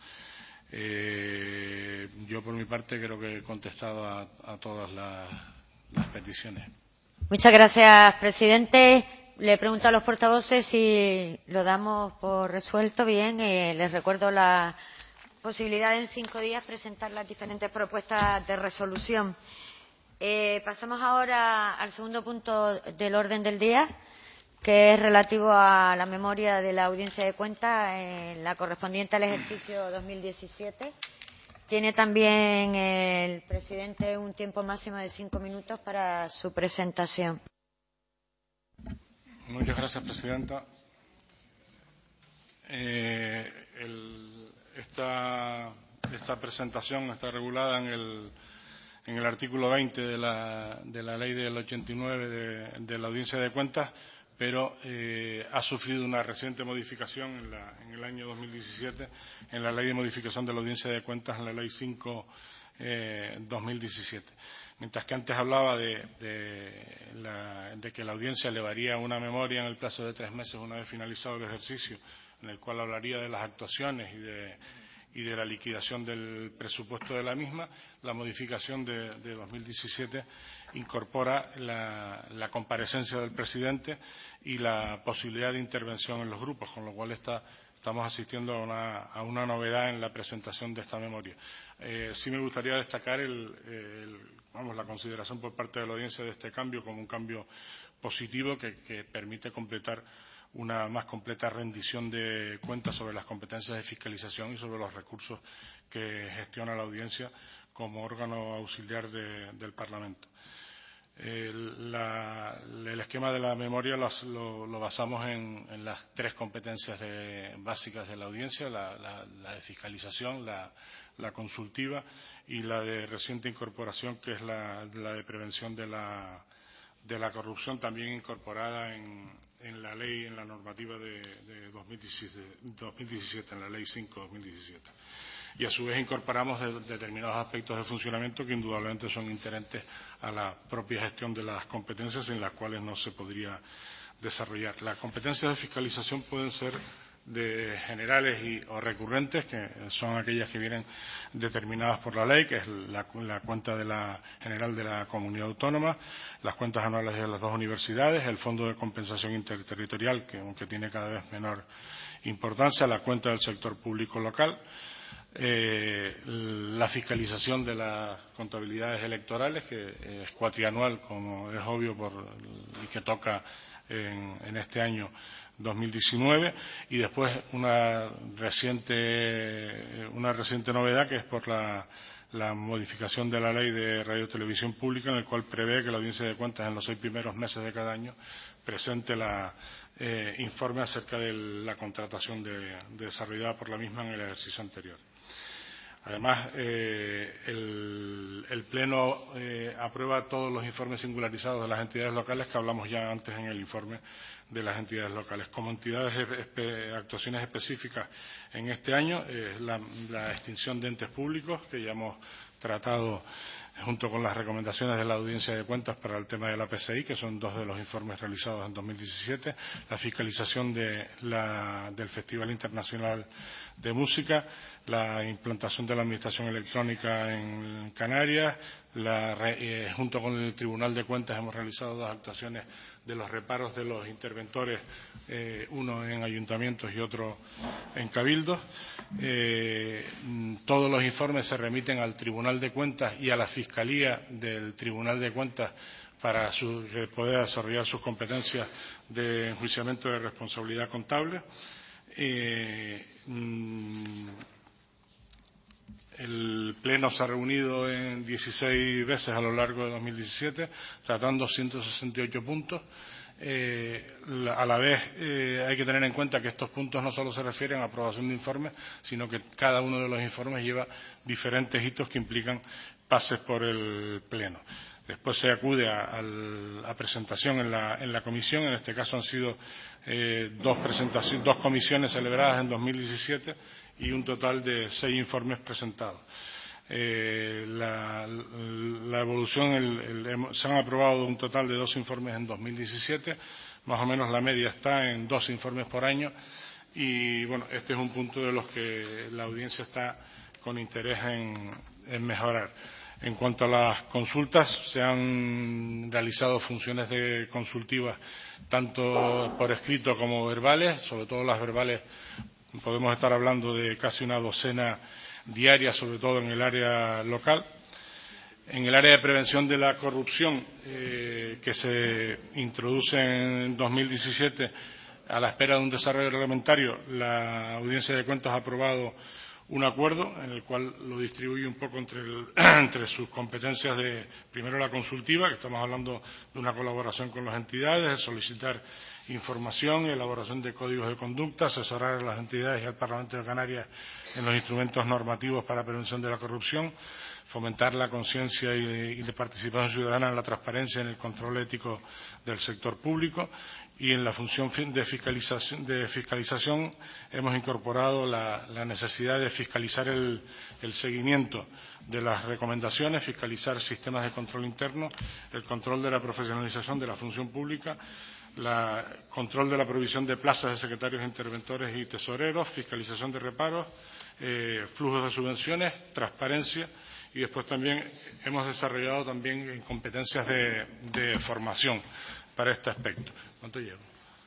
Yo, por mi parte, creo que he contestado a todas las peticiones. Muchas gracias, presidente. Le pregunto a los portavoces si lo damos por resuelto. Bien, les recuerdo posibilidad de en 5 días presentar las diferentes propuestas de resolución. Pasamos ahora al segundo punto del orden del día, que es relativo a la memoria de la Audiencia de Cuentas, la correspondiente al ejercicio 2017. Tiene también el presidente un tiempo máximo de 5 minutos para su presentación. Muchas gracias, presidenta. Esta presentación está regulada en el artículo 20 de la ley del 89 de la Audiencia de Cuentas, pero ha sufrido una reciente modificación en el año 2017 en la ley de modificación de la Audiencia de Cuentas, en la ley 5/2017. Mientras que antes hablaba de que la audiencia elevaría una memoria en el plazo de 3 meses una vez finalizado el ejercicio, en el cual hablaría de las actuaciones y de la liquidación del presupuesto de la misma, la modificación de 2017 incorpora la comparecencia del presidente y la posibilidad de intervención en los grupos, con lo cual estamos asistiendo a una novedad en la presentación de esta memoria. Sí me gustaría destacar la consideración por parte de la audiencia de este cambio como un cambio positivo que permite completar una más completa rendición de cuentas sobre las competencias de fiscalización y sobre los recursos que gestiona la audiencia como órgano auxiliar del Parlamento. El esquema de la memoria lo basamos en las 3 competencias básicas de la audiencia, la de fiscalización, la consultiva y la de reciente incorporación, que es la de prevención de la corrupción, también incorporada en la ley, en la normativa de 2017, en la ley 5/2017. Y a su vez incorporamos determinados aspectos de funcionamiento que indudablemente son inherentes a la propia gestión de las competencias, sin las cuales no se podría desarrollar. Las competencias de fiscalización pueden ser generales o recurrentes, que son aquellas que vienen determinadas por la ley, que es la cuenta general de la comunidad autónoma, las cuentas anuales de las 2 universidades, el Fondo de Compensación Interterritorial, que aunque tiene cada vez menor importancia, la cuenta del sector público local, la fiscalización de las contabilidades electorales, que es cuatrianual, como es obvio, y que toca en este año 2019, y después una reciente novedad, que es por la modificación de la ley de radio y televisión pública, en el cual prevé que la Audiencia de Cuentas en los 6 primeros meses de cada año presente informe acerca de la contratación desarrollada por la misma en el ejercicio anterior. Además, el Pleno aprueba todos los informes singularizados de las entidades locales, que hablamos ya antes en el informe de las entidades locales. Como actuaciones específicas en este año, la extinción de entes públicos, que ya hemos tratado junto con las recomendaciones de la Audiencia de Cuentas para el tema de la PCI, que son 2 de los informes realizados en 2017, la fiscalización del Festival Internacional de Música, la implantación de la Administración Electrónica en Canarias, junto con el Tribunal de Cuentas hemos realizado 2 actuaciones de los reparos de los interventores, uno en ayuntamientos y otro en cabildos. Todos los informes se remiten al Tribunal de Cuentas y a la Fiscalía del Tribunal de Cuentas para poder desarrollar sus competencias de enjuiciamiento de responsabilidad contable. El Pleno se ha reunido en 16 veces a lo largo de 2017, tratando 168 puntos. A la vez hay que tener en cuenta que estos puntos no solo se refieren a aprobación de informes, sino que cada uno de los informes lleva diferentes hitos que implican pases por el Pleno. Después se acude a presentación en la comisión. En este caso han sido 2 comisiones celebradas en 2017 y un total de 6 informes presentados. La evolución, se han aprobado un total de 2 informes en 2017, más o menos la media está en 2 informes por año, y bueno, este es un punto de los que la audiencia está con interés en mejorar. En cuanto a las consultas, se han realizado funciones consultivas tanto por escrito como verbales, sobre todo las verbales. Podemos estar hablando de casi una docena diaria, sobre todo en el área local. En el área de prevención de la corrupción, que se introduce en 2017 a la espera de un desarrollo reglamentario, la Audiencia de Cuentas ha aprobado un acuerdo en el cual lo distribuye un poco entre sus competencias de, primero, la consultiva, que estamos hablando de una colaboración con las entidades, de solicitar información y elaboración de códigos de conducta, asesorar a las entidades y al Parlamento de Canarias en los instrumentos normativos para la prevención de la corrupción, fomentar la conciencia y de participación ciudadana en la transparencia y en el control ético del sector público, y en la función de fiscalización hemos incorporado la necesidad de fiscalizar el seguimiento de las recomendaciones, fiscalizar sistemas de control interno, el control de la profesionalización de la función pública, control de la provisión de plazas de secretarios, interventores y tesoreros, fiscalización de reparos, flujos de subvenciones, transparencia. Y después también hemos desarrollado también competencias de formación para este aspecto. ¿Cuánto llevo?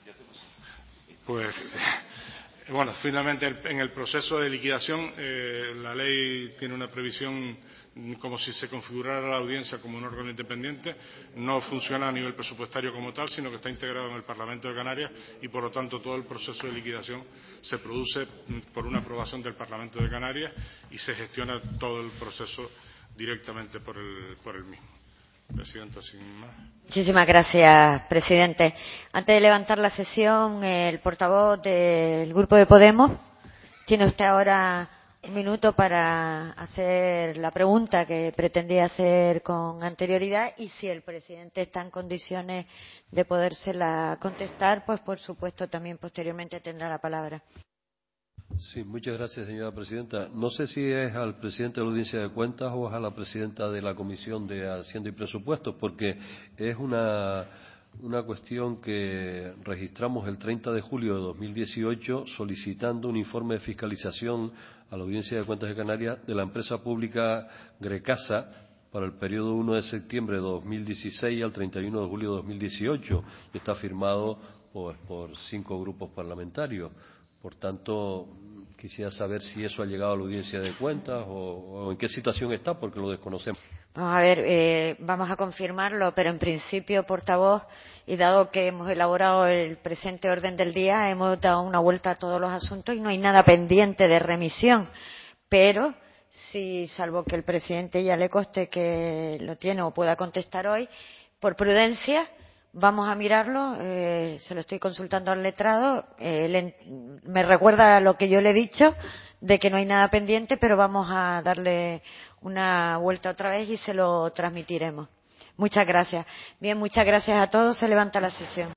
Pues, bueno, finalmente en el proceso de liquidación la ley tiene una previsión como si se configurara la audiencia como un órgano independiente. No funciona a nivel presupuestario como tal, sino que está integrado en el Parlamento de Canarias y, por lo tanto, todo el proceso de liquidación se produce por una aprobación del Parlamento de Canarias y se gestiona todo el proceso directamente por el mismo. Presidenta, sin más. Muchísimas gracias, presidente. Antes de levantar la sesión, el portavoz del Grupo de Podemos, tiene usted ahora un minuto para hacer la pregunta que pretendía hacer con anterioridad, y si el presidente está en condiciones de podérsela contestar, pues por supuesto también posteriormente tendrá la palabra. Sí, muchas gracias, señora presidenta. No sé si es al presidente de la Audiencia de Cuentas o es a la presidenta de la Comisión de Hacienda y Presupuestos, porque es una cuestión que registramos el 30 de julio de 2018 solicitando un informe de fiscalización a la Audiencia de Cuentas de Canarias de la empresa pública Grecasa para el periodo 1 de septiembre de 2016 al 31 de julio de 2018. Y está firmado por 5 grupos parlamentarios. Por tanto, quisiera saber si eso ha llegado a la Audiencia de Cuentas o en qué situación está, porque lo desconocemos. Vamos a ver, vamos a confirmarlo, pero en principio, portavoz, y dado que hemos elaborado el presente orden del día, hemos dado una vuelta a todos los asuntos y no hay nada pendiente de remisión. Pero, si salvo que el presidente ya le conste que lo tiene o pueda contestar hoy, por prudencia, vamos a mirarlo, se lo estoy consultando al letrado, me recuerda lo que yo le he dicho, de que no hay nada pendiente, pero vamos a darle una vuelta otra vez y se lo transmitiremos. Muchas gracias. Bien, muchas gracias a todos. Se levanta la sesión.